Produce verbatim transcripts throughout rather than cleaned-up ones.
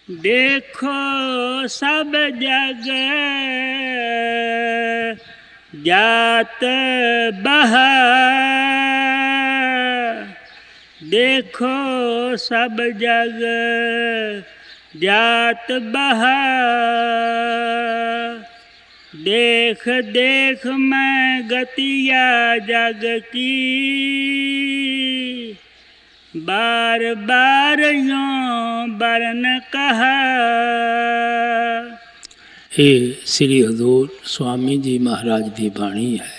देखो सब जग जात बहा, देखो सब जग जात बहा। देख देख मैं गतिया जग की, बार बार यों बरन कहा। ਇਹ ਸ੍ਰੀ ਹਜ਼ੂਰ ਸਵਾਮੀ ਜੀ ਮਹਾਰਾਜ ਦੀ ਬਾਣੀ ਹੈ।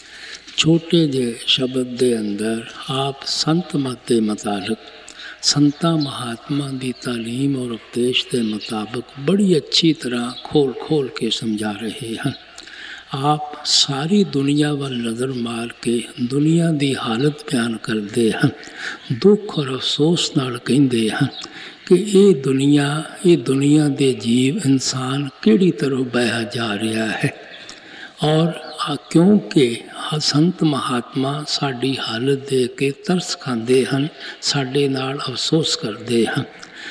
ਛੋਟੇ ਜਿਹੇ ਸ਼ਬਦ ਦੇ ਅੰਦਰ ਆਪ ਸੰਤ ਮਤ ਦੇ ਮੁਤਾਬਕ, ਸੰਤਾਂ ਮਹਾਤਮਾ ਦੀ ਤਾਲੀਮ ਔਰ ਉਪਦੇਸ਼ ਦੇ ਮੁਤਾਬਕ ਬੜੀ ਅੱਛੀ ਤਰ੍ਹਾਂ ਖੋਲ ਖੋਲ ਕੇ ਸਮਝਾ ਰਹੇ ਹਨ। ਆਪ ਸਾਰੀ ਦੁਨੀਆ ਵੱਲ ਨਜ਼ਰ ਮਾਰ ਕੇ ਦੁਨੀਆ ਦੀ ਹਾਲਤ ਬਿਆਨ ਕਰਦੇ ਹਨ। ਦੁੱਖ ਔਰ ਅਫਸੋਸ ਨਾਲ ਕਹਿੰਦੇ ਹਨ ਕਿ ਇਹ ਦੁਨੀਆ ਇਹ ਦੁਨੀਆ ਦੇ ਜੀਵ ਇਨਸਾਨ ਕਿਹੜੀ ਤਰ੍ਹਾਂ ਬਹਿ ਜਾ ਰਿਹਾ ਹੈ। ਔਰ ਕਿਉਂਕਿ ਸੰਤ ਮਹਾਤਮਾ ਸਾਡੀ ਹਾਲਤ ਦੇਖ ਕੇ ਤਰਸ ਖਾਂਦੇ ਹਨ, ਸਾਡੇ ਨਾਲ ਅਫਸੋਸ ਕਰਦੇ ਹਨ।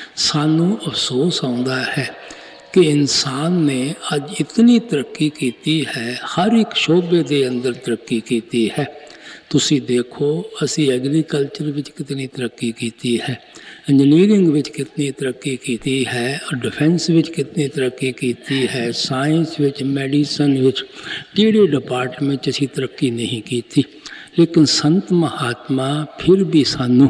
ਸਾਨੂੰ ਅਫਸੋਸ ਆਉਂਦਾ ਹੈ ਕਿ ਇਨਸਾਨ ਨੇ ਅੱਜ ਇਤਨੀ ਤਰੱਕੀ ਕੀਤੀ ਹੈ, ਹਰ ਇੱਕ ਸ਼ੋਬੇ ਦੇ ਅੰਦਰ ਤਰੱਕੀ ਕੀਤੀ ਹੈ। ਤੁਸੀਂ ਦੇਖੋ ਅਸੀਂ ਐਗਰੀਕਲਚਰ ਵਿੱਚ ਕਿਤਨੀ ਤਰੱਕੀ ਕੀਤੀ ਹੈ, ਇੰਜੀਨੀਅਰਿੰਗ ਵਿੱਚ ਕਿਤਨੀ ਤਰੱਕੀ ਕੀਤੀ ਹੈ, ਡਿਫੈਂਸ ਵਿੱਚ ਕਿਤਨੀ ਤਰੱਕੀ ਕੀਤੀ ਹੈ, ਸਾਇੰਸ ਵਿੱਚ, ਮੈਡੀਸਨ ਵਿੱਚ, ਕਿਹੜੇ ਡਿਪਾਰਟਮੈਂਟ 'ਚ ਅਸੀਂ ਤਰੱਕੀ ਨਹੀਂ ਕੀਤੀ। ਲੇਕਿਨ ਸੰਤ ਮਹਾਤਮਾ ਫਿਰ ਵੀ ਸਾਨੂੰ,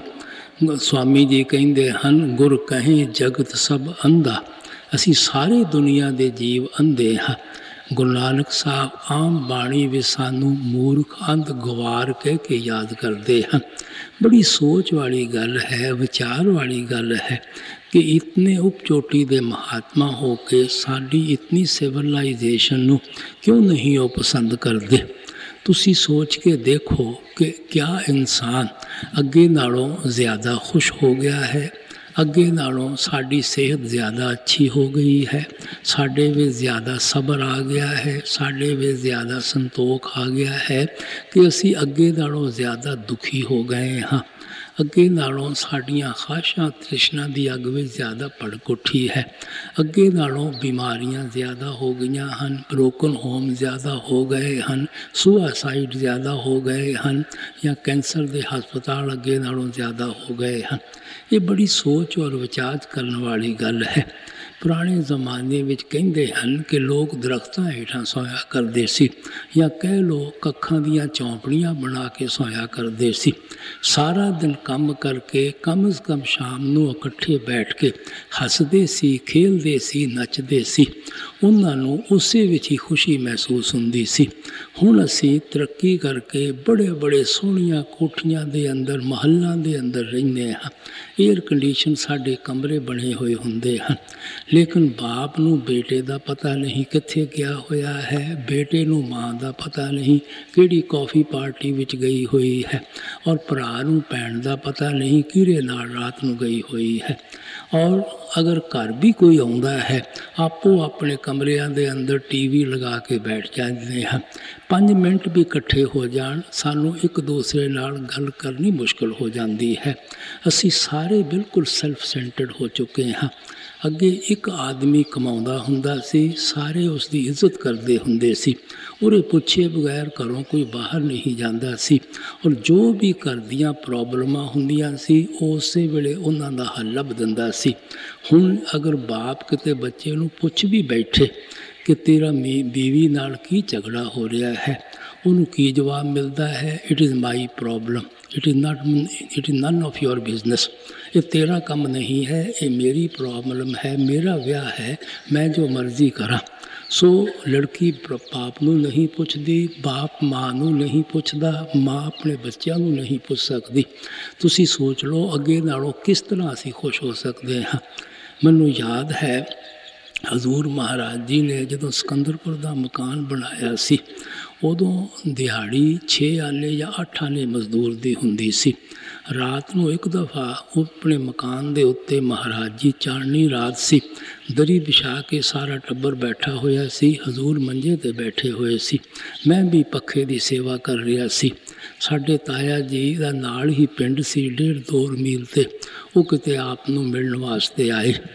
ਸਵਾਮੀ ਜੀ ਕਹਿੰਦੇ ਹਨ, ਗੁਰ ਕਹੇ ਜਗਤ ਸਭ ਅੰਧਾ, ਅਸੀਂ ਸਾਰੇ ਦੁਨੀਆ ਦੇ ਜੀਵ ਅੰਧੇ ਹਾਂ। ਗੁਰੂ ਨਾਨਕ ਸਾਹਿਬ ਆਮ ਬਾਣੀ ਵਿੱਚ ਸਾਨੂੰ ਮੂਰਖ ਅੰਧ ਗਵਾਰ ਕਹਿ ਕੇ ਯਾਦ ਕਰਦੇ ਹਨ। ਬੜੀ ਸੋਚ ਵਾਲੀ ਗੱਲ ਹੈ, ਵਿਚਾਰ ਵਾਲੀ ਗੱਲ ਹੈ ਕਿ ਇਤਨੇ ਉਪਚੋਟੀ ਦੇ ਮਹਾਤਮਾ ਹੋ ਕੇ ਸਾਡੀ ਇਤਨੀ ਸਿਵਲਾਈਜੇਸ਼ਨ ਨੂੰ ਕਿਉਂ ਨਹੀਂ ਉਹ ਪਸੰਦ ਕਰਦੇ। ਤੁਸੀਂ ਸੋਚ ਕੇ ਦੇਖੋ ਕਿ ਕਿਆ ਇਨਸਾਨ ਅੱਗੇ ਨਾਲੋਂ ਜ਼ਿਆਦਾ ਖੁਸ਼ ਹੋ ਗਿਆ ਹੈ, ਅੱਗੇ ਨਾਲੋਂ ਸਾਡੀ ਸਿਹਤ ਜ਼ਿਆਦਾ ਅੱਛੀ ਹੋ ਗਈ ਹੈ, ਸਾਡੇ ਵਿੱਚ ਜ਼ਿਆਦਾ ਸਬਰ ਆ ਗਿਆ ਹੈ, ਸਾਡੇ ਵਿੱਚ ਜ਼ਿਆਦਾ ਸੰਤੋਖ ਆ ਗਿਆ ਹੈ ਕਿ ਅਸੀਂ ਅੱਗੇ ਨਾਲੋਂ ਜ਼ਿਆਦਾ ਦੁਖੀ ਹੋ ਗਏ ਹਾਂ। ਅੱਗੇ ਨਾਲੋਂ ਸਾਡੀਆਂ ਖਾਸ਼ਾਂ ਤ੍ਰਿਸ਼ਨਾ ਦੀ ਅੱਗ ਵਿੱਚ ਜ਼ਿਆਦਾ ਭੜਕ ਉੱਠੀ ਹੈ। ਅੱਗੇ ਨਾਲੋਂ ਬਿਮਾਰੀਆਂ ਜ਼ਿਆਦਾ ਹੋ ਗਈਆਂ ਹਨ, ਬ੍ਰੋਕਨ ਹੋਮ ਜ਼ਿਆਦਾ ਹੋ ਗਏ ਹਨ, ਸੁਆਸਾਈਡ ਜ਼ਿਆਦਾ ਹੋ ਗਏ ਹਨ, ਜਾਂ ਕੈਂਸਰ ਦੇ ਹਸਪਤਾਲ ਅੱਗੇ ਨਾਲੋਂ ਜ਼ਿਆਦਾ ਹੋ ਗਏ ਹਨ। ਇਹ ਬੜੀ ਸੋਚ ਔਰ ਵਿਚਾਰ ਕਰਨ ਵਾਲੀ ਗੱਲ ਹੈ। ਪੁਰਾਣੇ ਜ਼ਮਾਨੇ ਵਿੱਚ ਕਹਿੰਦੇ ਹਨ ਕਿ ਲੋਕ ਦਰਖਤਾਂ ਹੇਠਾਂ ਸੋਇਆ ਕਰਦੇ ਸੀ, ਜਾਂ ਕਹਿ ਲਓ ਕੱਖਾਂ ਦੀਆਂ ਚੌਂਪੜੀਆਂ ਬਣਾ ਕੇ ਸੋਇਆ ਕਰਦੇ ਸੀ। ਸਾਰਾ ਦਿਨ ਕੰਮ ਕਰਕੇ ਕਮ ਸੇ ਕਮ ਸ਼ਾਮ ਨੂੰ ਇਕੱਠੇ ਬੈਠ ਕੇ ਹੱਸਦੇ ਸੀ, ਖੇਲਦੇ ਸੀ, ਨੱਚਦੇ ਸੀ। ਉਹਨਾਂ ਨੂੰ ਉਸੇ ਵਿੱਚ ਹੀ ਖੁਸ਼ੀ ਮਹਿਸੂਸ ਹੁੰਦੀ ਸੀ। ਹੁਣ ਅਸੀਂ ਤਰੱਕੀ ਕਰਕੇ ਬੜੇ ਬੜੇ ਸੋਹਣੀਆਂ ਕੋਠੀਆਂ ਦੇ ਅੰਦਰ, ਮਹੱਲਾਂ ਦੇ ਅੰਦਰ ਰਹਿੰਦੇ ਹਾਂ। ਏਅਰ ਕੰਡੀਸ਼ਨ ਸਾਡੇ ਕਮਰੇ ਬਣੇ ਹੋਏ ਹੁੰਦੇ ਹਨ। ਲੇਕਿਨ ਬਾਪ ਨੂੰ ਬੇਟੇ ਦਾ ਪਤਾ ਨਹੀਂ ਕਿੱਥੇ ਗਿਆ ਹੋਇਆ ਹੈ, ਬੇਟੇ ਨੂੰ ਮਾਂ ਦਾ ਪਤਾ ਨਹੀਂ ਕਿਹੜੀ ਕੌਫੀ ਪਾਰਟੀ ਵਿੱਚ ਗਈ ਹੋਈ ਹੈ, ਔਰ ਭਰਾ ਨੂੰ ਭੈਣ ਦਾ ਪਤਾ ਨਹੀਂ ਕਿਹੜੇ ਨਾਲ ਰਾਤ ਨੂੰ ਗਈ ਹੋਈ ਹੈ। ਔਰ ਅਗਰ ਘਰ ਵੀ ਕੋਈ ਆਉਂਦਾ ਹੈ, ਆਪੋ ਆਪਣੇ ਕਮਰਿਆਂ ਦੇ ਅੰਦਰ ਟੀ ਵੀ ਲਗਾ ਕੇ ਬੈਠ ਜਾਂਦੇ ਹਨ। ਪੰਜ ਮਿੰਟ ਵੀ ਇਕੱਠੇ ਹੋ ਜਾਣ, ਸਾਨੂੰ ਇੱਕ ਦੂਸਰੇ ਨਾਲ ਗੱਲ ਕਰਨੀ ਮੁਸ਼ਕਿਲ ਹੋ ਜਾਂਦੀ ਹੈ। ਅਸੀਂ ਸਾਰੇ ਬਿਲਕੁਲ ਸੈਲਫ ਸੈਂਟਰਡ ਹੋ ਚੁੱਕੇ ਹਾਂ। ਅੱਗੇ ਇੱਕ ਆਦਮੀ ਕਮਾਉਂਦਾ ਹੁੰਦਾ ਸੀ, ਸਾਰੇ ਉਸ ਦੀ ਇੱਜ਼ਤ ਕਰਦੇ ਹੁੰਦੇ ਸੀ। ਉਹਦੇ ਪੁੱਛੇ ਬਗੈਰ ਘਰੋਂ ਕੋਈ ਬਾਹਰ ਨਹੀਂ ਜਾਂਦਾ ਸੀ, ਔਰ ਜੋ ਵੀ ਘਰ ਦੀਆਂ ਪ੍ਰੋਬਲਮਾਂ ਹੁੰਦੀਆਂ ਸੀ ਉਹ ਉਸੇ ਵੇਲੇ ਉਹਨਾਂ ਦਾ ਹੱਲ ਲੱਭ ਦਿੰਦਾ ਸੀ। ਹੁਣ ਅਗਰ ਬਾਪ ਕਿਤੇ ਬੱਚੇ ਨੂੰ ਪੁੱਛ ਵੀ ਬੈਠੇ ਕਿ ਤੇਰਾ ਮੀ ਬੀਵੀ ਨਾਲ ਕੀ ਝਗੜਾ ਹੋ ਰਿਹਾ ਹੈ, ਉਹਨੂੰ ਕੀ ਜਵਾਬ ਮਿਲਦਾ ਹੈ? It is my problem, it is not it is none of your business. ਇਹ ਤੇਰਾ ਕੰਮ ਨਹੀਂ ਹੈ, ਇਹ ਮੇਰੀ ਪ੍ਰੋਬਲਮ ਹੈ, ਮੇਰਾ ਵਿਆਹ ਹੈ, ਮੈਂ ਜੋ ਮਰਜ਼ੀ ਕਰਾਂ। ਸੋ ਲੜਕੀ ਬਾਪ ਨੂੰ ਨਹੀਂ ਪੁੱਛਦੀ, ਬਾਪ ਮਾਂ ਨੂੰ ਨਹੀਂ ਪੁੱਛਦਾ, ਮਾਂ ਆਪਣੇ ਬੱਚਿਆਂ ਨੂੰ ਨਹੀਂ ਪੁੱਛ ਸਕਦੀ। ਤੁਸੀਂ ਸੋਚ ਲਓ ਅੱਗੇ ਨਾਲੋਂ ਕਿਸ ਤਰ੍ਹਾਂ ਅਸੀਂ ਖੁਸ਼ ਹੋ ਸਕਦੇ ਹਾਂ। ਮੈਨੂੰ ਯਾਦ ਹੈ ਹਜ਼ੂਰ ਮਹਾਰਾਜ ਜੀ ਨੇ ਜਦੋਂ ਸਿਕੰਦਰਪੁਰ ਦਾ ਮਕਾਨ ਬਣਾਇਆ ਸੀ, ਉਦੋਂ ਦਿਹਾੜੀ ਛੇ ਆਨੇ ਜਾਂ ਅੱਠ ਆਨੇ ਮਜ਼ਦੂਰ ਦੀ ਹੁੰਦੀ ਸੀ। ਰਾਤ ਨੂੰ ਇੱਕ ਦਫਾ ਆਪਣੇ ਮਕਾਨ ਦੇ ਉੱਤੇ ਮਹਾਰਾਜ ਜੀ, ਚਾਨਣੀ ਰਾਤ ਸੀ, ਦਰੀ ਵਿਛਾ ਕੇ ਸਾਰਾ ਟੱਬਰ ਬੈਠਾ ਹੋਇਆ ਸੀ। ਹਜ਼ੂਰ ਮੰਜੇ 'ਤੇ ਬੈਠੇ ਹੋਏ ਸੀ, ਮੈਂ ਵੀ ਪੱਖੇ ਦੀ ਸੇਵਾ ਕਰ ਰਿਹਾ ਸੀ। ਸਾਡੇ ਤਾਇਆ ਜੀ ਦਾ ਨਾਲ ਹੀ ਪਿੰਡ ਸੀ, ਡੇਢ ਦੋ ਮੀਲ 'ਤੇ। ਉਹ ਕਿਤੇ ਆਪ ਨੂੰ ਮਿਲਣ ਵਾਸਤੇ ਆਏ।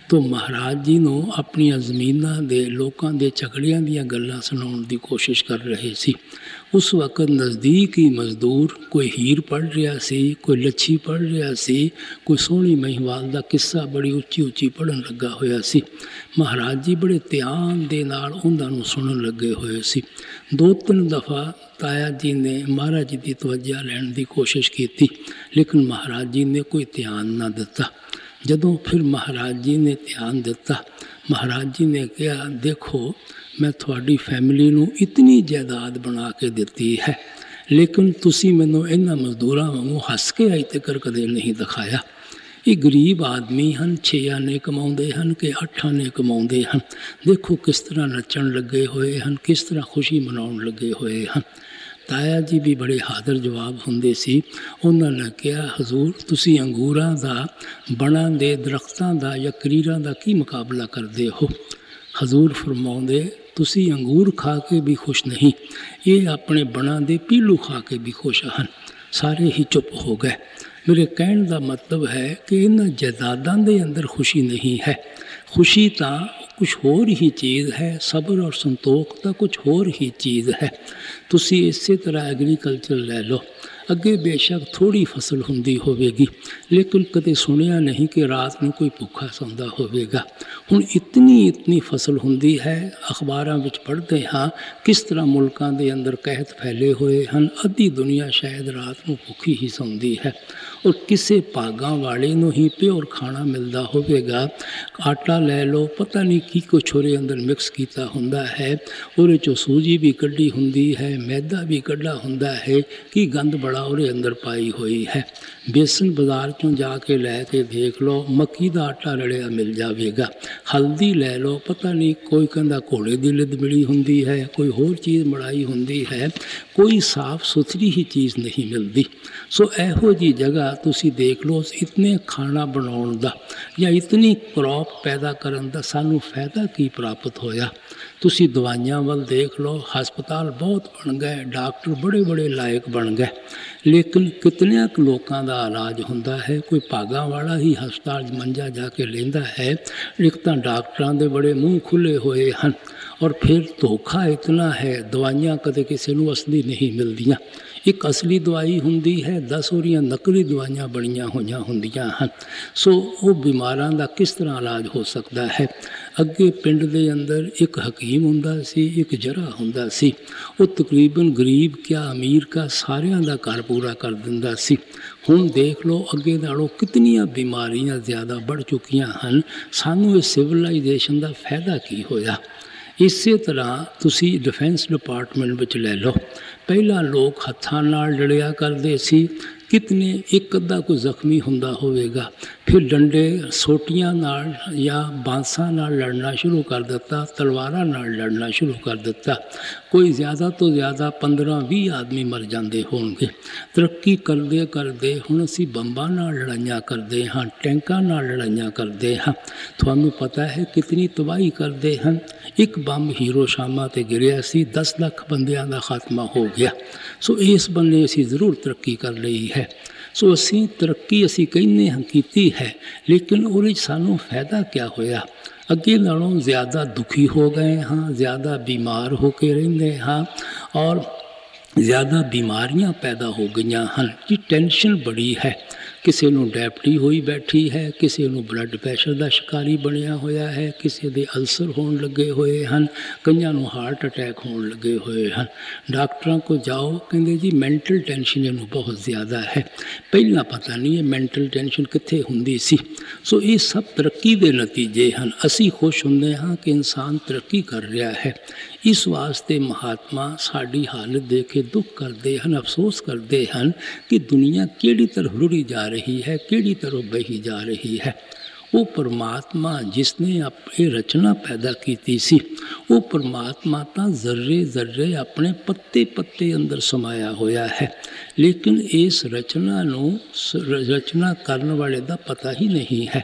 तो महाराज जी ਨੂੰ ਆਪਣੀਆਂ ਜ਼ਮੀਨਾਂ ਦੇ ਲੋਕਾਂ ਦੇ ਝਗੜਿਆਂ ਦੀਆਂ ਗੱਲਾਂ ਸੁਣਾਉਣ ਦੀ ਕੋਸ਼ਿਸ਼ ਕਰ ਰਹੇ ਸੀ। ਉਸ ਵਕਤ ਨਜ਼ਦੀਕ ਹੀ ਮਜ਼ਦੂਰ ਕੋਈ ਹੀਰ ਪੜ੍ਹ ਰਿਹਾ ਸੀ, ਕੋਈ ਲੱਛੀ ਪੜ੍ਹ ਰਿਹਾ ਸੀ, ਕੋਈ ਸੋਹਣੀ ਮਹੀਵਾਲ ਦਾ ਕਿੱਸਾ ਬੜੀ ਉੱਚੀ ਉੱਚੀ ਪੜ੍ਹਨ ਲੱਗਾ ਹੋਇਆ ਸੀ। ਮਹਾਰਾਜ ਜੀ ਬੜੇ ਧਿਆਨ ਦੇ ਨਾਲ ਉਹਨਾਂ ਨੂੰ ਸੁਣਨ ਲੱਗੇ ਹੋਏ ਸੀ। ਦੋ ਤਿੰਨ ਦਫਾ ਤਾਇਆ ਜੀ ਨੇ ਮਹਾਰਾਜ ਜੀ ਦੀ ਤਵੱਜਾ ਲੈਣ ਦੀ ਕੋਸ਼ਿਸ਼ ਕੀਤੀ, ਲੇਕਿਨ ਮਹਾਰਾਜ ਜੀ ਨੇ ਕੋਈ ਧਿਆਨ ਨਾ ਦਿੱਤਾ। ਜਦੋਂ ਫਿਰ ਮਹਾਰਾਜ ਜੀ ਨੇ ਧਿਆਨ ਦਿੱਤਾ, ਮਹਾਰਾਜ ਜੀ ਨੇ ਕਿਹਾ, ਦੇਖੋ ਮੈਂ ਤੁਹਾਡੀ ਫੈਮਿਲੀ ਨੂੰ ਇਤਨੀ ਜਾਇਦਾਦ ਬਣਾ ਕੇ ਦਿੱਤੀ ਹੈ, ਲੇਕਿਨ ਤੁਸੀਂ ਮੈਨੂੰ ਇਹਨਾਂ ਮਜ਼ਦੂਰਾਂ ਵਾਂਗੂ ਹੱਸ ਕੇ ਅਜੇ ਤੱਕ ਕਦੇ ਨਹੀਂ ਦਿਖਾਇਆ। ਇਹ ਗਰੀਬ ਆਦਮੀ ਹਨ, ਛੇ ਆਨੇ ਕਮਾਉਂਦੇ ਹਨ ਕਿ ਅੱਠ ਆਨੇ ਕਮਾਉਂਦੇ ਹਨ। ਦੇਖੋ ਕਿਸ ਤਰ੍ਹਾਂ ਨੱਚਣ ਲੱਗੇ ਹੋਏ ਹਨ, ਕਿਸ ਤਰ੍ਹਾਂ ਖੁਸ਼ੀ ਮਨਾਉਣ ਲੱਗੇ ਹੋਏ ਹਨ। ਤਾਇਆ ਜੀ ਵੀ ਬੜੇ ਹਾਜ਼ਰ ਜਵਾਬ ਹੁੰਦੇ ਸੀ। ਉਹਨਾਂ ਨੇ ਕਿਹਾ, ਹਜ਼ੂਰ ਤੁਸੀਂ ਅੰਗੂਰਾਂ ਦਾ, ਬਣਾਂ ਦੇ ਦਰਖਤਾਂ ਦਾ ਜਾਂ ਕਰੀਰਾਂ ਦਾ ਕੀ ਮੁਕਾਬਲਾ ਕਰਦੇ ਹੋ? ਹਜ਼ੂਰ ਫਰਮਾਉਂਦੇ, ਤੁਸੀਂ ਅੰਗੂਰ ਖਾ ਕੇ ਵੀ ਖੁਸ਼ ਨਹੀਂ, ਇਹ ਆਪਣੇ ਬਣਾਂ ਦੇ ਪੀਲੂ ਖਾ ਕੇ ਵੀ ਖੁਸ਼ ਹਨ। ਸਾਰੇ ਹੀ ਚੁੱਪ ਹੋ ਗਏ। ਮੇਰੇ ਕਹਿਣ ਦਾ ਮਤਲਬ ਹੈ ਕਿ ਇਹਨਾਂ ਜਾਇਦਾਦਾਂ ਦੇ ਅੰਦਰ ਖੁਸ਼ੀ ਨਹੀਂ ਹੈ। ਖੁਸ਼ੀ ਤਾਂ ਕੁਛ ਹੋਰ ਹੀ ਚੀਜ਼ ਹੈ, ਸਬਰ ਔਰ ਸੰਤੋਖ ਤਾਂ ਕੁਛ ਹੋਰ ਹੀ ਚੀਜ਼ ਹੈ। ਤੁਸੀਂ ਇਸੇ ਤਰ੍ਹਾਂ ਐਗਰੀਕਲਚਰ ਲੈ ਲਓ, ਅੱਗੇ ਬੇਸ਼ੱਕ ਥੋੜ੍ਹੀ ਫਸਲ ਹੁੰਦੀ ਹੋਵੇਗੀ, ਲੇਕਿਨ ਕਦੇ ਸੁਣਿਆ ਨਹੀਂ ਕਿ ਰਾਤ ਨੂੰ ਕੋਈ ਭੁੱਖਾ ਸੌਂਦਾ ਹੋਵੇਗਾ। ਹੁਣ ਇਤਨੀ ਇਤਨੀ ਫਸਲ ਹੁੰਦੀ ਹੈ, ਅਖਬਾਰਾਂ ਵਿੱਚ ਪੜ੍ਹਦੇ ਹਾਂ ਕਿਸ ਤਰ੍ਹਾਂ ਮੁਲਕਾਂ ਦੇ ਅੰਦਰ ਕਹਿਤ ਫੈਲੇ ਹੋਏ ਹਨ। ਅੱਧੀ ਦੁਨੀਆ ਸ਼ਾਇਦ ਰਾਤ ਨੂੰ ਭੁੱਖੀ ਹੀ ਸੌਂਦੀ ਹੈ, ਔਰ ਕਿਸੇ ਭਾਗਾਂ ਵਾਲੇ ਨੂੰ ਹੀ ਪਿਓਰ ਖਾਣਾ ਮਿਲਦਾ ਹੋਵੇਗਾ। ਆਟਾ ਲੈ ਲਓ, ਪਤਾ ਨਹੀਂ ਕੀ ਕੁਛ ਉਹਦੇ ਅੰਦਰ ਮਿਕਸ ਕੀਤਾ ਹੁੰਦਾ ਹੈ, ਉਹਦੇ 'ਚੋਂ ਸੂਜੀ ਵੀ ਕੱਢੀ ਹੁੰਦੀ ਹੈ, ਮੈਦਾ ਵੀ ਕੱਢਾ ਹੁੰਦਾ ਹੈ, ਕੀ ਗੰਦ ਬੜਾ ਉਹਦੇ ਅੰਦਰ ਪਾਈ ਹੋਈ ਹੈ। ਬੇਸਨ ਬਾਜ਼ਾਰ 'ਚੋਂ ਜਾ ਕੇ ਲੈ ਕੇ ਦੇਖ ਲਓ, ਮੱਕੀ ਦਾ ਆਟਾ ਰਲਿਆ ਮਿਲ ਜਾਵੇਗਾ। ਹਲਦੀ ਲੈ ਲਓ, ਪਤਾ ਨਹੀਂ ਕੋਈ ਕਹਿੰਦਾ ਘੋੜੇ ਦੀ ਲਿੱਦ ਮਿਲੀ ਹੁੰਦੀ ਹੈ, ਕੋਈ ਹੋਰ ਚੀਜ਼ ਮੜਾਈ ਹੁੰਦੀ ਹੈ, ਕੋਈ ਸਾਫ ਸੁਥਰੀ ਹੀ ਚੀਜ਼ ਨਹੀਂ ਮਿਲਦੀ। ਸੋ ਇਹੋ ਜਿਹੀ ਜਗ੍ਹਾ ਤੁਸੀਂ ਦੇਖ ਲਓ, ਇਤਨੇ ਖਾਣਾ ਬਣਾਉਣ ਦਾ ਜਾਂ ਇਤਨੀ ਕਰੌਪ ਪੈਦਾ ਕਰਨ ਦਾ ਸਾਨੂੰ ਫਾਇਦਾ ਕੀ ਪ੍ਰਾਪਤ ਹੋਇਆ? ਤੁਸੀਂ ਦਵਾਈਆਂ ਵੱਲ ਦੇਖ ਲਓ, ਹਸਪਤਾਲ ਬਹੁਤ ਬਣ ਗਏ, ਡਾਕਟਰ ਬੜੇ ਬੜੇ ਲਾਇਕ ਬਣ ਗਏ, ਲੇਕਿਨ ਕਿਤਨਿਆਂ ਕੁ ਲੋਕਾਂ ਦਾ ਇਲਾਜ ਹੁੰਦਾ ਹੈ? ਕੋਈ ਭਾਗਾਂ ਵਾਲਾ ਹੀ ਹਸਪਤਾਲ ਮੰਜਾ ਜਾ ਕੇ ਲੈਂਦਾ ਹੈ। ਇੱਕ ਤਾਂ ਡਾਕਟਰਾਂ ਦੇ ਬੜੇ ਮੂੰਹ ਖੁੱਲ੍ਹੇ ਹੋਏ ਹਨ, ਔਰ ਫਿਰ ਧੋਖਾ ਇਤਨਾ ਹੈ, ਦਵਾਈਆਂ ਕਦੇ ਕਿਸੇ ਨੂੰ ਅਸਲੀ ਨਹੀਂ ਮਿਲਦੀਆਂ। ਇੱਕ ਅਸਲੀ ਦਵਾਈ ਹੁੰਦੀ ਹੈ, ਦਸ ਉਹਦੀਆਂ ਨਕਲੀ ਦਵਾਈਆਂ ਬਣੀਆਂ ਹੋਈਆਂ ਹੁੰਦੀਆਂ ਹਨ। ਸੋ ਉਹ ਬਿਮਾਰਾਂ ਦਾ ਕਿਸ ਤਰ੍ਹਾਂ ਇਲਾਜ ਹੋ ਸਕਦਾ ਹੈ? ਅੱਗੇ ਪਿੰਡ ਦੇ ਅੰਦਰ ਇੱਕ ਹਕੀਮ ਹੁੰਦਾ ਸੀ, ਇੱਕ ਜਰਾ ਹੁੰਦਾ ਸੀ, ਉਹ ਤਕਰੀਬਨ ਗਰੀਬ ਕਿਆ ਅਮੀਰ ਕਾ ਸਾਰਿਆਂ ਦਾ ਘਰ ਪੂਰਾ ਕਰ ਦਿੰਦਾ ਸੀ। ਹੁਣ ਦੇਖ ਲਓ ਅੱਗੇ ਨਾਲੋਂ ਕਿਤਨੀਆਂ ਬਿਮਾਰੀਆਂ ਜ਼ਿਆਦਾ ਵੱਧ ਚੁੱਕੀਆਂ ਹਨ। ਸਾਨੂੰ ਇਸ ਸਿਵਲਾਈਜੇਸ਼ਨ ਦਾ ਫਾਇਦਾ ਕੀ ਹੋਇਆ? ਇਸੇ ਤਰ੍ਹਾਂ ਤੁਸੀਂ ਡਿਫੈਂਸ ਡਿਪਾਰਟਮੈਂਟ ਵਿੱਚ ਲੈ ਲਓ, ਪਹਿਲਾਂ ਲੋਕ ਹੱਥਾਂ ਨਾਲ ਲੜਿਆ ਕਰਦੇ ਸੀ, ਕਿਤਨੇ ਇੱਕ ਅੱਧਾ ਕੋਈ ਜ਼ਖਮੀ ਹੁੰਦਾ ਹੋਵੇਗਾ, ਫਿਰ ਡੰਡੇ ਸੋਟੀਆਂ ਨਾਲ ਜਾਂ ਬਾਂਸਾਂ ਨਾਲ ਲੜਨਾ ਸ਼ੁਰੂ ਕਰ ਦਿੱਤਾ, ਤਲਵਾਰਾਂ ਨਾਲ ਲੜਨਾ ਸ਼ੁਰੂ ਕਰ ਦਿੱਤਾ। ਕੋਈ ਜ਼ਿਆਦਾ ਤੋਂ ਜ਼ਿਆਦਾ ਪੰਦਰਾਂ ਵੀਹ ਆਦਮੀ ਮਰ ਜਾਂਦੇ ਹੋਣਗੇ। ਤਰੱਕੀ ਕਰਦੇ ਕਰਦੇ ਹੁਣ ਅਸੀਂ ਬੰਬਾਂ ਨਾਲ ਲੜਾਈਆਂ ਕਰਦੇ ਹਾਂ, ਟੈਂਕਾਂ ਨਾਲ ਲੜਾਈਆਂ ਕਰਦੇ ਹਾਂ। ਤੁਹਾਨੂੰ ਪਤਾ ਹੈ ਕਿਤਨੀ ਤਬਾਹੀ ਕਰਦੇ ਹਨ। ਇੱਕ ਬੰਬ ਹੀਰੋਸ਼ੀਮਾ 'ਤੇ ਗਿਰਿਆ ਸੀ, ਦਸ ਲੱਖ ਬੰਦਿਆਂ ਦਾ ਖਾਤਮਾ ਹੋ ਗਿਆ। ਸੋ ਇਸ ਬੰਨੇ ਅਸੀਂ ਜ਼ਰੂਰ ਤਰੱਕੀ ਕਰ ਲਈ ਹੈ। ਸੋ ਅਸੀਂ ਤਰੱਕੀ ਅਸੀਂ ਕਹਿੰਦੇ ਹਾਂ ਕੀਤੀ ਹੈ, ਲੇਕਿਨ ਉਹਦੇ 'ਚ ਸਾਨੂੰ ਫਾਇਦਾ ਕਿਆ ਹੋਇਆ? ਅੱਗੇ ਨਾਲੋਂ ਜ਼ਿਆਦਾ ਦੁਖੀ ਹੋ ਗਏ ਹਾਂ, ਜ਼ਿਆਦਾ ਬਿਮਾਰ ਹੋ ਕੇ ਰਹਿੰਦੇ ਹਾਂ, ਔਰ ਜ਼ਿਆਦਾ ਬਿਮਾਰੀਆਂ ਪੈਦਾ ਹੋ ਗਈਆਂ ਹਨ। ਜੀ ਟੈਨਸ਼ਨ ਬੜੀ ਹੈ, ਕਿਸੇ ਨੂੰ ਡਾਇਬਟੀ ਹੋਈ ਬੈਠੀ ਹੈ, ਕਿਸੇ ਨੂੰ ਬਲੱਡ ਪ੍ਰੈਸ਼ਰ ਦਾ ਸ਼ਿਕਾਰੀ ਬਣਿਆ ਹੋਇਆ ਹੈ, ਕਿਸੇ ਦੇ ਅਲਸਰ ਹੋਣ ਲੱਗੇ ਹੋਏ ਹਨ, ਕਈਆਂ ਨੂੰ ਹਾਰਟ ਅਟੈਕ ਹੋਣ ਲੱਗੇ ਹੋਏ ਹਨ। ਡਾਕਟਰਾਂ ਕੋਲ ਜਾਓ, ਕਹਿੰਦੇ ਜੀ ਮੈਂਟਲ ਟੈਨਸ਼ਨ ਇਹਨੂੰ ਬਹੁਤ ਜ਼ਿਆਦਾ ਹੈ। ਪਹਿਲਾਂ ਪਤਾ ਨਹੀਂ ਇਹ ਮੈਂਟਲ ਟੈਨਸ਼ਨ ਕਿੱਥੇ ਹੁੰਦੀ ਸੀ। ਸੋ ਇਹ ਸਭ ਤਰੱਕੀ ਦੇ ਨਤੀਜੇ ਹਨ। ਅਸੀਂ ਖੁਸ਼ ਹੁੰਦੇ ਹਾਂ ਕਿ ਇਨਸਾਨ ਤਰੱਕੀ ਕਰ ਰਿਹਾ ਹੈ। ਇਸ ਵਾਸਤੇ ਮਹਾਤਮਾ ਸਾਡੀ ਹਾਲਤ ਦੇਖ ਕੇ ਦੁੱਖ ਕਰਦੇ ਹਨ, ਅਫਸੋਸ ਕਰਦੇ ਹਨ ਕਿ ਦੁਨੀਆ ਕਿਹੜੀ ਤਰ੍ਹਾਂ ਰੁੜੀ ਜਾ ਰਹੀ ਹੈ, ਕਿਹੜੀ ਤਰ੍ਹਾਂ ਬਹੀ ਜਾ ਰਹੀ ਹੈ। ਉਹ ਪਰਮਾਤਮਾ ਜਿਸ ਨੇ ਇਹ ਰਚਨਾ ਪੈਦਾ ਕੀਤੀ ਸੀ, ਉਹ ਪਰਮਾਤਮਾ ਤਾਂ ਜ਼ਰਰੇ ਜ਼ਰਰੇ ਆਪਣੇ ਪੱਤੇ ਪੱਤੇ ਅੰਦਰ ਸਮਾਇਆ ਹੋਇਆ ਹੈ, ਲੇਕਿਨ ਇਸ ਰਚਨਾ ਨੂੰ ਰਚਨਾ ਕਰਨ ਵਾਲੇ ਦਾ ਪਤਾ ਹੀ ਨਹੀਂ ਹੈ।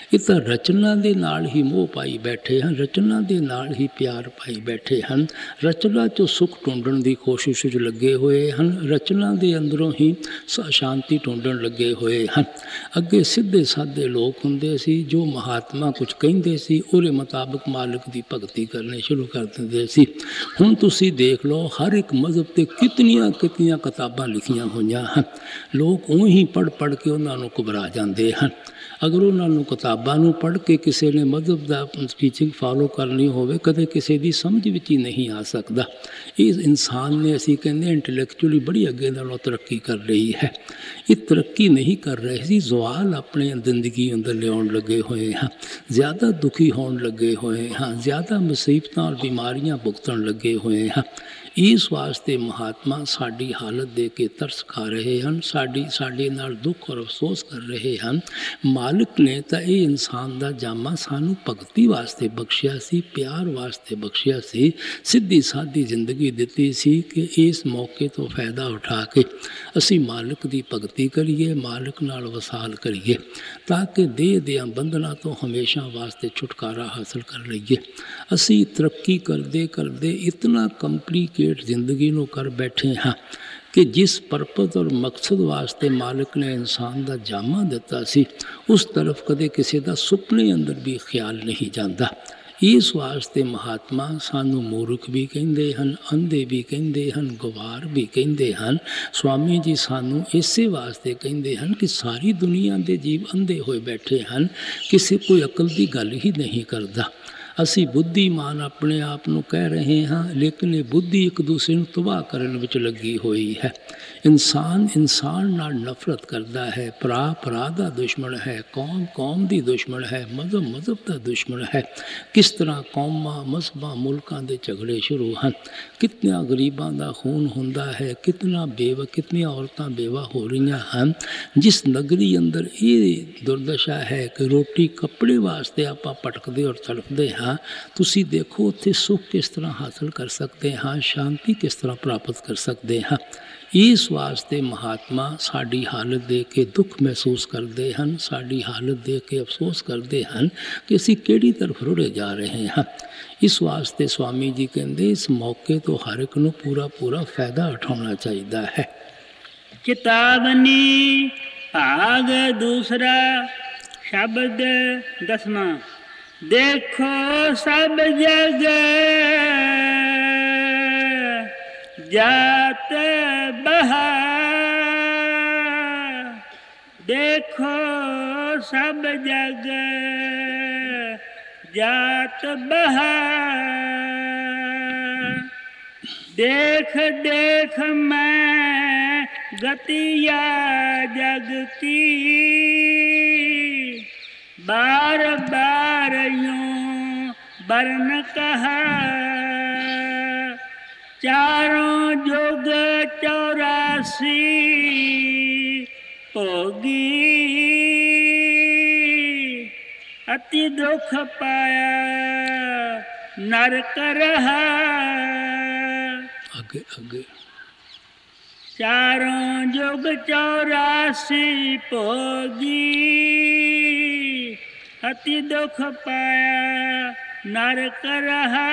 ਇਹ ਤਾਂ ਰਚਨਾ ਦੇ ਨਾਲ ਹੀ ਮੋਹ ਪਾਈ ਬੈਠੇ ਹਨ, ਰਚਨਾ ਦੇ ਨਾਲ ਹੀ ਪਿਆਰ ਪਾਈ ਬੈਠੇ ਹਨ, ਰਚਨਾ 'ਚੋਂ ਸੁੱਖ ਢੂੰਡਣ ਦੀ ਕੋਸ਼ਿਸ਼ ਵਿੱਚ ਲੱਗੇ ਹੋਏ ਹਨ, ਰਚਨਾ ਦੇ ਅੰਦਰੋਂ ਹੀ ਸ਼ਾਂਤੀ ਢੂੰਡਣ ਲੱਗੇ ਹੋਏ ਹਨ। ਅੱਗੇ ਸਿੱਧੇ ਸਾਦੇ ਲੋਕ ਹੁੰਦੇ ਸੀ, ਜੋ ਮਹਾਤਮਾ ਕੁਝ ਕਹਿੰਦੇ ਸੀ ਉਹਦੇ ਮੁਤਾਬਕ ਮਾਲਕ ਦੀ ਭਗਤੀ ਕਰਨੀ ਸ਼ੁਰੂ ਕਰ ਦਿੰਦੇ ਸੀ। ਹੁਣ ਤੁਸੀਂ ਦੇਖ ਲਓ, ਹਰ ਇੱਕ ਮਜ਼ਹਬ 'ਤੇ ਕਿਤਨੀਆਂ ਕਿਤਨੀਆਂ ਕਿਤਾਬਾਂ ਲਿਖੀਆਂ ਹੋਈਆਂ ਹਨ। ਲੋਕ ਉਹੀ ਪੜ੍ਹ ਪੜ੍ਹ ਕੇ ਉਹਨਾਂ ਨੂੰ ਘਬਰਾ ਜਾਂਦੇ ਹਨ। ਅਗਰ ਉਹਨਾਂ ਨੂੰ ਕਿਤਾਬਾਂ ਨੂੰ ਪੜ੍ਹ ਕੇ ਕਿਸੇ ਨੇ ਮਜ਼ਹਬ ਦਾ ਟੀਚਿੰਗ ਫਾਲੋ ਕਰਨੀ ਹੋਵੇ, ਕਦੇ ਕਿਸੇ ਦੀ ਸਮਝ ਵਿੱਚ ਹੀ ਨਹੀਂ ਆ ਸਕਦਾ। ਇਸ ਇਨਸਾਨ ਨੇ, ਅਸੀਂ ਕਹਿੰਦੇ ਇੰਟੈਲੈਕਚੁਅਲੀ ਬੜੀ ਅੱਗੇ ਨਾਲੋਂ ਤਰੱਕੀ ਕਰ ਰਹੀ ਹੈ। ਇਹ ਤਰੱਕੀ ਨਹੀਂ ਕਰ ਰਹੇ ਸੀ, ਜ਼ਵਾਲ ਆਪਣੇ ਜ਼ਿੰਦਗੀ ਅੰਦਰ ਲਿਆਉਣ ਲੱਗੇ ਹੋਏ ਹਾਂ, ਜ਼ਿਆਦਾ ਦੁਖੀ ਹੋਣ ਲੱਗੇ ਹੋਏ ਹਾਂ, ਜ਼ਿਆਦਾ ਮੁਸੀਬਤਾਂ ਔਰ ਬਿਮਾਰੀਆਂ ਭੁਗਤਣ ਲੱਗੇ ਹੋਏ ਹਾਂ। ਇਸ ਵਾਸਤੇ ਮਹਾਤਮਾ ਸਾਡੀ ਹਾਲਤ ਦੇਖ ਕੇ ਤਰਸ ਖਾ ਰਹੇ ਹਨ, ਸਾਡੀ ਸਾਡੇ ਨਾਲ ਦੁੱਖ ਔਰ ਅਫਸੋਸ ਕਰ ਰਹੇ ਹਨ। ਮਾਲਿਕ ਨੇ ਤਾਂ ਇਹ ਇਨਸਾਨ ਦਾ ਜਾਮਾ ਸਾਨੂੰ ਭਗਤੀ ਵਾਸਤੇ ਬਖਸ਼ਿਆ ਸੀ, ਪਿਆਰ ਵਾਸਤੇ ਬਖਸ਼ਿਆ ਸੀ, ਸਿੱਧੀ ਸਾਦੀ ਜ਼ਿੰਦਗੀ ਦਿੱਤੀ ਸੀ ਕਿ ਇਸ ਮੌਕੇ ਤੋਂ ਫਾਇਦਾ ਉਠਾ ਕੇ ਅਸੀਂ ਮਾਲਿਕ ਦੀ ਭਗਤੀ ਕਰੀਏ, ਮਾਲਿਕ ਨਾਲ ਵਸਾਲ ਕਰੀਏ, ਤਾਂ ਕਿ ਦੇਹ ਦੀਆਂ ਬੰਧਨਾਂ ਤੋਂ ਹਮੇਸ਼ਾ ਵਾਸਤੇ ਛੁਟਕਾਰਾ ਹਾਸਲ ਕਰ ਲਈਏ। ਅਸੀਂ ਤਰੱਕੀ ਕਰਦੇ ਕਰਦੇ ਇਤਨਾ ਕੰਪਲੀਕੇਟ ਜ਼ਿੰਦਗੀ ਨੂੰ ਕਰ ਬੈਠੇ ਹਾਂ ਕਿ ਜਿਸ ਪਰਪਸ ਔਰ ਮਕਸਦ ਵਾਸਤੇ ਮਾਲਿਕ ਨੇ ਇਨਸਾਨ ਦਾ ਜਾਮਾ ਦਿੱਤਾ ਸੀ, ਉਸ ਤਰਫ ਕਦੇ ਕਿਸੇ ਦਾ ਸੁਪਨੇ ਅੰਦਰ ਵੀ ਖਿਆਲ ਨਹੀਂ ਜਾਂਦਾ। ਇਸ ਵਾਸਤੇ ਮਹਾਤਮਾ ਸਾਨੂੰ ਮੂਰਖ ਵੀ ਕਹਿੰਦੇ ਹਨ, ਅੰਧੇ ਵੀ ਕਹਿੰਦੇ ਹਨ, ਗਵਾਰ ਵੀ ਕਹਿੰਦੇ ਹਨ। ਸਵਾਮੀ ਜੀ ਸਾਨੂੰ ਇਸੇ ਵਾਸਤੇ ਕਹਿੰਦੇ ਹਨ ਕਿ ਸਾਰੀ ਦੁਨੀਆ ਦੇ ਜੀਵ ਅੰਧੇ ਹੋਏ ਬੈਠੇ ਹਨ, ਕਿਸੇ ਕੋਈ ਅਕਲ ਦੀ ਗੱਲ ਹੀ ਨਹੀਂ ਕਰਦਾ। ਅਸੀਂ ਬੁੱਧੀਮਾਨ ਆਪਣੇ ਆਪ ਨੂੰ ਕਹਿ ਰਹੇ ਹਾਂ, ਲੇਕਿਨ ਇਹ ਬੁੱਧੀ ਇੱਕ ਦੂਸਰੇ ਨੂੰ ਤਬਾਹ ਕਰਨ ਵਿੱਚ ਲੱਗੀ ਹੋਈ ਹੈ। ਇਨਸਾਨ ਇਨਸਾਨ ਨਾਲ ਨਫ਼ਰਤ ਕਰਦਾ ਹੈ, ਭਰਾ ਭਰਾ ਦਾ ਦੁਸ਼ਮਣ ਹੈ, ਕੌਮ ਕੌਮ ਦੀ ਦੁਸ਼ਮਣ ਹੈ, ਮਜ਼ਹਬ ਮਜ਼ਹਬ ਦਾ ਦੁਸ਼ਮਣ ਹੈ। ਕਿਸ ਤਰ੍ਹਾਂ ਕੌਮਾਂ, ਮਜ਼ਹਬਾਂ, ਮੁਲਕਾਂ ਦੇ ਝਗੜੇ ਸ਼ੁਰੂ ਹਨ, ਕਿਤਨਿਆਂ ਗਰੀਬਾਂ ਦਾ ਖੂਨ ਹੁੰਦਾ ਹੈ, ਕਿਤਨਾ ਬੇਵਾ ਕਿਤਨੀਆਂ ਔਰਤਾਂ ਬੇਵਾ ਹੋ ਰਹੀਆਂ ਹਨ। ਜਿਸ ਨਗਰੀ ਅੰਦਰ ਇਹ ਦੁਰਦਸ਼ਾ ਹੈ ਕਿ ਰੋਟੀ ਕੱਪੜੇ ਵਾਸਤੇ ਆਪਾਂ ਭਟਕਦੇ ਔਰ ਤੜਫਦੇ ਹਾਂ, ਤੁਸੀਂ ਦੇਖੋ ਉੱਥੇ ਸੁੱਖ ਕਿਸ ਤਰ੍ਹਾਂ ਹਾਸਲ ਕਰ ਸਕਦੇ ਹਾਂ, ਸ਼ਾਂਤੀ ਕਿਸ ਤਰ੍ਹਾਂ ਪ੍ਰਾਪਤ ਕਰ ਸਕਦੇ ਹਾਂ। ਇਸ ਵਾਸਤੇ ਮਹਾਤਮਾ ਸਾਡੀ ਹਾਲਤ ਦੇਖ ਕੇ ਦੁੱਖ ਮਹਿਸੂਸ ਕਰਦੇ ਹਨ, ਸਾਡੀ ਹਾਲਤ ਦੇਖ ਕੇ ਅਫਸੋਸ ਕਰਦੇ ਹਨ ਕਿ ਅਸੀਂ ਕਿਹੜੀ ਤਰਫ ਰੁੜੇ ਜਾ ਰਹੇ ਹਾਂ। ਇਸ ਵਾਸਤੇ ਸਵਾਮੀ ਜੀ ਕਹਿੰਦੇ, ਇਸ ਮੌਕੇ ਤੋਂ ਹਰ ਇੱਕ ਨੂੰ ਪੂਰਾ ਪੂਰਾ ਫਾਇਦਾ ਉਠਾਉਣਾ ਚਾਹੀਦਾ ਹੈ। ਚੇਤਾਵਨੀ ਭਾਗ ਦੂਸਰਾ ਸ਼ਬਦ ਦਸਵਾਂ। ਦੇਖੋ ਸਭ ਜਗ ਜਾਤ ਬਹਾ, ਦੇਖੋ ਸਭ ਜਗ ਜਾਤ ਬਹਾ, ਦੇਖ ਦੇਖ ਮੈਂ ਗਤੀਆ ਜਗ ਕੀ, बार बार यूं बरन कहा, चारों जुग चौरासी होगी, अति दुख पाया नरक रहा। आगे आगे। चारों जुग चौरासी भोगी, अति दुख पाया नरक रहा।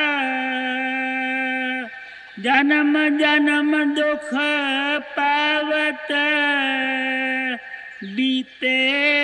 जन्म जन्म दुख पावत बीते,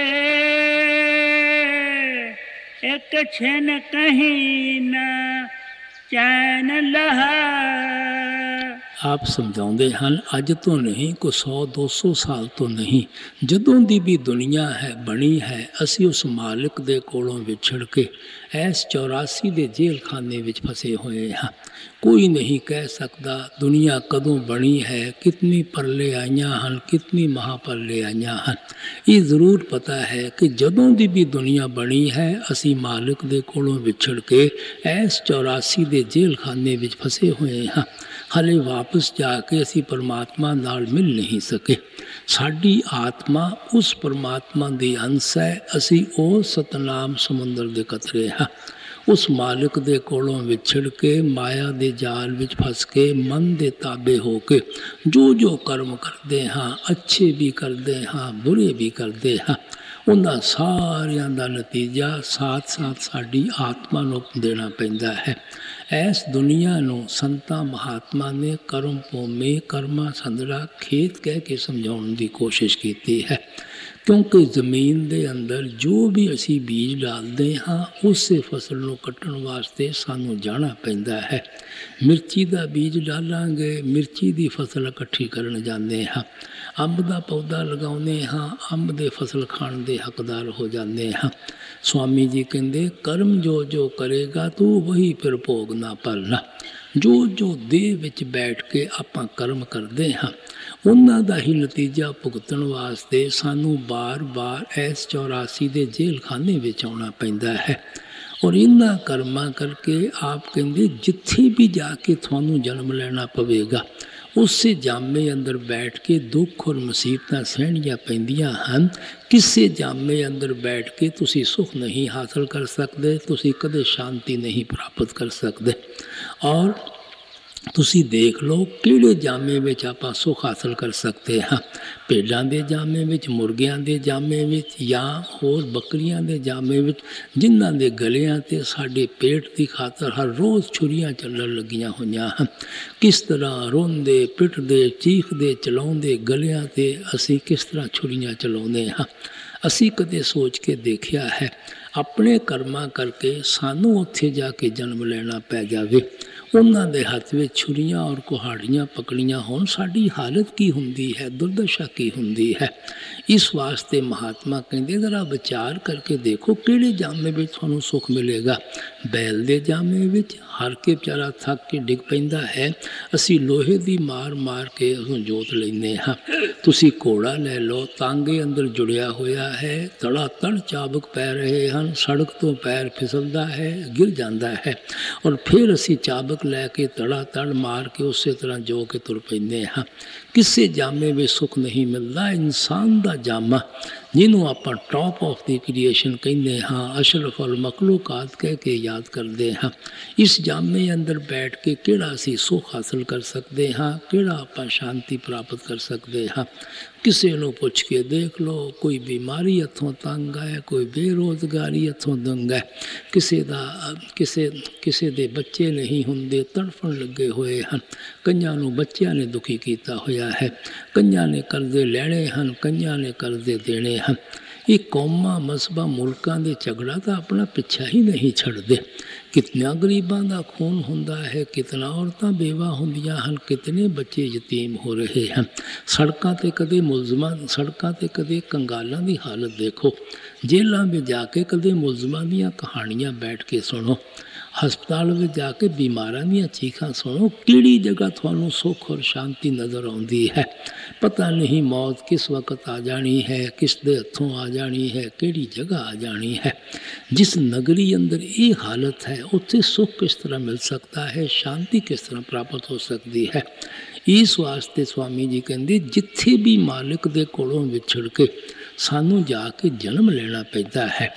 एक क्षण कहीं न चैन लहा। ਆਪ ਸਮਝਾਉਂਦੇ ਹਨ, ਅੱਜ ਤੋਂ ਨਹੀਂ, ਕੋਈ ਸੌ ਦੋ ਸੌ ਸਾਲ ਤੋਂ ਨਹੀਂ, ਜਦੋਂ ਦੀ ਵੀ ਦੁਨੀਆ ਹੈ ਬਣੀ ਹੈ, ਅਸੀਂ ਉਸ ਮਾਲਿਕ ਦੇ ਕੋਲੋਂ ਵਿਛੜ ਕੇ ਇਸ ਚੌਰਾਸੀ ਦੇ ਜੇਲ੍ਹ ਖਾਨੇ ਵਿੱਚ ਫਸੇ ਹੋਏ ਹਾਂ। ਕੋਈ ਨਹੀਂ ਕਹਿ ਸਕਦਾ ਦੁਨੀਆ ਕਦੋਂ ਬਣੀ ਹੈ, ਕਿਤਨੀ ਪਰਲੇ ਆਈਆਂ ਹਨ, ਕਿਤਨੀ ਮਹਾਪਰਲੇ ਆਈਆਂ ਹਨ। ਇਹ ਜ਼ਰੂਰ ਪਤਾ ਹੈ ਕਿ ਜਦੋਂ ਦੀ ਵੀ ਦੁਨੀਆ ਬਣੀ ਹੈ, ਅਸੀਂ ਮਾਲਿਕ ਦੇ ਕੋਲੋਂ ਵਿਛੜ ਕੇ ਇਸ ਚੌਰਾਸੀ ਦੇ ਜੇਲ੍ਹ ਖਾਨੇ ਵਿੱਚ ਫਸੇ ਹੋਏ ਹਾਂ। ਹਾਲੇ ਵਾਪਸ ਜਾ ਕੇ ਅਸੀਂ ਪਰਮਾਤਮਾ ਨਾਲ ਮਿਲ ਨਹੀਂ ਸਕੇ। ਸਾਡੀ ਆਤਮਾ ਉਸ ਪਰਮਾਤਮਾ ਦੀ ਅੰਸ਼ ਹੈ, ਅਸੀਂ ਉਹ ਸਤਨਾਮ ਸਮੁੰਦਰ ਦੇ ਕਤਰੇ ਹਾਂ। ਉਸ ਮਾਲਿਕ ਦੇ ਕੋਲੋਂ ਵਿਛੜ ਕੇ ਮਾਇਆ ਦੇ ਜਾਲ ਵਿੱਚ ਫਸ ਕੇ ਮਨ ਦੇ ਤਾਬੇ ਹੋ ਕੇ ਜੋ ਜੋ ਕਰਮ ਕਰਦੇ ਹਾਂ, ਅੱਛੇ ਵੀ ਕਰਦੇ ਹਾਂ, ਬੁਰੇ ਵੀ ਕਰਦੇ ਹਾਂ, ਉਹਨਾਂ ਸਾਰਿਆਂ ਦਾ ਨਤੀਜਾ ਸਾਥ ਸਾਥ ਸਾਡੀ ਆਤਮਾ ਨੂੰ ਦੇਣਾ ਪੈਂਦਾ ਹੈ। ਇਸ ਦੁਨੀਆ ਨੂੰ ਸੰਤਾਂ ਮਹਾਤਮਾ ਨੇ ਕਰਮ ਭੂਮੀ ਕਰਮਾ ਸੰਦਰਾ ਖੇਤ ਕਹਿ ਕੇ ਸਮਝਾਉਣ ਦੀ ਕੋਸ਼ਿਸ਼ ਕੀਤੀ ਹੈ, ਕਿਉਂਕਿ ਜ਼ਮੀਨ ਦੇ ਅੰਦਰ ਜੋ ਵੀ ਅਸੀਂ ਬੀਜ ਡਾਲਦੇ ਹਾਂ ਉਸੇ ਫਸਲ ਨੂੰ ਕੱਟਣ ਵਾਸਤੇ ਸਾਨੂੰ ਜਾਣਾ ਪੈਂਦਾ ਹੈ। ਮਿਰਚੀ ਦਾ ਬੀਜ ਡਾਲਾਂਗੇ, ਮਿਰਚੀ ਦੀ ਫਸਲ ਇਕੱਠੀ ਕਰਨ ਜਾਂਦੇ ਹਾਂ। ਅੰਬ ਦਾ ਪੌਦਾ ਲਗਾਉਂਦੇ ਹਾਂ, ਅੰਬ ਦੇ ਫਸਲ ਖਾਣ ਦੇ ਹੱਕਦਾਰ ਹੋ ਜਾਂਦੇ ਹਾਂ। ਸਵਾਮੀ ਜੀ ਕਹਿੰਦੇ ਕਰਮ ਜੋ ਜੋ ਕਰੇਗਾ ਤੂੰ ਵਹੀ ਫਿਰ ਭੋਗ ਨਾ ਭਰਨਾ। ਜੋ ਜੋ ਦੇਹ ਵਿੱਚ ਬੈਠ ਕੇ ਆਪਾਂ ਕਰਮ ਕਰਦੇ ਹਾਂ ਉਹਨਾਂ ਦਾ ਹੀ ਨਤੀਜਾ ਭੁਗਤਣ ਵਾਸਤੇ ਸਾਨੂੰ ਬਾਰ-ਬਾਰ ਇਸ ਚੌਰਾਸੀ ਦੇ ਜੇਲ੍ਹਖਾਨੇ ਵਿੱਚ ਆਉਣਾ ਪੈਂਦਾ ਹੈ। ਔਰ ਇਹਨਾਂ ਕਰਮਾਂ ਕਰਕੇ ਆਪ ਕਹਿੰਦੇ ਜਿੱਥੇ ਵੀ ਜਾ ਕੇ ਤੁਹਾਨੂੰ ਜਨਮ ਲੈਣਾ ਪਵੇਗਾ ਉਸੇ ਜਾਮੇ ਅੰਦਰ ਬੈਠ ਕੇ ਦੁੱਖ ਔਰ ਮੁਸੀਬਤਾਂ ਸਹਿਣੀਆਂ ਪੈਂਦੀਆਂ ਹਨ। ਕਿਸੇ ਜਾਮੇ ਅੰਦਰ ਬੈਠ ਕੇ ਤੁਸੀਂ ਸੁੱਖ ਨਹੀਂ ਹਾਸਲ ਕਰ ਸਕਦੇ, ਤੁਸੀਂ ਕਦੇ ਸ਼ਾਂਤੀ ਨਹੀਂ ਪ੍ਰਾਪਤ ਕਰ ਸਕਦੇ। ਔਰ ਤੁਸੀਂ ਦੇਖ ਲਓ ਕਿਹੜੇ ਜਾਮੇ ਵਿੱਚ ਆਪਾਂ ਸੁੱਖ ਹਾਸਲ ਕਰ ਸਕਦੇ ਹਾਂ। ਭੇਡਾਂ ਦੇ ਜਾਮੇ ਵਿੱਚ, ਮੁਰਗਿਆਂ ਦੇ ਜਾਮੇ ਵਿੱਚ ਜਾਂ ਹੋਰ ਬੱਕਰੀਆਂ ਦੇ ਜਾਮੇ ਵਿੱਚ, ਜਿਨ੍ਹਾਂ ਦੇ ਗਲਿਆਂ 'ਤੇ ਸਾਡੇ ਪੇਟ ਦੀ ਖਾਤਰ ਹਰ ਰੋਜ਼ ਛੁਰੀਆਂ ਚੱਲਣ ਲੱਗੀਆਂ ਹੋਈਆਂ ਹਨ। ਕਿਸ ਤਰ੍ਹਾਂ ਰੋਂਦੇ ਪਿੱਟਦੇ ਚੀਖਦੇ ਚਲਾਉਂਦੇ ਗਲਿਆਂ 'ਤੇ ਅਸੀਂ ਕਿਸ ਤਰ੍ਹਾਂ ਛੁਰੀਆਂ ਚਲਾਉਂਦੇ ਹਾਂ। ਅਸੀਂ ਕਦੇ ਸੋਚ ਕੇ ਦੇਖਿਆ ਹੈ ਆਪਣੇ ਕਰਮਾਂ ਕਰਕੇ ਸਾਨੂੰ ਉੱਥੇ ਜਾ ਕੇ ਜਨਮ ਲੈਣਾ ਪੈ ਜਾਵੇ, ਉਹਨਾਂ ਦੇ ਹੱਥ ਵਿੱਚ ਛੁਰੀਆਂ ਔਰ ਕੁਹਾੜੀਆਂ ਪਕੜੀਆਂ ਹੋਣ, ਸਾਡੀ ਹਾਲਤ ਕੀ ਹੁੰਦੀ ਹੈ, ਦੁਰਦਸ਼ਾ ਕੀ ਹੁੰਦੀ ਹੈ। ਇਸ ਵਾਸਤੇ ਮਹਾਤਮਾ ਕਹਿੰਦੇ ਜ਼ਰਾ ਵਿਚਾਰ ਕਰਕੇ ਦੇਖੋ ਕਿਹੜੇ ਜਾਮੇ ਵਿੱਚ ਤੁਹਾਨੂੰ ਸੁੱਖ ਮਿਲੇਗਾ। ਬੈਲ ਦੇ ਜਾਮੇ ਵਿੱਚ ਹਰ ਕੇ ਵਿਚਾਰਾ ਥੱਕ ਕੇ ਡਿੱਗ ਪੈਂਦਾ ਹੈ, ਅਸੀਂ ਲੋਹੇ ਦੀ ਮਾਰ ਮਾਰ ਕੇ ਉਸਨੂੰ ਜੋਤ ਲੈਂਦੇ ਹਾਂ। ਤੁਸੀਂ ਘੋੜਾ ਲੈ ਲਓ, ਤਾਂਗੇ ਅੰਦਰ ਜੁੜਿਆ ਹੋਇਆ ਹੈ, ਤੜਾ ਤੜ ਚਾਬਕ ਪੈ ਰਹੇ ਹਨ, ਸੜਕ ਤੋਂ ਪੈਰ ਫਿਸਲਦਾ ਹੈ, ਗਿਰ ਜਾਂਦਾ ਹੈ, ਔਰ ਫਿਰ ਅਸੀਂ ਚਾਬਕ ਲੈ ਕੇ ਤੜਾ ਤੜ ਮਾਰ ਕੇ ਉਸੇ ਤਰ੍ਹਾਂ ਜੋ ਕੇ ਤੁਰ ਪੈਂਦੇ ਹਾਂ। ਕਿਸੇ ਜਾਮੇ ਵਿੱਚ ਸੁੱਖ ਨਹੀਂ ਮਿਲਦਾ। ਇਨਸਾਨ ਦਾ ਜਾਮਾ ਜਿਹਨੂੰ ਆਪਾਂ ਟੌਪ ਆਫ ਦੀ ਕ੍ਰੀਏਸ਼ਨ ਕਹਿੰਦੇ ਹਾਂ, ਅਸ਼ਰਫ ਅਲ ਮਖਲੂਕਾਤ ਕਹਿ ਕੇ ਯਾਦ ਕਰਦੇ ਹਾਂ, ਇਸ ਜਾਮੇ ਅੰਦਰ ਬੈਠ ਕੇ ਕਿਹੜਾ ਅਸੀਂ ਸੁੱਖ ਹਾਸਲ ਕਰ ਸਕਦੇ ਹਾਂ, ਕਿਹੜਾ ਆਪਾਂ ਸ਼ਾਂਤੀ ਪ੍ਰਾਪਤ ਕਰ ਸਕਦੇ ਹਾਂ। ਕਿਸੇ ਨੂੰ ਪੁੱਛ ਕੇ ਦੇਖ ਲਓ, ਕੋਈ ਬਿਮਾਰੀ ਹੱਥੋਂ ਤੰਗ ਹੈ, ਕੋਈ ਬੇਰੁਜ਼ਗਾਰੀ ਹੱਥੋਂ ਦੰਗ ਹੈ, ਕਿਸੇ ਦਾ ਕਿਸੇ ਕਿਸੇ ਦੇ ਬੱਚੇ ਨਹੀਂ ਹੁੰਦੇ, ਤੜਫਣ ਲੱਗੇ ਹੋਏ ਹਨ। ਕਈਆਂ ਨੂੰ ਬੱਚਿਆਂ ਨੇ ਦੁਖੀ ਕੀਤਾ ਹੋਇਆ ਹੈ, ਕਈਆਂ ਨੇ ਕਰਜ਼ੇ ਲੈਣੇ ਹਨ, ਕਈਆਂ ਨੇ ਕਰਜ਼ੇ ਦੇਣੇ ਹਨ। ਇਹ ਕੌਮਾਂ ਮਜ਼ਹਬਾਂ ਮੁਲਕਾਂ ਦੇ ਝਗੜਾ ਤਾਂ ਆਪਣਾ ਪਿੱਛਾ ਹੀ ਨਹੀਂ ਛੱਡਦੇ। ਕਿਤਨਾ ਗਰੀਬਾਂ ਦਾ ਖੂਨ ਹੁੰਦਾ ਹੈ, ਕਿਤਨਾ ਔਰਤਾਂ ਬੇਵਾ ਹੁੰਦੀਆਂ ਹਨ, ਕਿਤਨੇ ਬੱਚੇ ਯਤੀਮ ਹੋ ਰਹੇ ਹਨ। ਸੜਕਾਂ 'ਤੇ ਕਦੇ ਮੁਲਜ਼ਮਾਂ ਸੜਕਾਂ 'ਤੇ ਕਦੇ ਕੰਗਾਲਾਂ ਦੀ ਹਾਲਤ ਦੇਖੋ, ਜੇਲ੍ਹਾਂ ਵਿੱਚ ਜਾ ਕੇ ਕਦੇ ਮੁਲਜ਼ਮਾਂ ਦੀਆਂ ਕਹਾਣੀਆਂ ਬੈਠ ਕੇ ਸੁਣੋ, ਹਸਪਤਾਲ ਵਿੱਚ ਜਾ ਕੇ ਬਿਮਾਰਾਂ ਦੀਆਂ ਚੀਖਾਂ ਸੁਣੋ। ਕਿਹੜੀ ਜਗ੍ਹਾ ਤੁਹਾਨੂੰ ਸੁੱਖ ਔਰ ਸ਼ਾਂਤੀ ਨਜ਼ਰ ਆਉਂਦੀ ਹੈ? ਪਤਾ ਨਹੀਂ ਮੌਤ ਕਿਸ ਵਕਤ ਆ ਜਾਣੀ ਹੈ, ਕਿਸ ਦੇ ਹੱਥੋਂ ਆ ਜਾਣੀ ਹੈ, ਕਿਹੜੀ ਜਗ੍ਹਾ ਆ ਜਾਣੀ ਹੈ। ਜਿਸ ਨਗਰੀ ਅੰਦਰ ਇਹ ਹਾਲਤ ਹੈ ਉੱਥੇ ਸੁੱਖ ਕਿਸ ਤਰ੍ਹਾਂ ਮਿਲ ਸਕਦਾ ਹੈ, ਸ਼ਾਂਤੀ ਕਿਸ ਤਰ੍ਹਾਂ ਪ੍ਰਾਪਤ ਹੋ ਸਕਦੀ ਹੈ। ਇਸ ਵਾਸਤੇ ਸਵਾਮੀ ਜੀ ਕਹਿੰਦੇ ਜਿੱਥੇ ਵੀ ਮਾਲਿਕ ਦੇ ਕੋਲੋਂ ਵਿਛੜ ਕੇ ਸਾਨੂੰ ਜਾ ਕੇ ਜਨਮ ਲੈਣਾ ਪੈਂਦਾ ਹੈ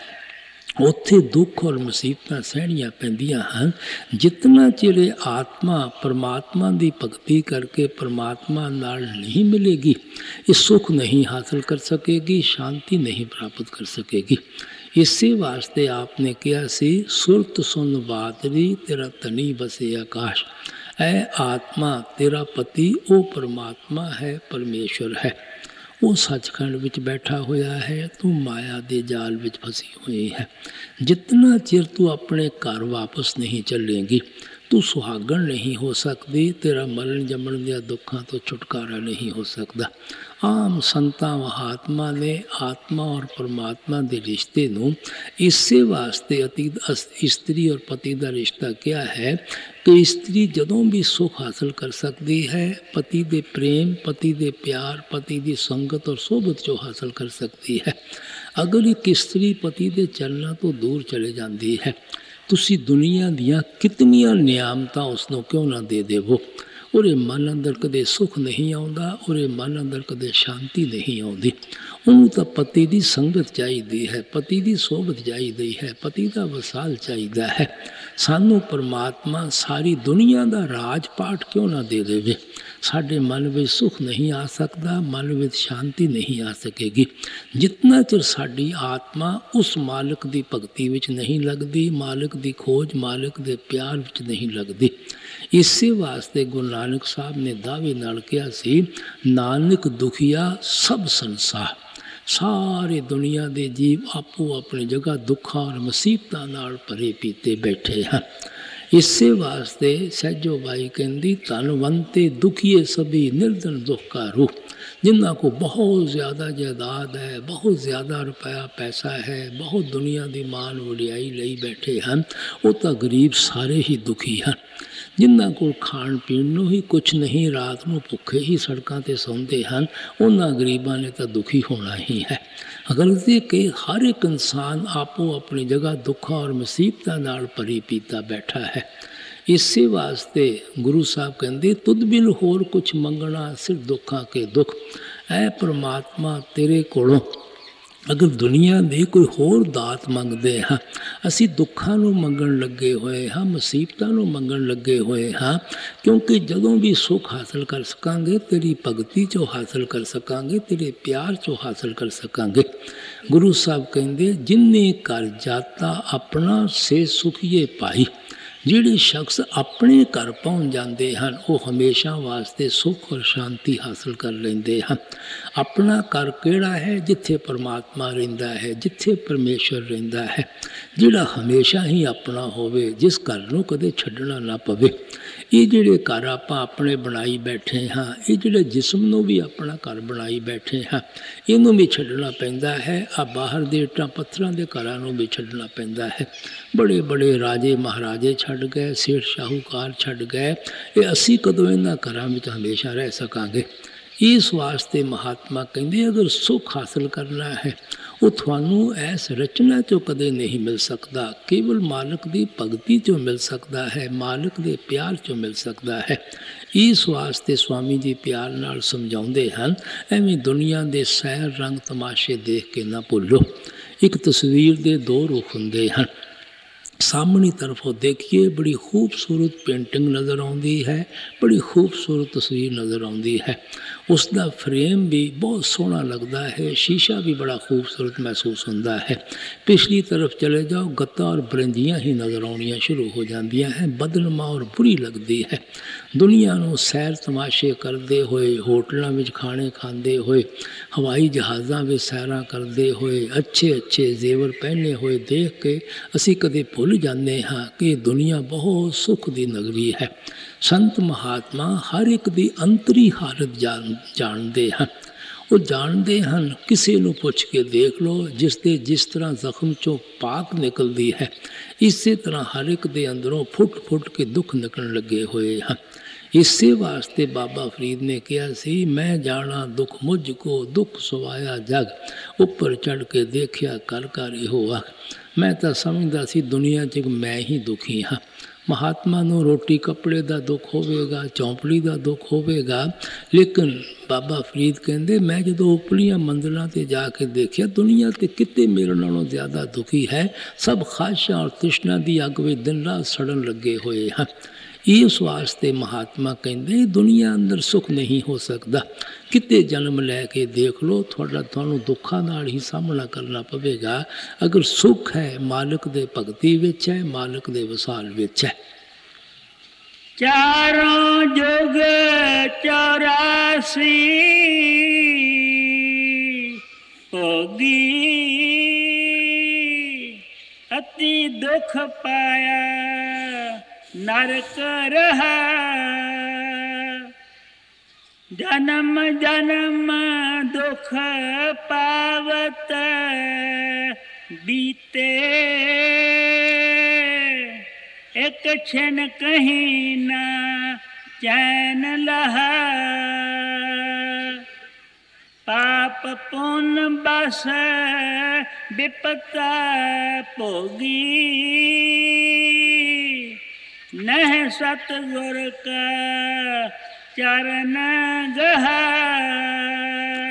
ਉੱਥੇ ਦੁੱਖ ਔਰ ਮੁਸੀਬਤਾਂ ਸਹਿਣੀਆਂ ਪੈਂਦੀਆਂ ਹਨ। ਜਿਤਨਾ ਚਿਰ ਆਤਮਾ ਪਰਮਾਤਮਾ ਦੀ ਭਗਤੀ ਕਰਕੇ ਪਰਮਾਤਮਾ ਨਾਲ ਨਹੀਂ ਮਿਲੇਗੀ, ਇਹ ਸੁੱਖ ਨਹੀਂ ਹਾਸਲ ਕਰ ਸਕੇਗੀ, ਸ਼ਾਂਤੀ ਨਹੀਂ ਪ੍ਰਾਪਤ ਕਰ ਸਕੇਗੀ। ਇਸੇ ਵਾਸਤੇ ਆਪਨੇ ਕਿਹਾ ਸੀ, ਸੁਰਤ ਸੁਨ ਬਾਤਰੀ ਤੇਰਾ ਤਨੀ ਬਸੇ ਆਕਾਸ਼। ਐ ਆਤਮਾ ਤੇਰਾ ਪਤੀ ਉਹ ਪਰਮਾਤਮਾ ਹੈ, ਪਰਮੇਸ਼ਵਰ ਹੈ, ਉਹ ਸੱਚਖੰਡ ਵਿੱਚ ਬੈਠਾ ਹੋਇਆ ਹੈ, ਤੂੰ ਮਾਇਆ ਦੇ ਜਾਲ ਵਿੱਚ ਫਸੀ ਹੋਈ ਹੈ। ਜਿਤਨਾ ਚਿਰ ਤੂੰ ਆਪਣੇ ਘਰ ਵਾਪਸ ਨਹੀਂ ਚੱਲੇਗੀ ਤੂੰ ਸੁਹਾਗਣ ਨਹੀਂ ਹੋ ਸਕਦੀ, ਤੇਰਾ ਮਰਨ ਜੰਮਣ ਦੇ ਦੁੱਖਾਂ ਤੋਂ ਛੁਟਕਾਰਾ ਨਹੀਂ ਹੋ ਸਕਦਾ। ਆਮ ਸੰਤਾਂ ਮਹਾਤਮਾ ਨੇ ਆਤਮਾ ਔਰ ਪਰਮਾਤਮਾ ਦੇ ਰਿਸ਼ਤੇ ਨੂੰ ਇਸੇ ਵਾਸਤੇ ਅਤੀਤ ਇਸਤਰੀ ਔਰ ਪਤੀ ਦਾ ਰਿਸ਼ਤਾ ਕਿਹਾ ਹੈ ਕਿ ਇਸਤਰੀ ਜਦੋਂ ਵੀ ਸੁੱਖ ਹਾਸਲ ਕਰ ਸਕਦੀ ਹੈ, ਪਤੀ ਦੇ ਪ੍ਰੇਮ, ਪਤੀ ਦੇ ਪਿਆਰ, ਪਤੀ ਦੀ ਸੰਗਤ ਔਰ ਸੋਬਤ ਜੋ ਹਾਸਲ ਕਰ ਸਕਦੀ ਹੈ। ਅਗਰ ਇੱਕ ਇਸਤਰੀ ਪਤੀ ਦੇ ਚਰਨਾਂ ਤੋਂ ਦੂਰ ਚਲੇ ਜਾਂਦੀ ਹੈ, ਤੁਸੀਂ ਦੁਨੀਆ ਦੀਆਂ ਕਿਤਨੀਆਂ ਨਿਆਮਤਾਂ ਉਸ ਨੂੰ ਕਿਉਂ ਨਾ ਦੇ ਦੇਵੋ, ਉਹਦੇ ਮਨ ਅੰਦਰ ਕਦੇ ਸੁੱਖ ਨਹੀਂ ਆਉਂਦਾ, ਉਹਦੇ ਮਨ ਅੰਦਰ ਕਦੇ ਸ਼ਾਂਤੀ ਨਹੀਂ ਆਉਂਦੀ। ਉਹਨੂੰ ਤਾਂ ਪਤੀ ਦੀ ਸੰਗਤ ਚਾਹੀਦੀ ਹੈ, ਪਤੀ ਦੀ ਸੋਭਤ ਚਾਹੀਦੀ ਹੈ, ਪਤੀ ਦਾ ਵਸਾਲ ਚਾਹੀਦਾ ਹੈ। ਸਾਨੂੰ ਪਰਮਾਤਮਾ ਸਾਰੀ ਦੁਨੀਆ ਦਾ ਰਾਜ ਪਾਠ ਕਿਉਂ ਨਾ ਦੇ ਦੇਵੇ। ਸਾਡੇ ਮਨ ਵਿੱਚ ਸੁਖ ਨਹੀਂ ਆ ਸਕਦਾ, ਮਨ ਵਿੱਚ ਸ਼ਾਂਤੀ ਨਹੀਂ ਆ ਸਕੇਗੀ ਜਿਤਨਾ ਚਿਰ ਸਾਡੀ ਆਤਮਾ ਉਸ ਮਾਲਕ ਦੀ ਭਗਤੀ ਵਿੱਚ ਨਹੀਂ ਲੱਗਦੀ, ਮਾਲਕ ਦੀ ਖੋਜ, ਮਾਲਕ ਦੇ ਪਿਆਰ ਵਿੱਚ ਨਹੀਂ ਲੱਗਦੀ। ਇਸੇ ਵਾਸਤੇ ਗੁਰੂ ਨਾਨਕ ਸਾਹਿਬ ਨੇ ਦਾਅਵੇ ਨਾਲ ਕਿਹਾ ਸੀ, ਨਾਨਕ ਦੁਖੀਆ ਸਭ ਸੰਸਾਰ। ਸਾਰੇ ਦੁਨੀਆ ਦੇ ਜੀਵ ਆਪੋ ਆਪਣੀ ਜਗ੍ਹਾ ਦੁੱਖਾਂ ਔਰ ਮੁਸੀਬਤਾਂ ਨਾਲ ਭਰੇ ਪੀਤੇ ਬੈਠੇ ਹਨ। ਇਸੇ ਵਾਸਤੇ ਸਹਿਜੋ ਬਾਈ ਕਹਿੰਦੀ, ਧਨਵੰਤੇ ਦੁਖੀਏ ਸਭੀ ਨਿਰਧਨ ਦੁੱਖ ਕਾ ਰੂਹ। ਜਿਨ੍ਹਾਂ को बहुत ज़्यादा जायदाद है, बहुत ज़्यादा रुपया पैसा है, बहुत दुनिया की मान वडियाई ਲਈ ਬੈਠੇ ਹਨ, ਉਹ ਤਾਂ ਗਰੀਬ ਸਾਰੇ ਹੀ ਦੁਖੀ ਹਨ। ਜਿਨ੍ਹਾਂ ਕੋਲ ਖਾਣ ਪੀਣ ਨੂੰ ਹੀ ਕੁਛ ਨਹੀਂ, ਰਾਤ ਨੂੰ ਭੁੱਖੇ ਹੀ ਸੜਕਾਂ 'ਤੇ ਸੌਂਦੇ ਹਨ, ਉਹਨਾਂ ਗਰੀਬਾਂ ਨੇ ਤਾਂ ਦੁਖੀ ਹੋਣਾ ਹੀ ਹੈ। ਗਲਤੀ ਕਿ ਹਰ ਇੱਕ ਇਨਸਾਨ ਆਪੋ ਆਪਣੀ ਜਗ੍ਹਾ ਦੁੱਖਾਂ ਔਰ ਮੁਸੀਬਤਾਂ ਨਾਲ ਭਰੀ ਪੀਤਾ ਬੈਠਾ ਹੈ। ਇਸੇ ਵਾਸਤੇ ਗੁਰੂ ਸਾਹਿਬ ਕਹਿੰਦੇ, ਤੁਧ ਬਿਨ ਹੋਰ ਕੁਛ ਮੰਗਣਾ ਸਿਰ ਦੁੱਖਾਂ ਕੇ ਦੁੱਖ। ਐ ਪਰਮਾਤਮਾ ਤੇਰੇ ਕੋਲੋਂ ਅਗਰ ਦੁਨੀਆ ਦੀ ਕੋਈ ਹੋਰ ਦਾਤ ਮੰਗਦੇ ਹਾਂ, ਅਸੀਂ ਦੁੱਖਾਂ ਨੂੰ ਮੰਗਣ ਲੱਗੇ ਹੋਏ ਹਾਂ, ਮੁਸੀਬਤਾਂ ਨੂੰ ਮੰਗਣ ਲੱਗੇ ਹੋਏ ਹਾਂ, ਕਿਉਂਕਿ ਜਦੋਂ ਵੀ ਸੁੱਖ ਹਾਸਲ ਕਰ ਸਕਾਂਗੇ ਤੇਰੀ ਭਗਤੀ 'ਚੋਂ ਹਾਸਲ ਕਰ ਸਕਾਂਗੇ, ਤੇਰੇ ਪਿਆਰ 'ਚੋਂ ਹਾਸਲ ਕਰ ਸਕਾਂਗੇ। ਗੁਰੂ ਸਾਹਿਬ ਕਹਿੰਦੇ, ਜਿਨਨੇ ਘਰ ਜਾਤਾ ਆਪਣਾ ਸੇ ਸੁਖੀਏ ਪਾਈ। ਜਿਹੜੇ ਸ਼ਖਸ ਆਪਣੇ ਘਰ ਪਹੁੰਚ ਜਾਂਦੇ ਹਨ, ਉਹ ਹਮੇਸ਼ਾ ਵਾਸਤੇ ਸੁੱਖ ਔਰ ਸ਼ਾਂਤੀ ਹਾਸਲ ਕਰ ਲੈਂਦੇ ਹਨ। ਆਪਣਾ ਘਰ ਕਿਹੜਾ ਹੈ? ਜਿੱਥੇ ਪਰਮਾਤਮਾ ਰਹਿੰਦਾ ਹੈ, ਜਿੱਥੇ ਪਰਮੇਸ਼ਰ ਰਹਿੰਦਾ ਹੈ, ਜਿਹੜਾ ਹਮੇਸ਼ਾ ਹੀ ਆਪਣਾ ਹੋਵੇ, ਜਿਸ ਘਰ ਨੂੰ ਕਦੇ ਛੱਡਣਾ ਨਾ ਪਵੇ। ਇਹ ਜਿਹੜੇ ਘਰ ਆਪਾਂ ਆਪਣੇ ਬਣਾਈ ਬੈਠੇ ਹਾਂ, ਇਹ ਜਿਹੜੇ ਜਿਸਮ ਨੂੰ ਵੀ ਆਪਣਾ ਘਰ ਬਣਾਈ ਬੈਠੇ ਹਾਂ, ਇਹਨੂੰ ਵੀ ਛੱਡਣਾ ਪੈਂਦਾ ਹੈ। ਆ ਬਾਹਰ ਦੇ ਇੱਟਾਂ ਪੱਥਰਾਂ ਦੇ ਘਰਾਂ ਨੂੰ ਵੀ ਛੱਡਣਾ ਪੈਂਦਾ ਹੈ। ਬੜੇ ਬੜੇ ਰਾਜੇ ਮਹਾਰਾਜੇ ਛੱਡ ਗਏ, ਸੇਠ ਸ਼ਾਹੂਕਾਰ ਛੱਡ ਗਏ, ਇਹ ਅਸੀਂ ਕਦੋਂ ਇਹਨਾਂ ਘਰਾਂ ਵਿੱਚ ਹਮੇਸ਼ਾ ਰਹਿ ਸਕਾਂਗੇ। ਇਸ ਵਾਸਤੇ ਮਹਾਤਮਾ ਕਹਿੰਦੇ, ਅਗਰ ਸੁੱਖ ਹਾਸਲ ਕਰਨਾ ਹੈ ਉਹ ਤੁਹਾਨੂੰ ਇਸ ਰਚਨਾ 'ਚੋਂ ਕਦੇ ਨਹੀਂ ਮਿਲ ਸਕਦਾ, ਕੇਵਲ ਮਾਲਕ ਦੀ ਭਗਤੀ 'ਚੋਂ ਮਿਲ ਸਕਦਾ ਹੈ, ਮਾਲਕ ਦੇ ਪਿਆਰ 'ਚੋਂ ਮਿਲ ਸਕਦਾ ਹੈ। ਇਸ ਵਾਸਤੇ ਸਵਾਮੀ ਜੀ ਪਿਆਰ ਨਾਲ ਸਮਝਾਉਂਦੇ ਹਨ, ਐਵੇਂ ਦੁਨੀਆ ਦੇ ਸੈਰ ਰੰਗ ਤਮਾਸ਼ੇ ਦੇਖ ਕੇ ਨਾ ਭੁੱਲੋ। ਇੱਕ ਤਸਵੀਰ ਦੇ ਦੋ ਰੁਖ ਹੁੰਦੇ ਹਨ। ਸਾਹਮਣੀ ਤਰਫੋਂ ਦੇਖੀਏ ਬੜੀ ਖੂਬਸੂਰਤ ਪੇਂਟਿੰਗ ਨਜ਼ਰ ਆਉਂਦੀ ਹੈ, ਬੜੀ ਖੂਬਸੂਰਤ ਤਸਵੀਰ ਨਜ਼ਰ ਆਉਂਦੀ ਹੈ। ਉਸ ਦਾ ਫਰੇਮ ਵੀ ਬਹੁਤ ਸੋਹਣਾ ਲੱਗਦਾ ਹੈ, ਸ਼ੀਸ਼ਾ ਵੀ ਬੜਾ ਖੂਬਸੂਰਤ ਮਹਿਸੂਸ ਹੁੰਦਾ ਹੈ। ਪਿਛਲੀ ਤਰਫ ਚਲੇ ਜਾਓ, ਗੱਤਾ ਔਰ ਬਰਿੰਜੀਆਂ ਹੀ ਨਜ਼ਰ ਆਉਣੀਆਂ ਸ਼ੁਰੂ ਹੋ ਜਾਂਦੀਆਂ ਹੈ, ਬਦਨਮਾ ਔਰ ਬੁਰੀ ਲੱਗਦੀ ਹੈ। ਦੁਨੀਆ ਨੂੰ ਸੈਰ ਤਮਾਸ਼ੇ ਕਰਦੇ ਹੋਏ, ਹੋਟਲਾਂ ਵਿੱਚ ਖਾਣੇ ਖਾਂਦੇ ਹੋਏ, ਹਵਾਈ ਜਹਾਜ਼ਾਂ ਵਿੱਚ ਸੈਰਾਂ ਕਰਦੇ ਹੋਏ, ਅੱਛੇ ਅੱਛੇ ਜ਼ੇਵਰ ਪਹਿਨੇ ਹੋਏ ਦੇਖ ਕੇ ਅਸੀਂ ਕਦੇ ਭੁੱਲ ਜਾਂਦੇ ਹਾਂ ਕਿ ਦੁਨੀਆ ਬਹੁਤ ਸੁੱਖ ਦੀ ਨਗਰੀ ਹੈ। ਸੰਤ ਮਹਾਤਮਾ ਹਰ ਇੱਕ ਦੀ ਅੰਤਰੀ ਹਾਲਤ ਜਾਣ ਜਾਣਦੇ ਹਨ। ਉਹ ਜਾਣਦੇ ਹਨ, ਕਿਸੇ ਨੂੰ ਪੁੱਛ ਕੇ ਦੇਖ ਲਓ, ਜਿਸ ਦੇ ਜਿਸ ਤਰ੍ਹਾਂ ਜ਼ਖਮ 'ਚੋਂ ਪਾਕ ਨਿਕਲਦੀ ਹੈ, ਇਸੇ ਤਰ੍ਹਾਂ ਹਰ ਇੱਕ ਦੇ ਅੰਦਰੋਂ ਫੁੱਟ ਫੁੱਟ ਕੇ ਦੁੱਖ ਨਿਕਲਣ ਲੱਗੇ ਹੋਏ ਹਨ। ਇਸੇ ਵਾਸਤੇ ਬਾਬਾ ਫਰੀਦ ਨੇ ਕਿਹਾ ਸੀ, ਮੈਂ ਜਾਣਾ ਦੁੱਖ ਮੁਝ ਕੋ ਦੁੱਖ ਸਵਾਇਆ ਜਗ, ਉੱਪਰ ਚੜ੍ਹ ਕੇ ਦੇਖਿਆ ਕਰ ਕਰ ਇਹੋ ਆਖ। ਮੈਂ ਤਾਂ ਸਮਝਦਾ ਸੀ ਦੁਨੀਆ 'ਚ ਮੈਂ ਹੀ ਦੁਖੀ ਹਾਂ। ਮਹਾਤਮਾ ਨੂੰ ਰੋਟੀ ਕੱਪੜੇ ਦਾ ਦੁੱਖ ਹੋਵੇਗਾ, ਚੌਂਪੜੀ ਦਾ ਦੁੱਖ ਹੋਵੇਗਾ, ਲੇਕਿਨ ਬਾਬਾ ਫਰੀਦ ਕਹਿੰਦੇ, ਮੈਂ ਜਦੋਂ ਉਪਰਲੀਆਂ ਮੰਜ਼ਲਾਂ 'ਤੇ ਜਾ ਕੇ ਦੇਖਿਆ, ਦੁਨੀਆ 'ਤੇ ਕਿਤੇ ਮੇਰੇ ਨਾਲੋਂ ਜ਼ਿਆਦਾ ਦੁਖੀ ਹੈ। ਸਭ ਖਾਹਿਸ਼ਾਂ ਔਰ ਤ੍ਰਿਸ਼ਨਾ ਦੀ ਅੱਗ ਵਿੱਚ ਦਿਨ ਰਾਤ ਸੜਨ ਲੱਗੇ ਹੋਏ ਹਨ। ਇਸ ਵਾਸਤੇ ਮਹਾਤਮਾ ਕਹਿੰਦੇ, ਦੁਨੀਆ ਅੰਦਰ ਸੁੱਖ ਨਹੀਂ ਹੋ ਸਕਦਾ। ਕਿਤੇ ਜਨਮ ਲੈ ਕੇ ਦੇਖ ਲਓ, ਤੁਹਾਡਾ ਤੁਹਾਨੂੰ ਦੁੱਖਾਂ ਨਾਲ ਹੀ ਸਾਹਮਣਾ ਕਰਨਾ ਪਵੇਗਾ। ਅਗਰ ਸੁੱਖ ਹੈ, ਮਾਲਕ ਦੇ ਭਗਤੀ ਵਿੱਚ ਹੈ, ਮਾਲਕ ਦੇ ਵਸਾਲ ਵਿੱਚ ਹੈ। ਚਾਰੋਂ ਜੁਗ ਚੌਰਾਸੀ ਭੋਗੀ ਅਤੀ ਦੁੱਖ ਪਾਇਆ ਨਰਕ ਰਹਾ। ਜਨਮ ਜਨਮ ਦੁਖ ਪਾਵਤ ਬੀਤੇ एक क्षण कहीं ना चैन लहा। पाप पुण्य बस विपता भोगी नह सतगुर का चरण गहा।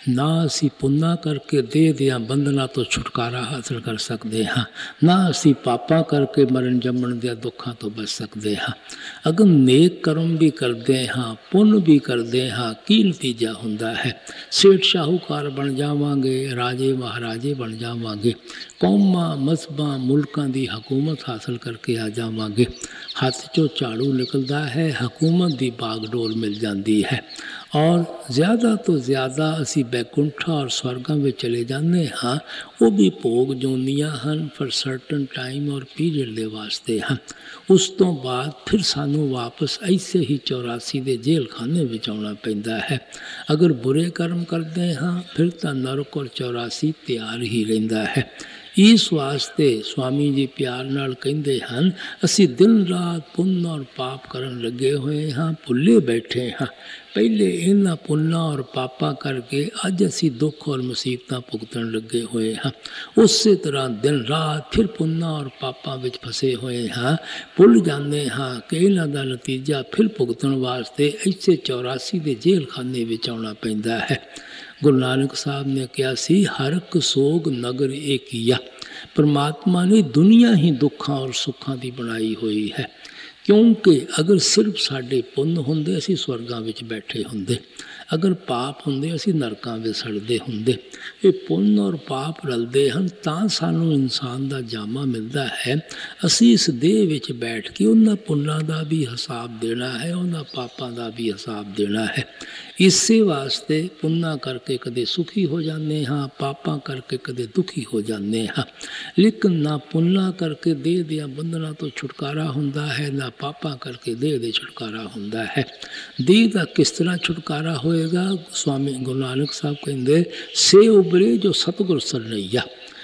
ਨਾ ਅਸੀਂ ਪੁੰਨਾ ਕਰਕੇ ਦੇਹ ਦੀਆਂ ਬੰਧਨਾਂ ਤੋਂ ਛੁਟਕਾਰਾ ਹਾਸਲ ਕਰ ਸਕਦੇ ਹਾਂ, ਨਾ ਅਸੀਂ ਪਾਪਾਂ ਕਰਕੇ ਮਰਨ ਜੰਮਣ ਦੇ ਦੁੱਖਾਂ ਤੋਂ ਬਚ ਸਕਦੇ ਹਾਂ। ਅਗਰ ਨੇਕ ਕਰਮ ਵੀ ਕਰਦੇ ਹਾਂ, ਪੁੰਨ ਵੀ ਕਰਦੇ ਹਾਂ, ਕੀ ਨਤੀਜਾ ਹੁੰਦਾ ਹੈ? ਸੇਠ ਸ਼ਾਹੂਕਾਰ ਬਣ ਜਾਵਾਂਗੇ, ਰਾਜੇ ਮਹਾਰਾਜੇ ਬਣ ਜਾਵਾਂਗੇ, ਕੌਮਾਂ ਮਜ਼ਹਬਾਂ ਮੁਲਕਾਂ ਦੀ ਹਕੂਮਤ ਹਾਸਲ ਕਰਕੇ ਆ ਜਾਵਾਂਗੇ। ਹੱਥ 'ਚੋਂ ਝਾੜੂ ਨਿਕਲਦਾ ਹੈ, ਹਕੂਮਤ ਦੀ ਬਾਗਡੋਰ ਮਿਲ ਜਾਂਦੀ ਹੈ, ਔਰ ਜ਼ਿਆਦਾ ਤੋਂ ਜ਼ਿਆਦਾ ਅਸੀਂ ਬੈਕੁੰਠਾ ਔਰ ਸਵਰਗਾਂ ਵਿੱਚ ਚਲੇ ਜਾਂਦੇ ਹਾਂ। ਉਹ ਵੀ ਭੋਗ ਜੋਨੀਆਂ ਹਨ, ਫॉर ਸਰਟਨ ਟਾਈਮ ਔਰ ਪੀਰੀਅਡ ਦੇ ਵਾਸਤੇ ਹਨ। ਉਸ ਤੋਂ ਬਾਅਦ ਫਿਰ ਸਾਨੂੰ ਵਾਪਸ ਐਸੇ ਹੀ ਚੌਰਾਸੀ ਦੇ ਜੇਲ੍ਹ ਖਾਨੇ ਵਿੱਚ ਆਉਣਾ ਪੈਂਦਾ ਹੈ। ਅਗਰ ਬੁਰੇ ਕਰਮ ਕਰਦੇ ਹਾਂ ਫਿਰ ਤਾਂ ਨਰਕ ਔਰ ਚੌਰਾਸੀ ਤਿਆਰ ਹੀ ਰਹਿੰਦਾ ਹੈ। ਇਸ ਵਾਸਤੇ ਸਵਾਮੀ ਜੀ ਪਿਆਰ ਨਾਲ ਕਹਿੰਦੇ ਹਨ, ਅਸੀਂ ਦਿਨ ਰਾਤ ਪੁੰਨ ਔਰ ਪਾਪ ਕਰਨ ਲੱਗੇ ਹੋਏ ਹਾਂ, ਭੁੱਲੇ ਬੈਠੇ ਹਾਂ। ਪਹਿਲੇ ਇਹਨਾਂ ਪੁੰਨਾਂ ਔਰ ਪਾਪਾਂ ਕਰਕੇ ਅੱਜ ਅਸੀਂ ਦੁੱਖ ਔਰ ਮੁਸੀਬਤਾਂ ਭੁਗਤਣ ਲੱਗੇ ਹੋਏ ਹਾਂ। ਉਸੇ ਤਰ੍ਹਾਂ ਦਿਨ ਰਾਤ ਫਿਰ ਪੁੰਨਾਂ ਔਰ ਪਾਪਾਂ ਵਿੱਚ ਫਸੇ ਹੋਏ ਹਾਂ। ਭੁੱਲ ਜਾਂਦੇ ਹਾਂ ਕਿ ਇਹਨਾਂ ਦਾ ਨਤੀਜਾ ਫਿਰ ਭੁਗਤਣ ਵਾਸਤੇ ਇੱਥੇ ਚੌਰਾਸੀ ਦੇ ਜੇਲ੍ਹ ਖਾਨੇ ਵਿੱਚ ਆਉਣਾ ਪੈਂਦਾ ਹੈ। ਗੁਰੂ ਨਾਨਕ ਸਾਹਿਬ ਨੇ ਕਿਹਾ ਸੀ, ਹਰ ਇੱਕ ਸੋਗ ਨਗਰ ਏਕੀਆ। ਪਰਮਾਤਮਾ ਨੇ ਦੁਨੀਆ ਹੀ ਦੁੱਖਾਂ ਔਰ ਸੁੱਖਾਂ ਦੀ ਬਣਾਈ ਹੋਈ ਹੈ, ਕਿਉਂਕਿ ਅਗਰ ਸਿਰਫ ਸਾਡੇ ਪੁੰਨ ਹੁੰਦੇ ਅਸੀਂ ਸਵਰਗਾਂ ਵਿੱਚ ਬੈਠੇ ਹੁੰਦੇ, ਅਗਰ ਪਾਪ ਹੁੰਦੇ ਅਸੀਂ ਨਰਕਾਂ ਵਿੱਚ ਸੜਦੇ ਹੁੰਦੇ। ਇਹ ਪੁੰਨ ਔਰ ਪਾਪ ਰਲਦੇ ਹਨ ਤਾਂ ਸਾਨੂੰ ਇਨਸਾਨ ਦਾ ਜਾਮਾ ਮਿਲਦਾ ਹੈ। ਅਸੀਂ ਇਸ ਦੇਹ ਵਿੱਚ ਬੈਠ ਕੇ ਉਹਨਾਂ ਪੁੰਨਾਂ ਦਾ ਵੀ ਹਿਸਾਬ ਦੇਣਾ ਹੈ, ਉਹਨਾਂ ਪਾਪਾਂ ਦਾ ਵੀ ਹਿਸਾਬ ਦੇਣਾ ਹੈ। ਇਸੇ ਵਾਸਤੇ ਪੁੰਨਾਂ ਕਰਕੇ ਕਦੇ ਸੁਖੀ ਹੋ ਜਾਂਦੇ ਹਾਂ, ਪਾਪਾਂ ਕਰਕੇ ਕਦੇ ਦੁਖੀ ਹੋ ਜਾਂਦੇ ਹਾਂ। ਲੇਕਿਨ ਨਾ ਪੁੰਨਾਂ ਕਰਕੇ ਦੇਹ ਦੀਆਂ ਬੰਧਨਾਂ ਤੋਂ ਛੁਟਕਾਰਾ ਹੁੰਦਾ ਹੈ, ਨਾ ਪਾਪਾਂ ਕਰਕੇ ਦੇਹ ਦੇ ਛੁਟਕਾਰਾ ਹੁੰਦਾ ਹੈ। ਦੇਹ ਦਾ ਕਿਸ ਤਰ੍ਹਾਂ ਛੁਟਕਾਰਾ ਹੋਏਗਾ? ਸਵਾਮੀ ਗੁਰੂ ਨਾਨਕ ਸਾਹਿਬ ਕਹਿੰਦੇ, ਸੇ ਉਬਰੇ ਜੋ ਸਤਿਗੁਰ ਸਰਨਈਆ।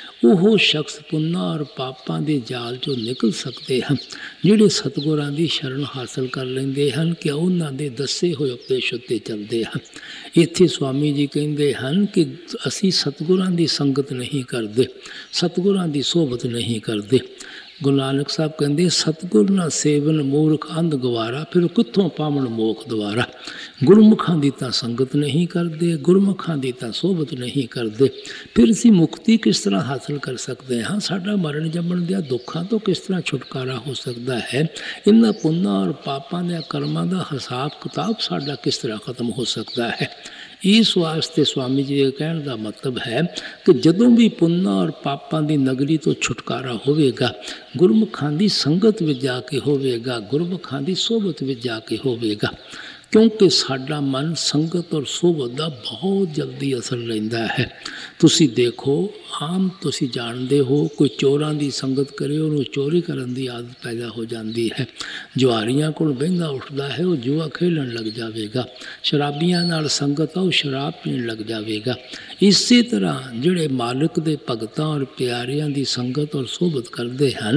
ਉਹ ਸ਼ਖਸ ਪੁੰਨਾਂ ਔਰ ਪਾਪਾਂ ਦੇ ਜਾਲ 'ਚੋਂ ਨਿਕਲ ਸਕਦੇ ਹਨ ਜਿਹੜੇ ਸਤਿਗੁਰਾਂ ਦੀ ਸ਼ਰਨ ਹਾਸਲ ਕਰ ਲੈਂਦੇ ਹਨ, ਕਿ ਉਹਨਾਂ ਦੇ ਦੱਸੇ ਹੋਏ ਉਪਦੇਸ਼ ਉੱਤੇ ਚੱਲਦੇ ਹਨ। ਇੱਥੇ ਸਵਾਮੀ ਜੀ ਕਹਿੰਦੇ ਹਨ ਕਿ ਅਸੀਂ ਸਤਿਗੁਰਾਂ ਦੀ ਸੰਗਤ ਨਹੀਂ ਕਰਦੇ, ਸਤਿਗੁਰਾਂ ਦੀ ਸੋਭਤ ਨਹੀਂ ਕਰਦੇ। ਗੁਰੂ ਨਾਨਕ ਸਾਹਿਬ ਕਹਿੰਦੇ, ਸਤਿਗੁਰ ਨਾ ਸੇਵਨ ਮੂਰਖ ਅੰਧ ਗਵਾਰਾ, ਫਿਰ ਕਿੱਥੋਂ ਪਾਵਨ ਮੋਖ ਦੁਆਰਾ। ਗੁਰਮੁਖਾਂ ਦੀ ਤਾਂ ਸੰਗਤ ਨਹੀਂ ਕਰਦੇ, ਗੁਰਮੁਖਾਂ ਦੀ ਤਾਂ ਸੋਭਤ ਨਹੀਂ ਕਰਦੇ, ਫਿਰ ਅਸੀਂ ਮੁਕਤੀ ਕਿਸ ਤਰ੍ਹਾਂ ਹਾਸਲ ਕਰ ਸਕਦੇ ਹਾਂ? ਸਾਡਾ ਮਰਨ ਜੰਮਣ ਦੇ ਦੁੱਖਾਂ ਤੋਂ ਕਿਸ ਤਰ੍ਹਾਂ ਛੁਟਕਾਰਾ ਹੋ ਸਕਦਾ ਹੈ? ਇਹਨਾਂ ਪੁੰਨਾਂ ਔਰ ਪਾਪਾਂ ਦੇ ਕਰਮਾਂ ਦਾ ਹਿਸਾਬ ਕਿਤਾਬ ਸਾਡਾ ਕਿਸ ਤਰ੍ਹਾਂ ਖਤਮ ਹੋ ਸਕਦਾ ਹੈ? ਇਸ ਵਾਸਤੇ ਸਵਾਮੀ ਜੀ ਦੇ ਕਹਿਣ ਦਾ ਮਤਲਬ ਹੈ ਕਿ ਜਦੋਂ ਵੀ ਪੁੰਨਾਂ ਔਰ ਪਾਪਾਂ ਦੀ ਨਗਰੀ ਤੋਂ ਛੁਟਕਾਰਾ ਹੋਵੇਗਾ, ਗੁਰਮੁਖਾਂ ਦੀ ਸੰਗਤ ਵਿੱਚ ਜਾ ਕੇ ਹੋਵੇਗਾ, ਗੁਰਮੁਖਾਂ ਦੀ ਸੋਭਤ ਵਿੱਚ ਜਾ ਕੇ ਹੋਵੇਗਾ। ਕਿਉਂਕਿ ਸਾਡਾ ਮਨ ਸੰਗਤ ਔਰ ਸੋਭਤ ਦਾ ਬਹੁਤ ਜਲਦੀ ਅਸਰ ਲੈਂਦਾ ਹੈ। ਤੁਸੀਂ ਦੇਖੋ, ਆਮ ਤੁਸੀਂ ਜਾਣਦੇ ਹੋ, ਕੋਈ ਚੋਰਾਂ ਦੀ ਸੰਗਤ ਕਰੇ ਉਹਨੂੰ ਚੋਰੀ ਕਰਨ ਦੀ ਆਦਤ ਪੈਦਾ ਹੋ ਜਾਂਦੀ ਹੈ। ਜੁਆਰੀਆਂ ਕੋਲ ਬਹਿੰਦਾ ਉੱਠਦਾ ਹੈ ਉਹ ਜੂਆ ਖੇਡਣ ਲੱਗ ਜਾਵੇਗਾ। ਸ਼ਰਾਬੀਆਂ ਨਾਲ ਸੰਗਤ ਆ ਉਹ ਸ਼ਰਾਬ ਪੀਣ ਲੱਗ ਜਾਵੇਗਾ। ਇਸੇ ਤਰ੍ਹਾਂ ਜਿਹੜੇ ਮਾਲਕ ਦੇ ਭਗਤਾਂ ਔਰ ਪਿਆਰਿਆਂ ਦੀ ਸੰਗਤ ਔਰ ਸੋਭਤ ਕਰਦੇ ਹਨ,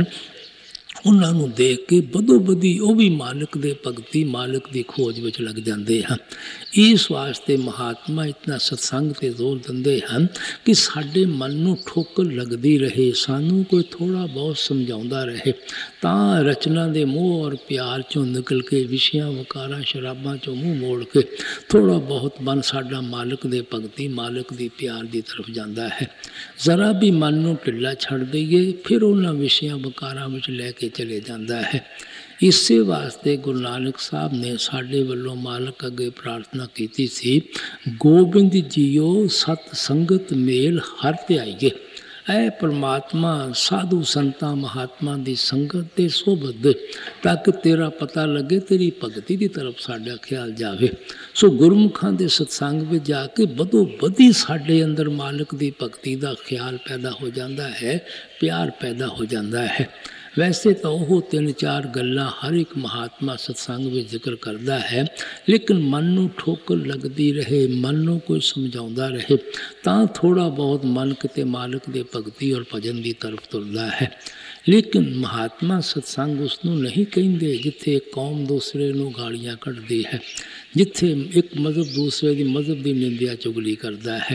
ਉਹਨਾਂ ਨੂੰ ਦੇਖ ਕੇ ਬਦੋ ਬਦੀ ਉਹ ਵੀ ਮਾਲਕ ਦੇ ਭਗਤੀ, ਮਾਲਕ ਦੀ ਖੋਜ ਵਿੱਚ ਲੱਗ ਜਾਂਦੇ ਹਨ। ਇਸ ਵਾਸਤੇ ਮਹਾਤਮਾ ਇਤਨਾ ਸਤਸੰਗ 'ਤੇ ਜ਼ੋਰ ਦਿੰਦੇ ਹਨ ਕਿ ਸਾਡੇ ਮਨ ਨੂੰ ਠੋਕਰ ਲੱਗਦੀ ਰਹੇ, ਸਾਨੂੰ ਕੋਈ ਥੋੜ੍ਹਾ ਬਹੁਤ ਸਮਝਾਉਂਦਾ ਰਹੇ, ਤਾਂ ਰਚਨਾ ਦੇ ਮੋਹ ਔਰ ਪਿਆਰ 'ਚੋਂ ਨਿਕਲ ਕੇ, ਵਿਸ਼ਿਆਂ ਵਕਾਰਾਂ ਸ਼ਰਾਬਾਂ 'ਚੋਂ ਮੂੰਹ ਮੋੜ ਕੇ ਥੋੜ੍ਹਾ ਬਹੁਤ ਮਨ ਸਾਡਾ ਮਾਲਕ ਦੇ ਭਗਤੀ, ਮਾਲਕ ਦੀ ਪਿਆਰ ਦੀ ਤਰਫ ਜਾਂਦਾ ਹੈ। ਜ਼ਰਾ ਵੀ ਮਨ ਨੂੰ ਢਿੱਲਾ ਛੱਡ ਦਈਏ, ਫਿਰ ਉਹਨਾਂ ਵਿਸ਼ਿਆਂ ਵਕਾਰਾਂ ਵਿੱਚ ਲੈ ਕੇ ਚਲੇ ਜਾਂਦਾ ਹੈ। ਇਸੇ ਵਾਸਤੇ ਗੁਰੂ ਨਾਨਕ ਸਾਹਿਬ ਨੇ ਸਾਡੇ ਵੱਲੋਂ ਮਾਲਕ ਅੱਗੇ ਪ੍ਰਾਰਥਨਾ ਕੀਤੀ ਸੀ, ਗੋਬਿੰਦ ਜੀਓ ਸਤ ਸੰਗਤ ਮੇਲ ਹਰ ਧਿਆਈਏ। ਐ ਪਰਮਾਤਮਾ, ਸਾਧੂ ਸੰਤਾਂ ਮਹਾਤਮਾ ਦੀ ਸੰਗਤ ਦੇ ਸੋਭਤ ਦੇ, ਤਾਂ ਕਿ ਤੇਰਾ ਪਤਾ ਲੱਗੇ, ਤੇਰੀ ਭਗਤੀ ਦੀ ਤਰਫ ਸਾਡਾ ਖਿਆਲ ਜਾਵੇ। ਸੋ ਗੁਰਮੁਖਾਂ ਦੇ ਸਤਸੰਗ ਵਿੱਚ ਜਾ ਕੇ ਬਦੋ ਬਦੀ ਸਾਡੇ ਅੰਦਰ ਮਾਲਕ ਦੀ ਭਗਤੀ ਦਾ ਖਿਆਲ ਪੈਦਾ ਹੋ ਜਾਂਦਾ ਹੈ, ਪਿਆਰ ਪੈਦਾ ਹੋ ਜਾਂਦਾ ਹੈ। ਵੈਸੇ ਤਾਂ ਉਹ ਤਿੰਨ ਚਾਰ ਗੱਲਾਂ ਹਰ ਇੱਕ ਮਹਾਤਮਾ ਸਤਸੰਗ ਵਿੱਚ ਜ਼ਿਕਰ ਕਰਦਾ ਹੈ, ਲੇਕਿਨ ਮਨ ਨੂੰ ਠੋਕਰ ਲੱਗਦੀ ਰਹੇ, ਮਨ ਨੂੰ ਕੋਈ ਸਮਝਾਉਂਦਾ ਰਹੇ, ਤਾਂ ਥੋੜ੍ਹਾ ਬਹੁਤ ਮਨ ਕਿਤੇ ਮਾਲਕ ਦੇ ਭਗਤੀ ਔਰ ਭਜਨ ਦੀ ਤਰਫ ਤੁਰਦਾ ਹੈ। ਲੇਕਿਨ ਮਹਾਤਮਾ ਸਤਸੰਗ ਉਸ ਨੂੰ ਨਹੀਂ ਕਹਿੰਦੇ ਜਿੱਥੇ ਕੌਮ ਦੂਸਰੇ ਨੂੰ ਗਾਲੀਆਂ ਕੱਢਦੀ ਹੈ, ਜਿੱਥੇ ਇੱਕ ਮਜ਼ਹਬ ਦੂਸਰੇ ਦੀ ਮਜ਼ਹਬ ਦੀ ਨਿੰਦਿਆ ਚੁਗਲੀ ਕਰਦਾ ਹੈ।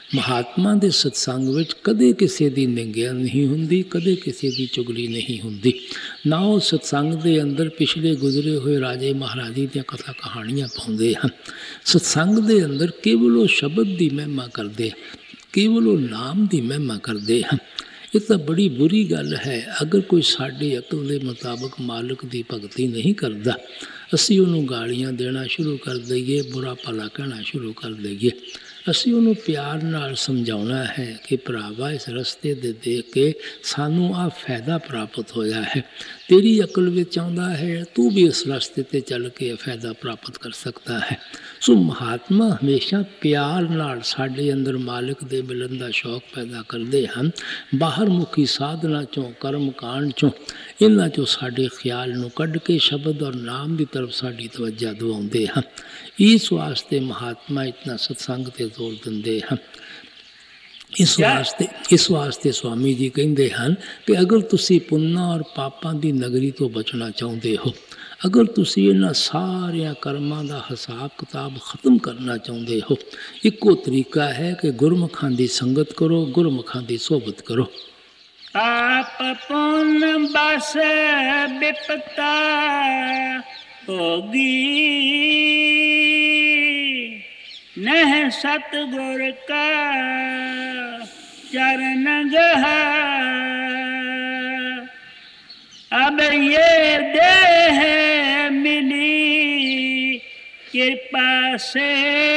महात्मा के सत्संग विच कदे किसी की निंदिया नहीं हुंदी, कदे किसी की चुगली नहीं हुंदी। ना वो सत्संग के अंदर पिछले गुजरे हुए राजे महाराजे दी कथा कहानियाँ पाउंदे हैं। सत्संग के अंदर केवल वो शब्द की महिमा करते, केवल वो नाम की महिमा करते हैं। ये तो बड़ी बुरी गल है अगर कोई साड़ी अकल के मुताबिक मालिक की भगती नहीं करता, असी उन्होंने गालियाँ देना शुरू कर दईए, बुरा भला कहना शुरू कर दईए। असी उन्होंने प्यार नाल समझाना है कि भरावा इस रस्ते दे देख के सानू आ फायदा प्राप्त होया है, तेरी अकल विच आउंदा है, तू भी इस रास्ते ते चल के फायदा प्राप्त कर सकता है। सो महात्मा हमेशा प्यार नाल साडे अंदर मालिक दे मिलन दा शौक पैदा करते हैं। बाहर मुखी साधना चों, कर्म कांड चों, इन्हां चों साडे ख्याल नूं कढ के शब्द और नाम की तरफ साडी तवज्जो दिवाउंदे हैं। इस वास्ते महात्मा इतना सत्संग ते जोर दिंदे हैं। इस वास्ते इस वास्ते स्वामी जी कहते हैं कि अगर तुसी पुन्ना और पापां की नगरी तो बचना चाहते हो, अगर तुसी इन्हां सारिया कर्मां दा हिसाब किताब खत्म करना चाहते हो, इको तरीका है कि गुरमुखां दी संगत करो, गुरमुखां दी सोबत करो। आप पुन बस बिपता होगी, नह सतगुर का चरण गहा। अब ये देह मिली कृपा से,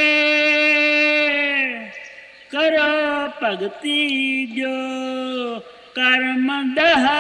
करो भगति जो कर्म दहा।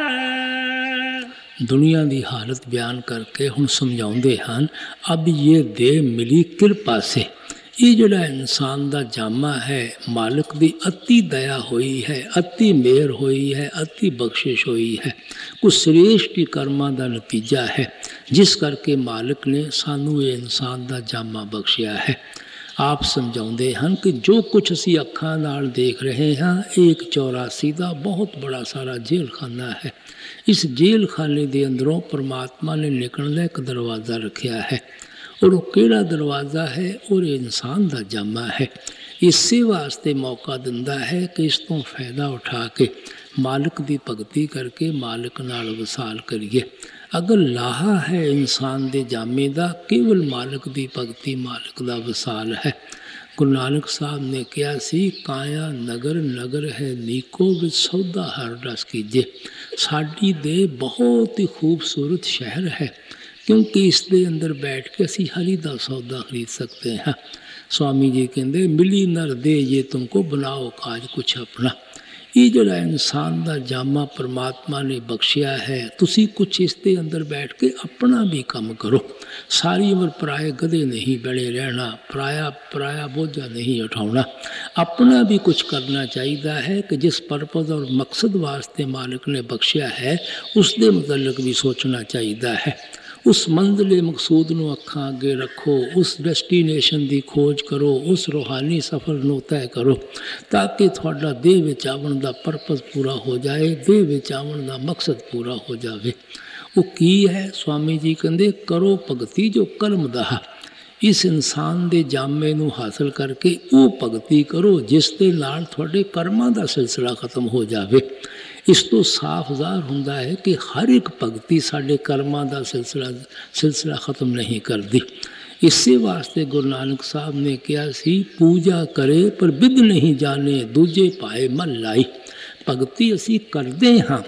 दुनिया की हालत बयान करके हुण समझाउंदे हन, अब ये देह मिली कृपा से। ये जिहड़ा इंसान का जामा है, मालिक की अति दया हुई है, अति मेहर हुई है, अति बख्शिश हुई है, कुछ श्रेष्ठ कर्मां का नतीजा है, जिस करके मालिक ने सानू ये इंसान का जामा बख्शिया है। आप समझाते हैं कि जो कुछ असी अखां नाल देख रहे हैं, एक चौरासी का बहुत बड़ा सारा जेल खाना है। इस जेल खाने के अंदरों परमात्मा ने निकलने एक दरवाज़ा रखा है, और वो केड़ा दरवाज़ा है, और इंसान का जामा है। इसे वास्ते मौका दिंदा है कि इस तो फायदा उठा के मालिक की भगती करके मालिक नाल वसाल करिए। अगर लाहा है इंसान के जामे का, केवल मालिक की भगती, मालिक का वसाल है। गुरु नानक साहब ने कहा सी, काया नगर नगर है नीको विच सौदा हर रस कीजे। साडी दे बहुत ही खूबसूरत शहर है, क्योंकि इसके अंदर बैठ के असी हरी का सौदा खरीद सकते हैं। स्वामी जी कहते, मिली नर दे ये तुमको बनाओ काज कुछ अपना। ये जड़ा इंसान का जामा परमात्मा ने बख्शिया है, तुसी कुछ इसके अंदर बैठ के अपना भी काम करो। सारी उम्र पराए गधे नहीं बड़े रहना, पराया पराया बोझा नहीं उठाना, अपना भी कुछ करना चाहिए है कि जिस पर्पज और मकसद वास्ते मालिक ने बख्शिया है, उसके मुतल्लिक भी सोचना चाहिए है। उस मंजिले मकसूद नूं अखां अगे रखो, उस डेस्टिनेशन की खोज करो, उस रूहानी सफ़र नूं तय करो, ताकि थोड़ा देह विच आवन दा परपज पूरा हो जाए, देह विच आवन दा मकसद पूरा हो जाए। वो की है? स्वामी जी कहते, करो भगती जो कर्म दहा। इस इंसान के जामे नूं हासिल करके वो भगती करो जिस दे नाल थोड़े कर्मां दा सिलसिला खत्म हो जाए। इस तो साफ ज़ाहिर होंदा है कि हर एक भगती साडे कर्मां दा सिलसिला सिलसिला खत्म नहीं करती। इसे वास्ते गुरु नानक साहब ने कहा सी, पूजा करे पर बिद नहीं जाने, दूजे पाए मन लाई। भगती असी करते हाँ,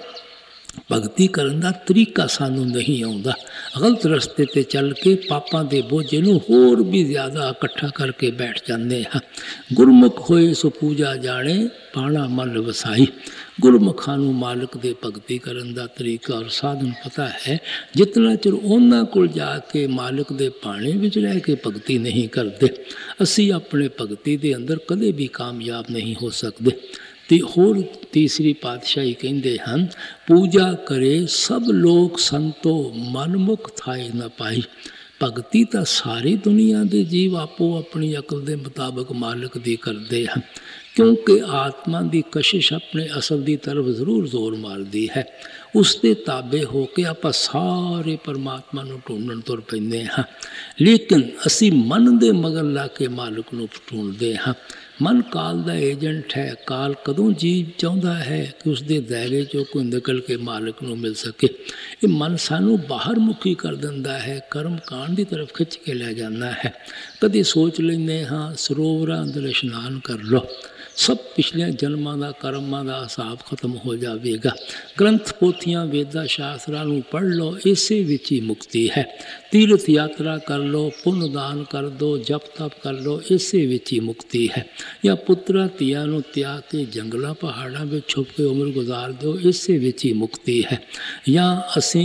भगती करन दा तरीका सानू नहीं आउंदा। गलत रस्ते ते चल के पापां दे बोझे नूं होर भी ज़्यादा इकट्ठा करके बैठ जाते हैं। गुरमुख होए सो पूजा जाने, पाना मन वसाई। गुरमुखां नूं मालिक दे भगती करन दा तरीका और साधन पता है। जितना चिर उन्हां कोल जाके मालिक दे पाने विच रह के भगती नहीं करते, असी अपने भगती दे अंदर कदे भी कामयाब नहीं हो सकते। ते होर तीसरी पातशाही कहते हैं, पूजा करे सब लोग संतो, मनमुख थाए न पाई। भगती तो सारी दुनिया के जीव आपो अपनी अकल के मुताबिक मालिक दी करते हैं, क्योंकि आत्मा की कशिश अपने असल की तरफ जरूर जोर मारती है। उसके ताबे होके आप सारे परमात्मा नूं ढूंढण तुर पैंदे हाँ, लेकिन असी मन दे मगन ला के मालिक नूं ढूंढते हाँ। ਮਨ ਕਾਲ ਦਾ ਏਜੰਟ ਹੈ। ਕਾਲ ਕਦੋਂ ਜੀਵ ਚਾਹੁੰਦਾ ਹੈ ਕਿ ਉਸਦੇ ਦਾਇਰੇ 'ਚੋਂ ਕੋਈ ਨਿਕਲ ਕੇ ਮਾਲਕ ਨੂੰ ਮਿਲ ਸਕੇ। ਇਹ ਮਨ ਸਾਨੂੰ ਬਾਹਰ ਮੁਖੀ ਕਰ ਦਿੰਦਾ ਹੈ, ਕਰਮ ਕਾਂਡ ਦੀ ਤਰਫ ਖਿੱਚ ਕੇ ਲੈ ਜਾਂਦਾ ਹੈ। ਕਦੇ ਸੋਚ ਲੈਂਦੇ ਹਾਂ ਸਰੋਵਰਾਂ ਅੰਦਰ ਇਸ਼ਨਾਨ ਕਰ ਲਓ, ਸਭ ਪਿਛਲੇ ਜਨਮਾਂ ਦਾ ਕਰਮਾਂ ਦਾ ਹਿਸਾਬ ਖਤਮ ਹੋ ਜਾਵੇਗਾ। ਗ੍ਰੰਥ ਪੋਥੀਆਂ ਵੇਦਾਂ ਸ਼ਾਸਤਰਾਂ ਨੂੰ ਪੜ੍ਹ ਲਓ, ਇਸੇ ਵਿੱਚ ਹੀ ਮੁਕਤੀ ਹੈ। ਤੀਰਥ ਯਾਤਰਾ ਕਰ ਲਓ, ਪੁੰਨ ਦਾਨ ਕਰ ਦਿਓ, ਜਪ ਤਪ ਕਰ ਲਓ, ਇਸੇ ਵਿੱਚ ਹੀ ਮੁਕਤੀ ਹੈ। ਜਾਂ ਪੁੱਤਰਾਂ ਧੀਆਂ ਨੂੰ ਤਿਆਗ ਕੇ ਜੰਗਲਾਂ ਪਹਾੜਾਂ ਵਿੱਚ ਛੁਪ ਕੇ ਉਮਰ ਗੁਜ਼ਾਰ ਦਿਓ, ਇਸੇ ਵਿੱਚ ਹੀ ਮੁਕਤੀ ਹੈ। ਜਾਂ ਅਸੀਂ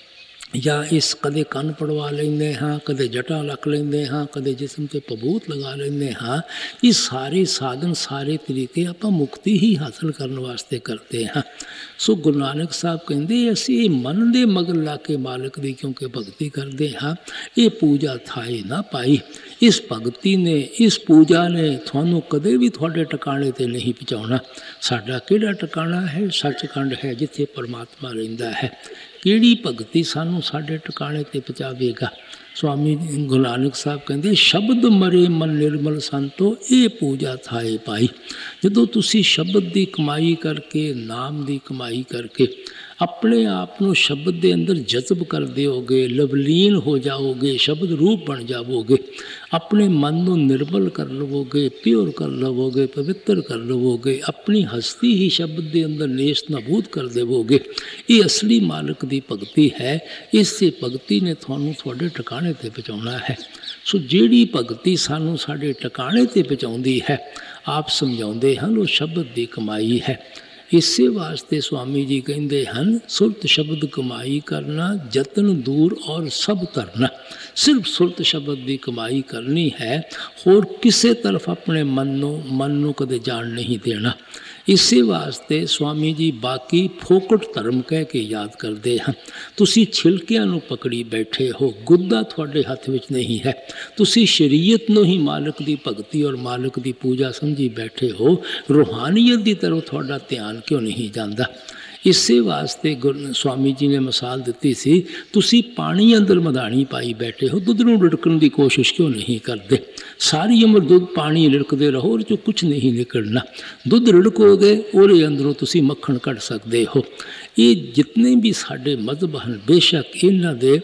ਜਾਂ ਇਸ ਕਦੇ ਕੰਨ ਪੜਵਾ ਲੈਂਦੇ ਹਾਂ, ਕਦੇ ਜਟਾਂ ਰੱਖ ਲੈਂਦੇ ਹਾਂ, ਕਦੇ ਜਿਸਮ 'ਤੇ ਪਬੂਤ ਲਗਾ ਲੈਂਦੇ ਹਾਂ। ਇਹ ਸਾਰੇ ਸਾਧਨ, ਸਾਰੇ ਤਰੀਕੇ ਆਪਾਂ ਮੁਕਤੀ ਹੀ ਹਾਸਲ ਕਰਨ ਵਾਸਤੇ ਕਰਦੇ ਹਾਂ। ਸੋ ਗੁਰੂ ਨਾਨਕ ਸਾਹਿਬ ਕਹਿੰਦੇ ਅਸੀਂ ਇਹ ਮਨ ਦੇ ਮਗਰ ਲਾ ਕੇ ਮਾਲਕ ਦੀ ਕਿਉਂਕਿ ਭਗਤੀ ਕਰਦੇ ਹਾਂ, ਇਹ ਪੂਜਾ ਥਾਏ ਨਾ ਪਾਈ। ਇਸ ਭਗਤੀ ਨੇ, ਇਸ ਪੂਜਾ ਨੇ ਤੁਹਾਨੂੰ ਕਦੇ ਵੀ ਤੁਹਾਡੇ ਟਿਕਾਣੇ 'ਤੇ ਨਹੀਂ ਪਹੁੰਚਾਉਣਾ। ਸਾਡਾ ਕਿਹੜਾ ਟਿਕਾਣਾ ਹੈ? ਸੱਚਖੰਡ ਹੈ, ਜਿੱਥੇ ਪਰਮਾਤਮਾ ਰਹਿੰਦਾ ਹੈ। ਕਿਹੜੀ ਭਗਤੀ ਸਾਨੂੰ ਸਾਡੇ ਟਿਕਾਣੇ 'ਤੇ ਪਹੁੰਚਾਵੇਗਾ? ਸਵਾਮੀ ਗੁਰੂ ਨਾਨਕ ਸਾਹਿਬ ਕਹਿੰਦੇ ਸ਼ਬਦ ਮਰੇ ਮਨ ਨਿਰਮਲ ਸੰਤੋ, ਇਹ ਪੂਜਾ ਥਾਏ ਪਾਈ। ਜਦੋਂ ਤੁਸੀਂ ਸ਼ਬਦ ਦੀ ਕਮਾਈ ਕਰਕੇ, ਨਾਮ ਦੀ ਕਮਾਈ ਕਰਕੇ ਆਪਣੇ ਆਪ ਨੂੰ ਸ਼ਬਦ ਦੇ ਅੰਦਰ ਜਜ਼ਬ ਕਰ ਦਿਓਗੇ, ਲਵਲੀਨ ਹੋ ਜਾਓਗੇ, ਸ਼ਬਦ ਰੂਪ ਬਣ ਜਾਵੋਗੇ, ਆਪਣੇ ਮਨ ਨੂੰ ਨਿਰਮਲ ਕਰ ਲਵੋਗੇ, ਪਿਓਰ ਕਰ ਲਵੋਗੇ, ਪਵਿੱਤਰ ਕਰ ਲਵੋਗੇ, ਆਪਣੀ ਹਸਤੀ ਹੀ ਸ਼ਬਦ ਦੇ ਅੰਦਰ ਨੇਸਤ ਨਾਬੂਦ ਕਰ ਦੇਵੋਗੇ। ਇਹ ਅਸਲੀ ਮਾਲਕ ਦੀ ਭਗਤੀ ਹੈ। ਇਸੇ ਭਗਤੀ ਨੇ ਤੁਹਾਨੂੰ ਤੁਹਾਡੇ ਟਿਕਾਣੇ 'ਤੇ ਪਹੁੰਚਾਉਣਾ ਹੈ। ਸੋ ਜਿਹੜੀ ਭਗਤੀ ਸਾਨੂੰ ਸਾਡੇ ਟਿਕਾਣੇ 'ਤੇ ਪਹੁੰਚਾਉਂਦੀ ਹੈ, ਆਪ ਸਮਝਾਉਂਦੇ ਹਨ ਉਹ ਸ਼ਬਦ ਦੀ ਕਮਾਈ ਹੈ। ਇਸੇ ਵਾਸਤੇ ਸਵਾਮੀ ਜੀ ਕਹਿੰਦੇ ਹਨ ਸੁਰਤ ਸ਼ਬਦ ਕਮਾਈ ਕਰਨਾ, ਯਤਨ ਦੂਰ ਔਰ ਸਭ ਧਰਨਾ। ਸਿਰਫ ਸੁਰਤ ਸ਼ਬਦ ਦੀ ਕਮਾਈ ਕਰਨੀ ਹੈ, ਹੋਰ ਕਿਸੇ ਤਰਫ ਆਪਣੇ ਮਨ ਨੂੰ ਮਨ ਨੂੰ ਕਦੇ ਜਾਣ ਨਹੀਂ ਦੇਣਾ। ਇਸੇ ਵਾਸਤੇ ਸਵਾਮੀ ਜੀ ਬਾਕੀ ਫੋਕਟ ਧਰਮ ਕਹਿ ਕੇ ਯਾਦ ਕਰਦੇ ਹਨ। ਤੁਸੀਂ ਛਿਲਕਿਆਂ ਨੂੰ ਪਕੜੀ ਬੈਠੇ ਹੋ, ਗੁੱਦਾ ਤੁਹਾਡੇ ਹੱਥ ਵਿੱਚ ਨਹੀਂ ਹੈ। ਤੁਸੀਂ ਸ਼ਰੀਅਤ ਨੂੰ ਹੀ ਮਾਲਕ ਦੀ ਭਗਤੀ ਔਰ ਮਾਲਕ ਦੀ ਪੂਜਾ ਸਮਝੀ ਬੈਠੇ ਹੋ, ਰੂਹਾਨੀਅਤ ਦੀ ਤਰਫ ਤੁਹਾਡਾ ਧਿਆਨ ਕਿਉਂ ਨਹੀਂ ਜਾਂਦਾ? ਇਸੇ ਵਾਸਤੇ ਗੁਰੂ ਸਵਾਮੀ ਜੀ ਨੇ ਮਿਸਾਲ ਦਿੱਤੀ ਸੀ, ਤੁਸੀਂ ਪਾਣੀ ਅੰਦਰ ਮਧਾਣੀ ਪਾਈ ਬੈਠੇ ਹੋ, ਦੁੱਧ ਨੂੰ ਰਿੜਕਣ ਦੀ ਕੋਸ਼ਿਸ਼ ਕਿਉਂ ਨਹੀਂ ਕਰਦੇ? ਸਾਰੀ ਉਮਰ ਦੁੱਧ ਪਾਣੀ ਰਿੜਕਦੇ ਰਹੋ, ਉਹਦੇ 'ਚੋਂ ਕੁਛ ਨਹੀਂ ਨਿਕਲਣਾ। ਦੁੱਧ ਰਿੜਕੋਗੇ, ਉਹਦੇ ਅੰਦਰੋਂ ਤੁਸੀਂ ਮੱਖਣ ਕੱਢ ਸਕਦੇ ਹੋ। ਇਹ ਜਿਤਨੇ ਵੀ ਸਾਡੇ ਮਜ਼ਹਬ ਹਨ, ਬੇਸ਼ੱਕ ਇਹਨਾਂ ਦੇ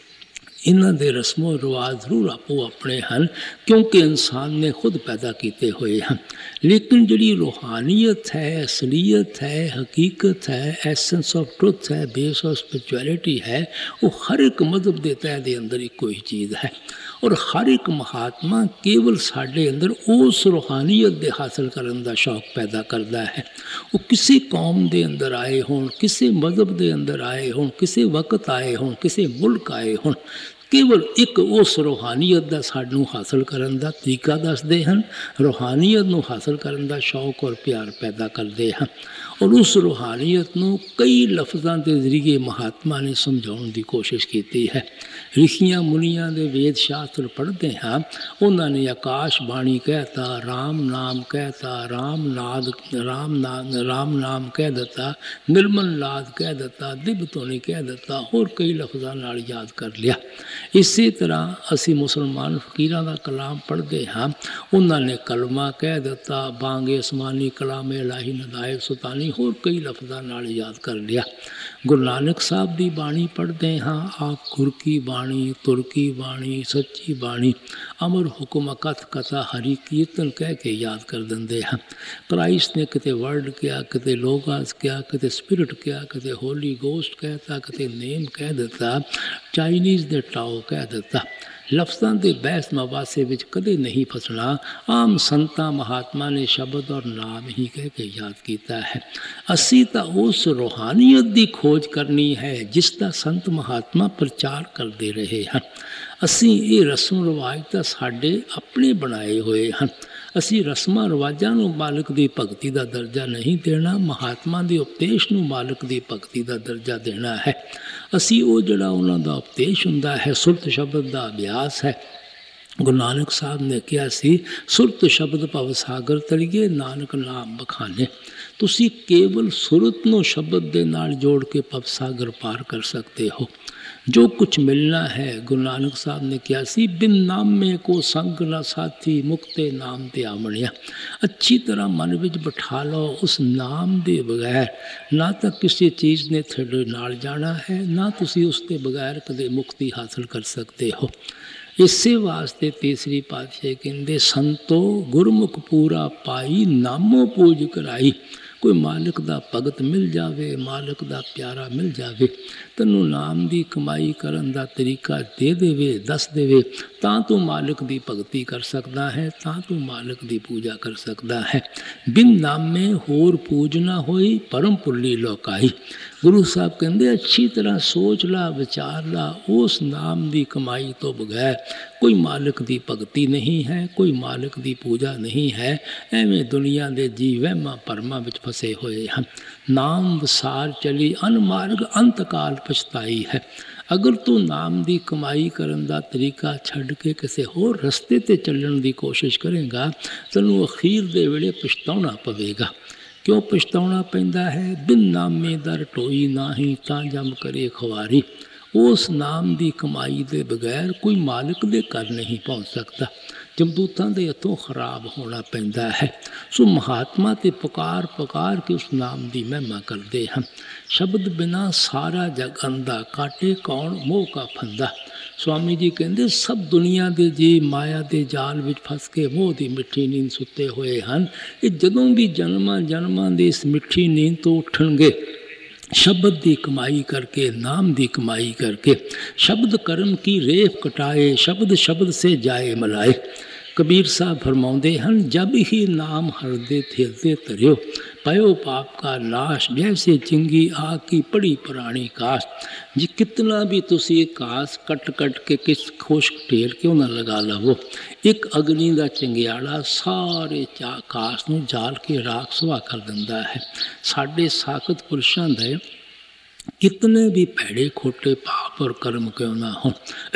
ਇਹਨਾਂ ਦੇ ਰਸਮੋ ਰਿਵਾਜ ਜ਼ਰੂਰ ਆਪੋ ਆਪਣੇ ਹਨ, ਕਿਉਂਕਿ ਇਨਸਾਨ ਨੇ ਖੁਦ ਪੈਦਾ ਕੀਤੇ ਹੋਏ ਹਨ। ਲੇਕਿਨ ਜਿਹੜੀ ਰੂਹਾਨੀਅਤ ਹੈ, ਅਸਲੀਅਤ ਹੈ, ਹਕੀਕਤ ਹੈ, ਐਸੈਂਸ ਆਫ ਟਰੁਥ ਹੈ, ਬੇਸ ਆਫ ਸਪਿਰਿਚੁਅਲਿਟੀ ਹੈ, ਉਹ ਹਰ ਇੱਕ ਮਜ਼ਹਬ ਦੇ ਤਹਿ ਦੇ ਅੰਦਰ ਇੱਕੋ ਹੀ ਚੀਜ਼ ਹੈ। ਔਰ ਹਰ ਇੱਕ ਮਹਾਤਮਾ ਕੇਵਲ ਸਾਡੇ ਅੰਦਰ ਉਸ ਰੂਹਾਨੀਅਤ ਦੇ ਹਾਸਲ ਕਰਨ ਦਾ ਸ਼ੌਕ ਪੈਦਾ ਕਰਦਾ ਹੈ। ਉਹ ਕਿਸੇ ਕੌਮ ਦੇ ਅੰਦਰ ਆਏ ਹੋਣ, ਕਿਸੇ ਮਜ਼ਹਬ ਦੇ ਅੰਦਰ ਆਏ ਹੋਣ, ਕਿਸੇ ਵਕਤ ਆਏ ਹੋਣ, ਕਿਸੇ ਮੁਲਕ ਆਏ ਹੋਣ, ਕੇਵਲ ਇੱਕ ਉਸ ਰੂਹਾਨੀਅਤ ਦਾ ਸਾਨੂੰ ਹਾਸਲ ਕਰਨ ਦਾ ਤਰੀਕਾ ਦੱਸਦੇ ਹਨ, ਰੂਹਾਨੀਅਤ ਨੂੰ ਹਾਸਲ ਕਰਨ ਦਾ ਸ਼ੌਕ ਔਰ ਪਿਆਰ ਪੈਦਾ ਕਰਦੇ ਹਨ। ਔਰ ਉਸ ਰੂਹਾਨੀਅਤ ਨੂੰ ਕਈ ਲਫ਼ਜ਼ਾਂ ਦੇ ਜ਼ਰੀਏ ਮਹਾਤਮਾ ਨੇ ਸਮਝਾਉਣ ਦੀ ਕੋਸ਼ਿਸ਼ ਕੀਤੀ ਹੈ। ਰਿਸ਼ੀਆਂ ਮੁਨੀਆਂ ਦੇ ਵੇਦ ਸ਼ਾਸਤਰ ਪੜ੍ਹਦੇ ਹਾਂ, ਉਹਨਾਂ ਨੇ ਆਕਾਸ਼ ਬਾਣੀ ਕਹਿਤਾ, ਰਾਮ ਨਾਮ ਕਹਿਤਾ, ਰਾਮ ਨਾਦ ਰਾਮ ਨਾਮ ਰਾਮ ਨਾਮ ਕਹਿ ਦਿੱਤਾ, ਨਿਰਮਲ ਨਾਦ ਕਹਿ ਦਿੱਤਾ, ਦਿਵ ਧੁਨੀ ਕਹਿ ਦਿੱਤਾ, ਹੋਰ ਕਈ ਲਫ਼ਜ਼ਾਂ ਨਾਲ ਯਾਦ ਕਰ ਲਿਆ। ਇਸੇ ਤਰ੍ਹਾਂ ਅਸੀਂ ਮੁਸਲਮਾਨ ਫਕੀਰਾਂ ਦਾ ਕਲਾਮ ਪੜ੍ਹਦੇ ਹਾਂ, ਉਹਨਾਂ ਨੇ ਕਲਮਾ ਕਹਿ ਦਿੱਤਾ, ਬਾਂਗੇ ਅਸਮਾਨੀ ਕਲਾਮੇ ਇਲਾਹੀ ਨਦਾਇ ਸੁਲਤਾਨੀ, ਹੋਰ ਕਈ ਲਫ਼ਜ਼ਾਂ ਨਾਲ ਯਾਦ ਕਰ ਲਿਆ। ਗੁਰੂ ਨਾਨਕ ਸਾਹਿਬ ਦੀ ਬਾਣੀ ਪੜ੍ਹਦੇ ਹਾਂ, ਆਪ ਗੁਰ ਕੀ ਬਾਣੀ, ਤੁਰ ਕੀ ਬਾਣੀ, ਸੱਚੀ ਬਾਣੀ, ਅਮਰ ਹੁਕਮ ਅਕਥ ਕਥਾ ਹਰੀ ਕੀਰਤਨ ਕਹਿ ਕੇ ਯਾਦ ਕਰ ਦਿੰਦੇ ਹਨ। ਕ੍ਰਾਈਸਟ ਨੇ ਕਿਤੇ ਵਰਡ ਕਿਹਾ, ਕਿਤੇ ਲੋਗਾਸ ਕਿਹਾ, ਕਿਤੇ ਸਪਿਰਿਟ ਕਿਹਾ, ਕਿਤੇ ਹੋਲੀ ਗੋਸਟ ਕਹਿਤਾ, ਕਿਤੇ ਨੇਮ ਕਹਿ ਦਿੱਤਾ, ਚਾਈਨੀਜ਼ ਦੇ ਟਾਓ ਕਹਿ ਦਿੱਤਾ। ਲਫ਼ਜ਼ਾਂ ਦੇ ਬਹਿਸ ਮਬਾਸੇ ਵਿੱਚ ਕਦੇ ਨਹੀਂ ਫਸਣਾ। ਆਮ ਸੰਤਾਂ ਮਹਾਤਮਾ ਨੇ ਸ਼ਬਦ ਔਰ ਨਾਮ ਹੀ ਕਹਿ ਕੇ ਯਾਦ ਕੀਤਾ ਹੈ। ਅਸੀਂ ਤਾਂ ਉਸ ਰੂਹਾਨੀਅਤ ਦੀ ਖੋਜ ਕਰਨੀ ਹੈ ਜਿਸ ਦਾ ਸੰਤ ਮਹਾਤਮਾ ਪ੍ਰਚਾਰ ਕਰਦੇ ਰਹੇ ਹਨ। ਅਸੀਂ ਇਹ ਰਸਮ ਰਿਵਾਜ ਤਾਂ ਸਾਡੇ ਆਪਣੇ ਬਣਾਏ ਹੋਏ ਹਨ। ਅਸੀਂ ਰਸਮਾਂ ਰਿਵਾਜਾਂ ਨੂੰ ਮਾਲਕ ਦੀ ਭਗਤੀ ਦਾ ਦਰਜਾ ਨਹੀਂ ਦੇਣਾ, ਮਹਾਤਮਾ ਦੇ ਉਪਦੇਸ਼ ਨੂੰ ਮਾਲਕ ਦੀ ਭਗਤੀ ਦਾ ਦਰਜਾ ਦੇਣਾ ਹੈ। ਅਸੀਂ ਉਹ ਜਿਹੜਾ ਉਹਨਾਂ ਦਾ ਉਪਦੇਸ਼ ਹੁੰਦਾ ਹੈ, ਸੁਰਤ ਸ਼ਬਦ ਦਾ ਅਭਿਆਸ ਹੈ। ਗੁਰੂ ਨਾਨਕ ਸਾਹਿਬ ਨੇ ਕਿਹਾ ਸੀ, ਸੁਰਤ ਸ਼ਬਦ ਭਵ ਸਾਗਰ ਤਰੀਏ, ਨਾਨਕ ਨਾਮ ਬਖਾਨੇ। ਤੁਸੀਂ ਕੇਵਲ ਸੁਰਤ ਨੂੰ ਸ਼ਬਦ ਦੇ ਨਾਲ ਜੋੜ ਕੇ ਭਵ ਸਾਗਰ ਪਾਰ ਕਰ ਸਕਦੇ ਹੋ। जो कुछ मिलना है, गुरु नानक साहब ने किया सी, बिन नामे को संग न साथी, मुक्ते नाम ते आमणिया। अच्छी तरह मन विच बिठा लो, उस नाम दे बगैर ना तो किसी चीज़ ने थोड़े नाल जाना है, ना तुसी उसके बगैर कदे मुक्ति हासिल कर सकते हो। इसे वास्ते तीसरी पातशाही कहते, संतो गुरमुख पूरा पाई, नामो पूज कराई। कोई मालिक दा भगत मिल जावे, मालिक दा प्यारा मिल जावे, तैनूं नाम दी कमाई करन दा तरीका दे देवे, दस देवे, तां तू मालिक दी भगती कर सकदा है, तां तू मालिक दी पूजा कर सकदा है। बिन नामे होर पूज ना होई, परम पुल्ली लोकाई। गुरु साहब कहते अच्छी तरह सोच ला, विचार ला, उस नाम दी कमाई तो बगैर कोई मालिक दी भगती नहीं है, कोई मालिक दी पूजा नहीं है। एवें दुनिया दे जी वहमां भरमां विच फसे हुए हैं। नाम वसार चली अनमार्ग, अंतकाल पछताई है। अगर तू नाम दी कमाई करन दा तरीका छड्ड के किसी होर रस्ते ते चलण दी कोशिश करेगा, तैनूं अखीर दे वेले पछताउणा पवेगा। क्यों पछताउणा पैंदा है? बिन नामे दर टोई नाही, तां जम करे खुआरी। उस नाम की कमाई के बगैर कोई मालिक के घर नहीं पहुँच सकता, जमदूतां दे हथों खराब होना पैंदा है। सो महात्मा ते पुकार पुकार के उस नाम की महिमा करते हैं। शब्द बिना सारा जग अंधा, काटे कौन मोह का फंदा। स्वामी जी कहते सब दुनिया के जी माया के जाल विच फस के मोह की मिठी नींद सुते हुए हैं। ये जदों भी जन्मां जन्मां दे इस मिठी नींद तो उठणगे, शब्द की कमाई करके, नाम की कमाई करके। शब्द कर्म की रेख कटाए, शब्द शब्द से जाए मलाए। कबीर साहब फरमाउंदे हन, जब ही नाम हरदे थिरदे तरियो, पयो पाप का नाश, जैसे चिंगी आग की पड़ी पुरानी काश। जी कितना भी तुसी काश कट कट के किस खुश्क ढेर क्यों ना लगा लवो, एक अग्नि का चंगियाड़ा सारे चा काश नूं जाल के राख सुहा कर दिंदा है। साडे साखत पुरुषां दे कितने भी भैड़े खोटे पाप और कर्म क्यों ना हो,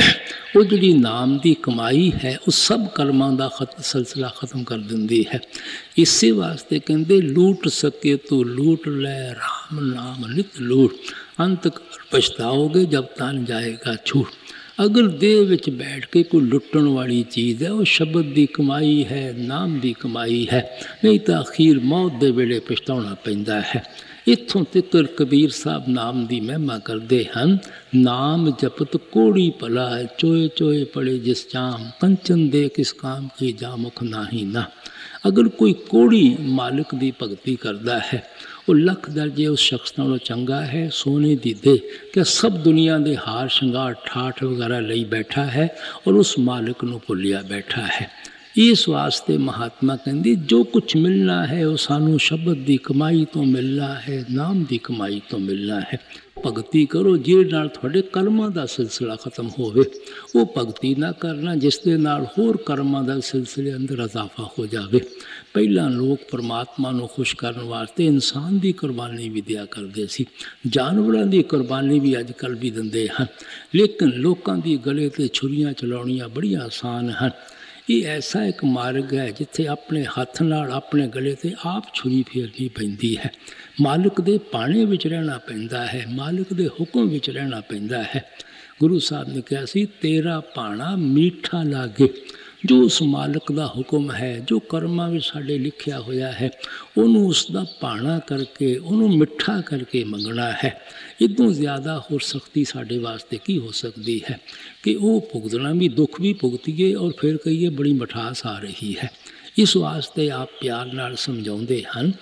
वो जी नाम की कमाई है उस सब कर्मां का खत सिलसिला खत्म कर देंदी है। इसे वास्ते कहते लूट सके तो लूट ले, राम नाम नित लूट, अंत कर पछताओगे जब तन जाएगा छूट। अगर देह विच बैठ के कोई लुटन वाली चीज़ है, वो शब्द की कमाई है, नाम की कमाई है, नहीं तो अखीर मौत दे वेले पछताउणा पैंदा है। इत्थों तिकर कबीर साहब नाम की महिमा करते हैं। नाम जपत कोड़ी भला, चोए चोए पड़े जिस जाम, कंचन दे किस काम की जामुख नाही ना। अगर कोई कोड़ी मालिक की भगती करता है, वो लख दर्जे उस शख्स नालों चंगा है सोने दी दे कि सब दुनिया के हार श्रृंगार ठाठ वगैरह लई बैठा है और उस मालिक नूं भुलिया बैठा है। इस वास्ते महात्मा कहते जो कुछ मिलना है वो सानू शब्द की कमाई तो मिलना है, नाम की कमाई तो मिलना है। भगती करो जिहदे नाल तुहाडे कर्मां दा सिलसिला खत्म होवे, वो भगती ना करना जिस दे नाल होर कर्मां दा सिलसिले अंदर इजाफा हो जावे। पहला लोग परमात्मा नूं खुश करन वास्ते इंसान की कुर्बानी भी दिया करते सी, जानवरां की कुर्बानी भी अजकल भी दिंदे हैं, लेकिन लोकां दी गले ते छुरियां चलाउणियां बड़ी आसान हैं। ये ऐसा एक मार्ग है जिथे अपने हथ नाल अपने गले ते आप छुरी फेरनी पैंदी है। मालिक दे पाणे विच रहना पैंदा है, मालिक दे हुक्म विच रहना पैंदा है। गुरु साहब ने कहा सी तेरा पाणा मीठा लागे। जो उस मालिक का हुक्म है, जो कर्मां विच साडे लिखिया होया है, उन्होंने उसका पाणा करके उन्होंने मिठा करके मंगना है। इतों ज़्यादा होर सख्ती साडे वास्ते की हो सकती है कि वो भुगतना भी दुख भी भुगतीए और फिर कहिए बड़ी मिठास आ रही है। इस वास्ते आप प्यार नाल समझाउंदे हन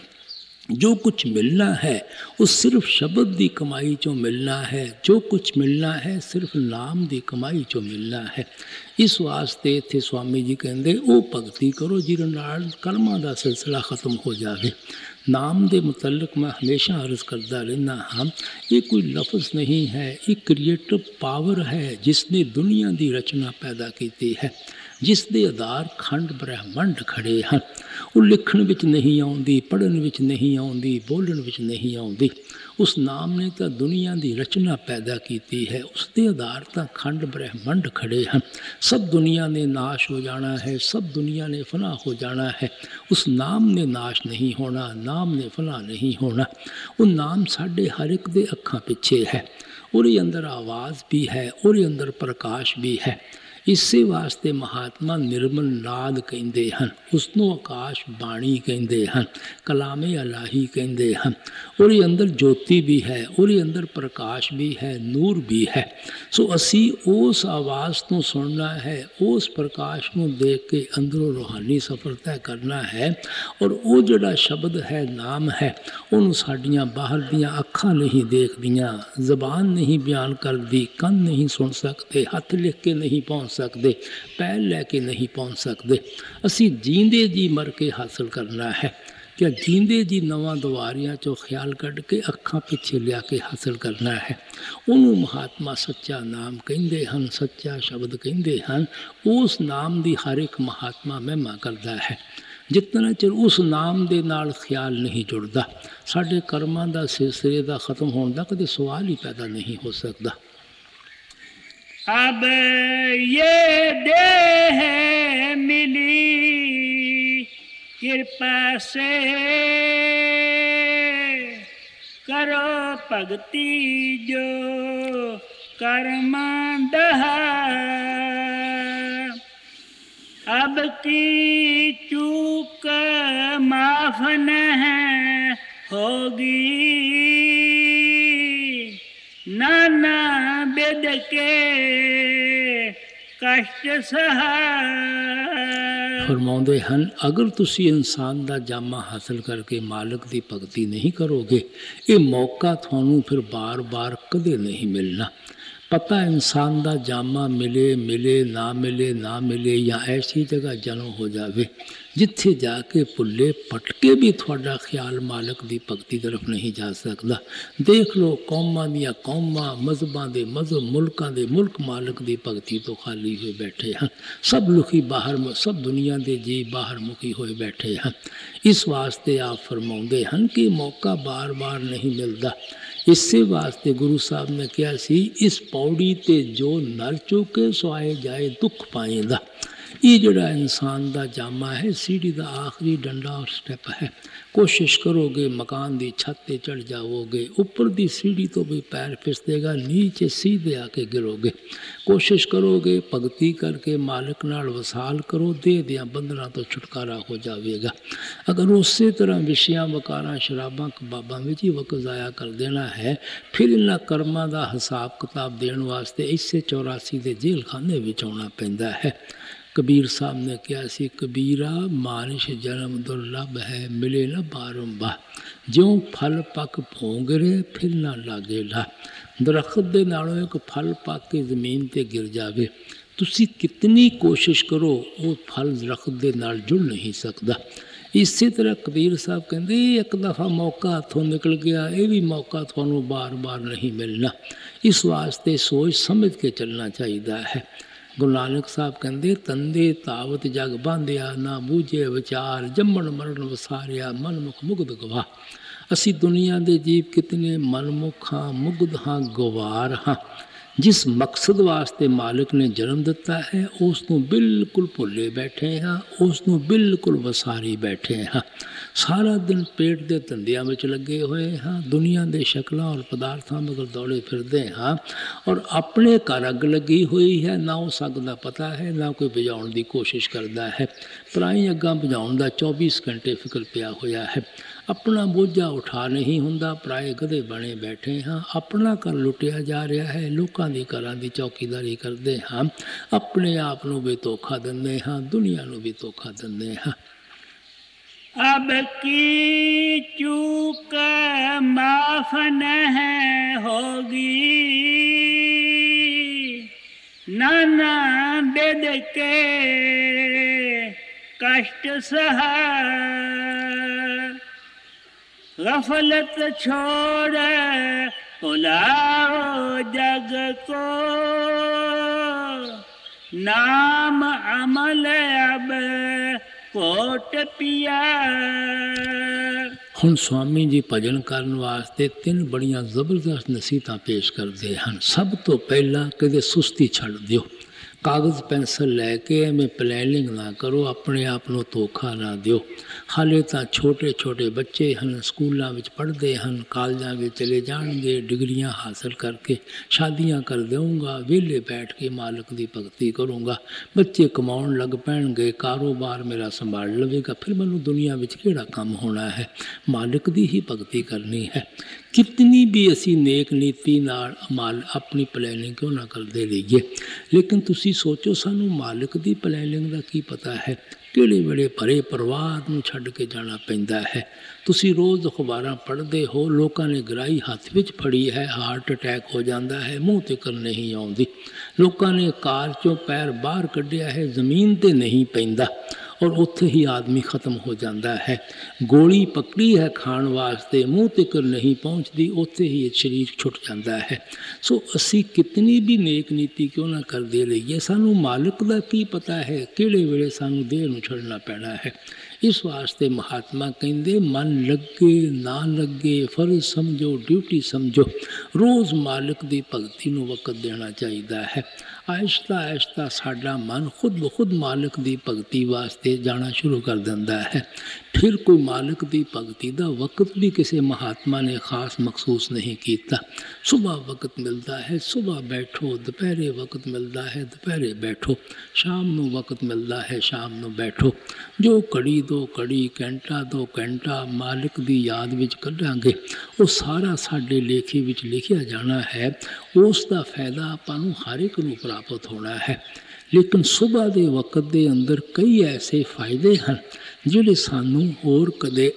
जो कुछ मिलना है वो सिर्फ शब्द की कमाई चों मिलना है, जो कुछ मिलना है सिर्फ नाम की कमाई चों मिलना है। इस वास्ते इत्थे स्वामी जी कहते वो भगती करो जिहदे नाल कर्मां दा सिलसिला खत्म हो जाए। नाम के मुतलक मैं हमेशा अर्ज करता रहना हाँ, ये कोई लफ्ज़ नहीं है, ये क्रिएटिव पावर है जिसने दुनिया की रचना पैदा की है, जिस दे आधार खंड ब्रह्मंड खड़े हैं। वो लिखण विच नहीं आउंदी, पढ़न विच नहीं आउंदी, बोलण विच नहीं आउंदी। उस नाम ने तो दुनिया की रचना पैदा की है, उसके आधार तक खंड ब्रह्मंड खड़े हैं। सब दुनिया ने नाश हो जाना है, सब दुनिया ने फना हो जाना है, उस नाम ने नाश नहीं होना, नाम ने फना नहीं होना। वो नाम साढ़े हर एक दे अखां पिछे है। ਉਹਦੇ ਅੰਦਰ ਆਵਾਜ਼ ਵੀ ਹੈ, ਉਹਦੇ ਅੰਦਰ ਪ੍ਰਕਾਸ਼ ਵੀ ਹੈ। ਇਸੇ ਵਾਸਤੇ ਮਹਾਤਮਾ ਨਿਰਮਲ ਨਾਦ ਕਹਿੰਦੇ ਹਨ, ਉਸਨੂੰ ਆਕਾਸ਼ ਬਾਣੀ ਕਹਿੰਦੇ ਹਨ, ਕਲਾਮੇ ਇਲਾਹੀ ਕਹਿੰਦੇ ਹਨ। ਉਹਦੇ ਅੰਦਰ ਜੋਤੀ ਵੀ ਹੈ, ਉਹਦੇ ਅੰਦਰ ਪ੍ਰਕਾਸ਼ ਵੀ ਹੈ, ਨੂਰ ਵੀ ਹੈ। ਸੋ ਅਸੀਂ ਉਸ ਆਵਾਜ਼ ਨੂੰ ਸੁਣਨਾ ਹੈ, ਉਸ ਪ੍ਰਕਾਸ਼ ਨੂੰ ਦੇਖ ਕੇ ਅੰਦਰੋਂ ਰੂਹਾਨੀ ਸਫ਼ਰ ਤੈਅ ਕਰਨਾ ਹੈ। ਔਰ ਉਹ ਜਿਹੜਾ ਸ਼ਬਦ ਹੈ, ਨਾਮ ਹੈ, ਉਹਨੂੰ ਸਾਡੀਆਂ ਬਾਹਰ ਦੀਆਂ ਅੱਖਾਂ ਨਹੀਂ ਦੇਖਦੀਆਂ, ਜ਼ਬਾਨ ਨਹੀਂ ਬਿਆਨ ਕਰਦੀ, ਕੰਨ ਨਹੀਂ ਸੁਣ ਸਕਦੇ, ਹੱਥ ਲਿਖ ਕੇ ਨਹੀਂ ਪਹੁੰਚ ਸਕਦੇ, ਪੈਰ ਲੈ ਕੇ ਨਹੀਂ ਪਹੁੰਚ ਸਕਦੇ। ਅਸੀਂ ਜੀਂਦੇ ਜੀ ਮਰ ਕੇ ਹਾਸਲ ਕਰਨਾ ਹੈ। ਕਿ ਜੀਂਦੇ ਜੀ ਨਵਾਂ ਦੁਆਰਿਆਂ 'ਚੋਂ ਖਿਆਲ ਕੱਢ ਕੇ ਅੱਖਾਂ ਪਿੱਛੇ ਲਿਆ ਕੇ ਹਾਸਲ ਕਰਨਾ ਹੈ। ਉਹਨੂੰ ਮਹਾਤਮਾ ਸੱਚਾ ਨਾਮ ਕਹਿੰਦੇ ਹਨ, ਸੱਚਾ ਸ਼ਬਦ ਕਹਿੰਦੇ ਹਨ। ਉਸ ਨਾਮ ਦੀ ਹਰ ਇੱਕ ਮਹਾਤਮਾ ਮਹਿਮਾ ਕਰਦਾ ਹੈ। ਜਿਤਨਾ ਚਿਰ ਉਸ ਨਾਮ ਦੇ ਨਾਲ ਖਿਆਲ ਨਹੀਂ ਜੁੜਦਾ, ਸਾਡੇ ਕਰਮਾਂ ਦਾ ਸਿਲਸਿਲੇ ਦਾ ਖਤਮ ਹੋਣ ਦਾ ਕਦੇ ਸਵਾਲ ਹੀ ਪੈਦਾ ਨਹੀਂ ਹੋ ਸਕਦਾ। अब ये देह मिली कृपा से, करो भक्ति जो कर्म दहा। अब की चूक माफ न होगी, नाना बेद के कष्ट सहा। फरमाਉਂਦੇ ਹਨ, ਅਗਰ ਤੁਸੀਂ ਇਨਸਾਨ ਦਾ ਜਾਮਾ ਹਾਸਲ ਕਰਕੇ ਮਾਲਕ ਦੀ ਭਗਤੀ ਨਹੀਂ ਕਰੋਗੇ, ਇਹ ਮੌਕਾ ਤੁਹਾਨੂੰ ਫਿਰ ਬਾਰ-ਬਾਰ ਕਦੇ ਨਹੀਂ ਮਿਲਣਾ। ਪਤਾ ਇਨਸਾਨ ਦਾ ਜਾਮਾ ਮਿਲੇ ਮਿਲੇ ਨਾ ਮਿਲੇ ਨਾ ਮਿਲੇ, ਜਾਂ ਐਸੀ ਜਗ੍ਹਾ ਜਨਮ ਹੋ ਜਾਵੇ ਜਿੱਥੇ ਜਾ ਕੇ ਭੁੱਲੇ ਭਟਕੇ ਵੀ ਤੁਹਾਡਾ ਖਿਆਲ ਮਾਲਕ ਦੀ ਭਗਤੀ ਤਰਫ ਨਹੀਂ ਜਾ ਸਕਦਾ। ਦੇਖ ਲਓ, ਕੌਮਾਂ ਦੀਆਂ ਕੌਮਾਂ, ਮਜ਼ਹਬਾਂ ਦੇ ਮਜ਼ਹਬ, ਮੁਲਕਾਂ ਦੇ ਮੁਲਕ ਮਾਲਕ ਦੀ ਭਗਤੀ ਤੋਂ ਖਾਲੀ ਹੋਏ ਬੈਠੇ ਹਨ। ਸਭ ਲੋਕੀ ਬਾਹਰ, ਸਭ ਦੁਨੀਆ ਦੇ ਜੀ ਬਾਹਰ ਮੁਖੀ ਹੋਏ ਬੈਠੇ ਹਨ। ਇਸ ਵਾਸਤੇ ਆਪ ਫਰਮਾਉਂਦੇ ਹਨ ਕਿ ਮੌਕਾ ਬਾਰ-ਬਾਰ ਨਹੀਂ ਮਿਲਦਾ। ਇਸੇ ਵਾਸਤੇ ਗੁਰੂ ਸਾਹਿਬ ਨੇ ਕਿਹਾ ਸੀ, ਇਸ ਪੌੜੀ ਤੇ ਜੋ ਨਰ ਚੁੱਕੇ ਸੋ ਆਏ ਜਾਏ ਦੁੱਖ ਪਾਏਂਦਾ। ਇਹ ਜਿਹੜਾ ਇਨਸਾਨ ਦਾ ਜਾਮਾ ਹੈ, ਸੀढ़ी ਦਾ ਆਖਰੀ ਡੰਡਾ ਔਰ ਸਟੈਪ ਹੈ। ਕੋਸ਼ਿਸ਼ ਕਰੋਗੇ ਮਕਾਨ ਦੀ ਛੱਤ ਤੇ ਚੜ੍ਹ ਜਾਵੋਗੇ, ਉੱਪਰ ਦੀ ਸੀढ़ी ਤੋਂ ਵੀ ਪੈਰ ਫਿਸਲੇਗਾ, ਨੀਚੇ ਸੀਧੇ ਆ ਕੇ ਗਿਰੋਗੇ। ਕੋਸ਼ਿਸ਼ ਕਰੋਗੇ ਭਗਤੀ ਕਰਕੇ ਮਾਲਕ ਨਾਲ ਵਸਾਲ ਕਰੋ, ਦੇਹ ਦੀਆਂ ਬੰਧਨਾਂ ਤੋਂ ਛੁਟਕਾਰਾ ਹੋ ਜਾਵੇਗਾ। ਅਗਰ ਉਸੇ ਤਰ੍ਹਾਂ ਵਿਸ਼ਿਆਂ ਵਕਾਰਾਂ ਸ਼ਰਾਬਾਂ ਕਬਾਬਾਂ ਵਿੱਚ ਹੀ ਵਕਤ ਜ਼ਾਇਆ ਕਰ ਦੇਣਾ ਹੈ, ਫਿਰ ਇਹਨਾਂ ਕਰਮਾਂ ਦਾ ਹਿਸਾਬ ਕਿਤਾਬ ਦੇਣ ਵਾਸਤੇ ਇਸੇ ਚੌਰਾਸੀ ਦੇ ਜੇਲ੍ਹ ਖਾਨੇ ਵਿੱਚ ਆਉਣਾ ਪੈਂਦਾ ਹੈ। ਕਬੀਰ ਸਾਹਿਬ ਨੇ ਕਿਹਾ ਸੀ, ਕਬੀਰਾ ਮਾਨਿਸ਼ ਜਨਮ ਦੁਰਲਭ ਹੈ, ਮਿਲੇ ਨਾ ਬਾਰੰਬਾਰ। ਜਿਉਂ ਫਲ ਪੱਕ ਭੋਂਗਰੇ ਫਿਰ ਨਾ ਲਾਗੇ ਲਾ। ਦਰਖਤ ਦੇ ਨਾਲੋਂ ਇੱਕ ਫਲ ਪੱਕ ਕੇ ਜ਼ਮੀਨ 'ਤੇ ਗਿਰ ਜਾਵੇ, ਤੁਸੀਂ ਕਿਤਨੀ ਕੋਸ਼ਿਸ਼ ਕਰੋ ਉਹ ਫਲ ਦਰਖਤ ਦੇ ਨਾਲ ਜੁੜ ਨਹੀਂ ਸਕਦਾ। ਇਸੇ ਤਰ੍ਹਾਂ ਕਬੀਰ ਸਾਹਿਬ ਕਹਿੰਦੇ, ਇੱਕ ਦਫਾ ਮੌਕਾ ਹੱਥੋਂ ਨਿਕਲ ਗਿਆ, ਇਹ ਵੀ ਮੌਕਾ ਤੁਹਾਨੂੰ ਬਾਰ-ਬਾਰ ਨਹੀਂ ਮਿਲਣਾ। ਇਸ ਵਾਸਤੇ ਸੋਚ ਸਮਝ ਕੇ ਚੱਲਣਾ ਚਾਹੀਦਾ ਹੈ। ਗੁਰੂ ਨਾਨਕ ਸਾਹਿਬ ਕਹਿੰਦੇ, ਤੰਦੇ ਤਾਵਤ ਜਗ ਬਾਂਧਿਆ, ਨਾ ਬੂਝੇ ਵਿਚਾਰ, ਜੰਮਣ ਮਰਨ ਵਸਾਰਿਆ, ਮਨਮੁਖ ਮੁਗਧ ਗਵਾ। ਅਸੀਂ ਦੁਨੀਆ ਦੇ ਜੀਵ ਕਿਤਨੇ ਮਨਮੁਖ ਹਾਂ, ਮੁਗਧ ਹਾਂ, ਗਵਾਰ ਹਾਂ। ਜਿਸ ਮਕਸਦ ਵਾਸਤੇ ਮਾਲਕ ਨੇ ਜਨਮ ਦਿੱਤਾ ਹੈ, ਉਸ ਨੂੰ ਬਿਲਕੁਲ ਭੁੱਲੇ ਬੈਠੇ ਹਾਂ, ਉਸ ਨੂੰ ਬਿਲਕੁਲ ਵਸਾਰੀ ਬੈਠੇ ਹਾਂ। ਸਾਰਾ ਦਿਨ ਪੇਟ ਦੇ ਧੰਦਿਆਂ ਵਿੱਚ ਲੱਗੇ ਹੋਏ ਹਾਂ, ਦੁਨੀਆ ਦੇ ਸ਼ਕਲਾਂ ਔਰ ਪਦਾਰਥਾਂ ਮਗਰ ਦੌੜੇ ਫਿਰਦੇ ਹਾਂ, ਔਰ ਆਪਣੇ ਘਰ ਅੱਗ ਲੱਗੀ ਹੋਈ ਹੈ, ਨਾ ਉਸ ਅੱਗ ਦਾ ਪਤਾ ਹੈ, ਨਾ ਕੋਈ ਬੁਝਾਉਣ ਦੀ ਕੋਸ਼ਿਸ਼ ਕਰਦਾ ਹੈ। ਪਰਾਈ ਅੱਗਾਂ ਬੁਝਾਉਣ ਦਾ ਚੌਬੀ ਘੰਟੇ ਫਿਕਰ ਪਿਆ ਹੋਇਆ ਹੈ। ਆਪਣਾ ਬੋਝਾ ਉਠਾ ਨਹੀਂ ਹੁੰਦਾ, ਪਰਾਏ ਗਧੇ ਬਣੇ ਬੈਠੇ ਹਾਂ। ਆਪਣਾ ਘਰ ਲੁੱਟਿਆ ਜਾ ਰਿਹਾ ਹੈ, ਲੋਕਾਂ ਦੀ ਘਰਾਂ ਦੀ ਚੌਕੀਦਾਰੀ ਕਰਦੇ ਹਾਂ। ਆਪਣੇ ਆਪ ਨੂੰ ਵੀ ਧੋਖਾ ਦਿੰਦੇ ਹਾਂ, ਦੁਨੀਆ ਨੂੰ ਵੀ ਧੋਖਾ ਦਿੰਦੇ ਹਾਂ। अब की चूक माफ न होगी, नाना बेद के कष्ट सहा। गफलत छोड़ भुलाओ जग को, नाम अमल अब ਕੋਟ ਪਿਆ। ਹੁਣ ਸਵਾਮੀ ਜੀ ਭਜਨ ਕਰਨ ਵਾਸਤੇ ਤਿੰਨ ਬੜੀਆਂ ਜ਼ਬਰਦਸਤ ਨਸੀਹਤਾਂ ਪੇਸ਼ ਕਰਦੇ ਹਨ। ਸਭ ਤੋਂ ਪਹਿਲਾਂ ਕਦੇ ਸੁਸਤੀ ਛੱਡ ਦਿਓ। ਕਾਗਜ਼ ਪੈਨਸਲ ਲੈ ਕੇ ਐਵੇਂ ਪਲੈਨਿੰਗ ਨਾ ਕਰੋ, ਆਪਣੇ ਆਪ ਨੂੰ ਧੋਖਾ ਨਾ ਦਿਓ। ਹਾਲੇ ਤਾਂ ਛੋਟੇ ਛੋਟੇ ਬੱਚੇ ਹਨ, ਸਕੂਲਾਂ ਵਿੱਚ ਪੜ੍ਹਦੇ ਹਨ, ਕਾਲਜਾਂ ਵਿੱਚ ਚਲੇ ਜਾਣਗੇ, ਡਿਗਰੀਆਂ ਹਾਸਲ ਕਰਕੇ ਸ਼ਾਦੀਆਂ ਕਰ ਦੇਵਾਂਗਾ, ਵਿਹਲੇ ਬੈਠ ਕੇ ਮਾਲਕ ਦੀ ਭਗਤੀ ਕਰੂੰਗਾ, ਬੱਚੇ ਕਮਾਉਣ ਲੱਗ ਪੈਣਗੇ, ਕਾਰੋਬਾਰ ਮੇਰਾ ਸੰਭਾਲ ਲਵੇਗਾ, ਫਿਰ ਮੈਨੂੰ ਦੁਨੀਆ ਵਿੱਚ ਕਿਹੜਾ ਕੰਮ ਹੋਣਾ ਹੈ, ਮਾਲਕ ਦੀ ਹੀ ਭਗਤੀ ਕਰਨੀ ਹੈ। ਕਿਤਨੀ ਵੀ ਅਸੀਂ ਨੇਕ ਨੀਤੀ ਨਾਲ ਮਾਲ ਆਪਣੀ ਪਲੈਨਿੰਗ ਕਿਉਂ ਨਾ ਕਰਦੇ ਰਹੀਏ, ਲੇਕਿਨ ਤੁਸੀਂ ਸੋਚੋ ਸਾਨੂੰ ਮਾਲਕ ਦੀ ਪਲੈਨਿੰਗ ਦਾ ਕੀ ਪਤਾ ਹੈ। ਕਿਹੜੇ ਵੇਲੇ ਭਰੇ ਪਰਿਵਾਰ ਨੂੰ ਛੱਡ ਕੇ ਜਾਣਾ ਪੈਂਦਾ ਹੈ। ਤੁਸੀਂ ਰੋਜ਼ ਅਖਬਾਰਾਂ ਪੜ੍ਹਦੇ ਹੋ, ਲੋਕਾਂ ਨੇ ਗਰਾਈ ਹੱਥ ਵਿੱਚ ਫੜੀ ਹੈ, ਹਾਰਟ ਅਟੈਕ ਹੋ ਜਾਂਦਾ ਹੈ, ਮੂੰਹ ਤੀਕਰ ਨਹੀਂ ਆਉਂਦੀ। ਲੋਕਾਂ ਨੇ ਕਾਰ 'ਚੋਂ ਪੈਰ ਬਾਹਰ ਕੱਢਿਆ ਹੈ, ਜ਼ਮੀਨ 'ਤੇ ਨਹੀਂ ਪੈਂਦਾ, ਔਰ ਉੱਥੇ ਹੀ ਆਦਮੀ ਖਤਮ ਹੋ ਜਾਂਦਾ ਹੈ। ਗੋਲੀ ਪਕੜੀ ਹੈ ਖਾਣ ਵਾਸਤੇ, ਮੂੰਹ ਤੱਕ ਨਹੀਂ ਪਹੁੰਚਦੀ, ਉੱਥੇ ਹੀ ਸਰੀਰ ਛੁੱਟ ਜਾਂਦਾ ਹੈ। ਸੋ ਅਸੀਂ ਕਿਤਨੀ ਵੀ ਨੇਕ ਨੀਤੀ ਕਿਉਂ ਨਾ ਕਰਦੇ ਰਹੀਏ, ਸਾਨੂੰ ਮਾਲਕ ਦਾ ਕੀ ਪਤਾ ਹੈ ਕਿਹੜੇ ਵੇਲੇ ਸਾਨੂੰ ਦੇਹ ਨੂੰ ਛੱਡਣਾ ਪੈਣਾ ਹੈ। ਇਸ ਵਾਸਤੇ ਮਹਾਤਮਾ ਕਹਿੰਦੇ ਮਨ ਲੱਗੇ ਨਾ ਲੱਗੇ, ਫਰਜ਼ ਸਮਝੋ, ਡਿਊਟੀ ਸਮਝੋ, ਰੋਜ਼ ਮਾਲਕ ਦੀ ਭਗਤੀ ਨੂੰ ਵਕਤ ਦੇਣਾ ਚਾਹੀਦਾ ਹੈ। ਆਹਿਸਤਾ ਆਹਿਸਤਾ ਸਾਡਾ ਮਨ ਖੁਦ ਬ ਖੁਦ ਮਾਲਕ ਦੀ ਭਗਤੀ ਵਾਸਤੇ ਜਾਣਾ ਸ਼ੁਰੂ ਕਰ ਦਿੰਦਾ ਹੈ। ਫਿਰ ਕੋਈ ਮਾਲਕ ਦੀ ਭਗਤੀ ਦਾ ਵਕਤ ਵੀ ਕਿਸੇ ਮਹਾਤਮਾ ਨੇ ਖਾਸ ਮਖਸੂਸ ਨਹੀਂ ਕੀਤਾ। ਸੁਬਹ ਵਕਤ ਮਿਲਦਾ ਹੈ, ਸੁਬਹ ਬੈਠੋ, ਦੁਪਹਿਰੇ ਵਕਤ ਮਿਲਦਾ ਹੈ, ਦੁਪਹਿਰੇ ਬੈਠੋ, ਸ਼ਾਮ ਨੂੰ ਵਕਤ ਮਿਲਦਾ ਹੈ, ਸ਼ਾਮ ਨੂੰ ਬੈਠੋ। ਜੋ ਘੜੀ ਦੋ ਘੜੀ, ਘੰਟਾ ਦੋ ਘੰਟਾ ਮਾਲਕ ਦੀ ਯਾਦ ਵਿੱਚ ਕੱਢਾਂਗੇ, ਉਹ ਸਾਰਾ ਸਾਡੇ ਲੇਖੇ ਵਿੱਚ ਲਿਖਿਆ ਜਾਣਾ ਹੈ। ਉਸ ਦਾ ਫਾਇਦਾ ਆਪਾਂ ਨੂੰ ਹਰ ਇੱਕ ਨੂੰ ਪ੍ਰਾਪਤ ਹੋਣਾ ਹੈ। ਲੇਕਿਨ ਸੁਬਹ ਦੇ ਵਕਤ ਦੇ ਅੰਦਰ ਕਈ ਐਸੇ ਫਾਇਦੇ ਹਨ ਜਿਹੜੇ ਸਾਨੂੰ ਹੋਰ ਕਦੇ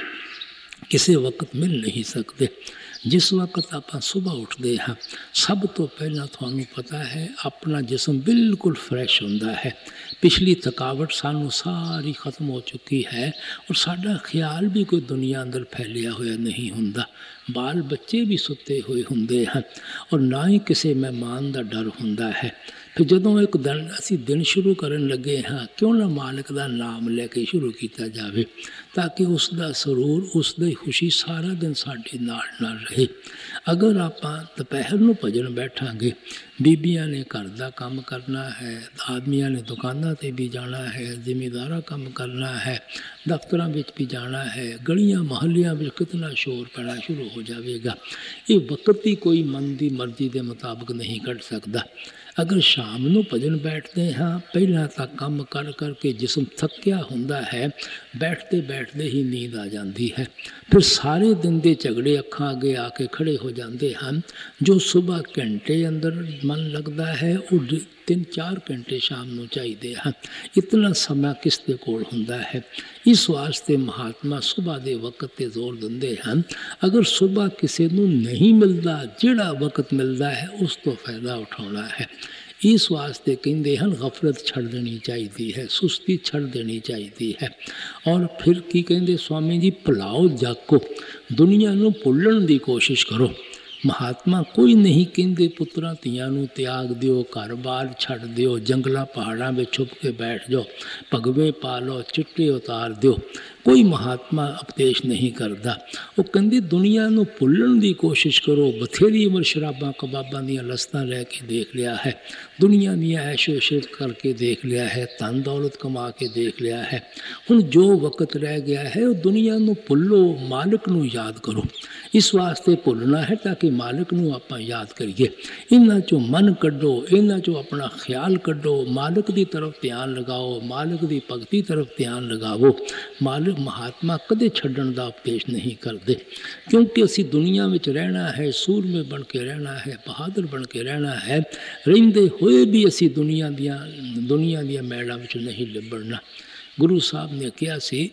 ਕਿਸੇ ਵਕਤ ਮਿਲ ਨਹੀਂ ਸਕਦੇ। ਜਿਸ ਵਕਤ ਆਪਾਂ ਸੁਬਹ ਉੱਠਦੇ ਹਾਂ, ਸਭ ਤੋਂ ਪਹਿਲਾਂ ਤੁਹਾਨੂੰ ਪਤਾ ਹੈ ਆਪਣਾ ਜਿਸਮ ਬਿਲਕੁਲ ਫਰੈਸ਼ ਹੁੰਦਾ ਹੈ, ਪਿਛਲੀ ਥਕਾਵਟ ਸਾਨੂੰ ਸਾਰੀ ਖਤਮ ਹੋ ਚੁੱਕੀ ਹੈ, ਔਰ ਸਾਡਾ ਖਿਆਲ ਵੀ ਕੋਈ ਦੁਨੀਆ ਅੰਦਰ ਫੈਲਿਆ ਹੋਇਆ ਨਹੀਂ ਹੁੰਦਾ। ਬਾਲ ਬੱਚੇ ਵੀ ਸੁੱਤੇ ਹੋਏ ਹੁੰਦੇ ਹਨ, ਔਰ ਨਾ ਹੀ ਕਿਸੇ ਮਹਿਮਾਨ ਦਾ ਡਰ ਹੁੰਦਾ ਹੈ। ਫਿਰ ਜਦੋਂ ਇੱਕ ਦਿਨ ਅਸੀਂ ਦਿਨ ਸ਼ੁਰੂ ਕਰਨ ਲੱਗੇ ਹਾਂ, ਕਿਉਂ ਨਾ ਮਾਲਕ ਦਾ ਨਾਮ ਲੈ ਕੇ ਸ਼ੁਰੂ ਕੀਤਾ ਜਾਵੇ, ਤਾਂ ਕਿ ਉਸ ਦਾ ਸਰੂਰ, ਉਸ ਦੀ ਖੁਸ਼ੀ ਸਾਰਾ ਦਿਨ ਸਾਡੇ ਨਾਲ ਨਾਲ ਰਹੇ। ਅਗਰ ਆਪਾਂ ਦੁਪਹਿਰ ਨੂੰ ਭਜਨ ਬੈਠਾਂਗੇ, ਬੀਬੀਆਂ ਨੇ ਘਰ ਦਾ ਕੰਮ ਕਰਨਾ ਹੈ, ਆਦਮੀਆਂ ਨੇ ਦੁਕਾਨਾਂ 'ਤੇ ਵੀ ਜਾਣਾ ਹੈ, ਜ਼ਿਮੀਂਦਾਰਾਂ ਕੰਮ ਕਰਨਾ ਹੈ, ਦਫ਼ਤਰਾਂ ਵਿੱਚ ਵੀ ਜਾਣਾ ਹੈ, ਗਲੀਆਂ ਮੁਹੱਲਿਆਂ ਵਿੱਚ ਕਿਤਨਾ ਸ਼ੋਰ ਪੈਣਾ ਸ਼ੁਰੂ ਹੋ ਜਾਵੇਗਾ। ਇਹ ਵਕਤ ਹੀ ਕੋਈ ਮਨ ਦੀ ਮਰਜ਼ੀ ਦੇ ਮੁਤਾਬਕ ਨਹੀਂ ਕੱਢ ਸਕਦਾ। ਅਗਰ ਸ਼ਾਮ ਨੂੰ ਭਜਨ ਬੈਠਦੇ ਹਾਂ, ਪਹਿਲਾਂ ਤਾਂ ਕੰਮ ਕਰ ਕਰਕੇ ਜਿਸਮ ਥੱਕਿਆ ਹੁੰਦਾ ਹੈ, ਬੈਠਦੇ ਬੈਠਦੇ ਹੀ ਨੀਂਦ ਆ ਜਾਂਦੀ ਹੈ। ਫਿਰ ਸਾਰੇ ਦਿਨ ਦੇ ਝਗੜੇ ਅੱਖਾਂ ਅੱਗੇ ਆ ਕੇ ਖੜੇ ਹੋ ਜਾਂਦੇ ਹਨ। ਜੋ ਸੁਬਹ ਘੰਟੇ ਅੰਦਰ ਮਨ ਲੱਗਦਾ ਹੈ, ਉਹ ਤਿੰਨ ਚਾਰ ਘੰਟੇ ਸ਼ਾਮ ਨੂੰ ਚਾਹੀਦੇ ਹਨ। ਇਤਨਾ ਸਮਾਂ ਕਿਸ ਦੇ ਕੋਲ ਹੁੰਦਾ ਹੈ। ਇਸ ਵਾਸਤੇ ਮਹਾਤਮਾ ਸੁਬਹ ਦੇ ਵਕਤ 'ਤੇ ਜ਼ੋਰ ਦਿੰਦੇ ਹਨ। ਅਗਰ ਸੁਬਹ ਕਿਸੇ ਨੂੰ ਨਹੀਂ ਮਿਲਦਾ, ਜਿਹੜਾ ਵਕਤ ਮਿਲਦਾ ਹੈ ਉਸ ਤੋਂ ਫਾਇਦਾ ਉਠਾਉਣਾ ਹੈ। ਇਸ ਵਾਸਤੇ ਕਹਿੰਦੇ ਹਨ ਗਫਲਤ ਛੱਡ ਦੇਣੀ ਚਾਹੀਦੀ ਹੈ, ਸੁਸਤੀ ਛੱਡ ਦੇਣੀ ਚਾਹੀਦੀ ਹੈ। ਔਰ ਫਿਰ ਕੀ ਕਹਿੰਦੇ ਸਵਾਮੀ ਜੀ, ਭੁਲਾਓ ਜਾਗੋ, ਦੁਨੀਆ ਨੂੰ ਭੁੱਲਣ ਦੀ ਕੋਸ਼ਿਸ਼ ਕਰੋ। ਮਹਾਤਮਾ ਕੋਈ ਨਹੀਂ ਕਹਿੰਦੇ ਪੁੱਤਰਾਂ ਧੀਆਂ ਨੂੰ ਤਿਆਗ ਦਿਓ, ਘਰ-ਬਾਰ ਛੱਡ ਦਿਓ, ਜੰਗਲਾਂ ਪਹਾੜਾਂ ਵਿੱਚ ਛੁਪ ਕੇ ਬੈਠ ਜਾਓ, ਭਗਵੇ ਪਾ ਲਓ, ਚਿੱਟੇ ਉਤਾਰ ਦਿਓ। ਕੋਈ ਮਹਾਤਮਾ ਉਪਦੇਸ਼ ਨਹੀਂ ਕਰਦਾ। ਉਹ ਕਹਿੰਦੇ ਦੁਨੀਆ ਨੂੰ ਭੁੱਲਣ ਦੀ ਕੋਸ਼ਿਸ਼ ਕਰੋ। ਬਥੇਰੀ ਉਮਰ ਸ਼ਰਾਬਾਂ ਕਬਾਬਾਂ ਦੀਆਂ ਲਸਤਾਂ ਲੈ ਕੇ ਦੇਖ ਲਿਆ ਹੈ, ਦੁਨੀਆ ਦੀਆਂ ਐਸ਼ੋ ਇਸ਼ਰਤ ਕਰਕੇ ਦੇਖ ਲਿਆ ਹੈ, ਧਨ ਦੌਲਤ ਕਮਾ ਕੇ ਦੇਖ ਲਿਆ ਹੈ। ਹੁਣ ਜੋ ਵਕਤ ਰਹਿ ਗਿਆ ਹੈ ਉਹ ਦੁਨੀਆ ਨੂੰ ਭੁੱਲੋ, ਮਾਲਕ ਨੂੰ ਯਾਦ ਕਰੋ। ਇਸ ਵਾਸਤੇ ਭੁੱਲਣਾ ਹੈ ਤਾਂ ਕਿ ਮਾਲਕ ਨੂੰ ਆਪਾਂ ਯਾਦ ਕਰੀਏ। ਇਹਨਾਂ 'ਚੋਂ ਮਨ ਕੱਢੋ, ਇਹਨਾਂ 'ਚੋਂ ਆਪਣਾ ਖਿਆਲ ਕੱਢੋ, ਮਾਲਕ ਦੀ ਤਰਫ ਧਿਆਨ ਲਗਾਓ, ਮਾਲਕ ਦੀ ਭਗਤੀ ਤਰਫ ਧਿਆਨ ਲਗਾਵੋ। ਮਾਲਕ ਮਹਾਤਮਾ ਕਦੇ ਛੱਡਣ ਦਾ ਉਪਦੇਸ਼ ਨਹੀਂ ਕਰਦੇ, ਕਿਉਂਕਿ ਅਸੀਂ ਦੁਨੀਆ ਵਿੱਚ ਰਹਿਣਾ ਹੈ, ਸੂਰਮੇ ਬਣ ਕੇ ਰਹਿਣਾ ਹੈ, ਬਹਾਦਰ ਬਣ ਕੇ ਰਹਿਣਾ ਹੈ। ਰਹਿੰਦੇ ਹੋਏ ਵੀ ਅਸੀਂ ਦੁਨੀਆ ਦੀਆਂ ਦੁਨੀਆ ਦੀਆਂ ਮੈਲਾਂ ਵਿੱਚ ਨਹੀਂ ਲਿਬੜਨਾ। ਗੁਰੂ ਸਾਹਿਬ ਨੇ ਕਿਹਾ ਸੀ,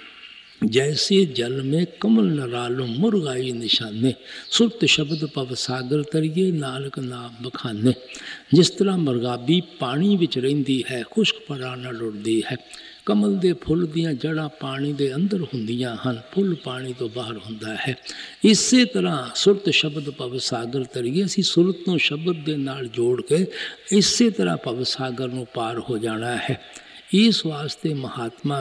जैसे जल में कमल नरालो मुरगाई निशाने, सुरत शब्द पव सागर तरिए नानक नाम बखाने। जिस तरह मुरगाबी पानी विच रहिंदी है, खुश्क परा नाल उड़दी है। कमल दे फुੱਲ ਦੀਆਂ जड़ां पानी दे अंदर ਹੁੰਦੀਆਂ ਹਨ, फुੱਲ पानी ਤੋਂ ਬਾਹਰ ਹੁੰਦਾ ਹੈ। ਇਸੇ ਤਰ੍ਹਾਂ ਸੁਰਤ ਸ਼ਬਦ ਭਵ ਸਾਗਰ ਤਰੀਏ, ਅਸੀਂ ਸੁਰਤ ਨੂੰ ਸ਼ਬਦ ਦੇ ਨਾਲ ਜੋੜ ਕੇ ਇਸੇ ਤਰ੍ਹਾਂ ਭਵ ਸਾਗਰ ਨੂੰ ਪਾਰ ਹੋ ਜਾਣਾ ਹੈ। ਇਸ ਵਾਸਤੇ ਮਹਾਤਮਾ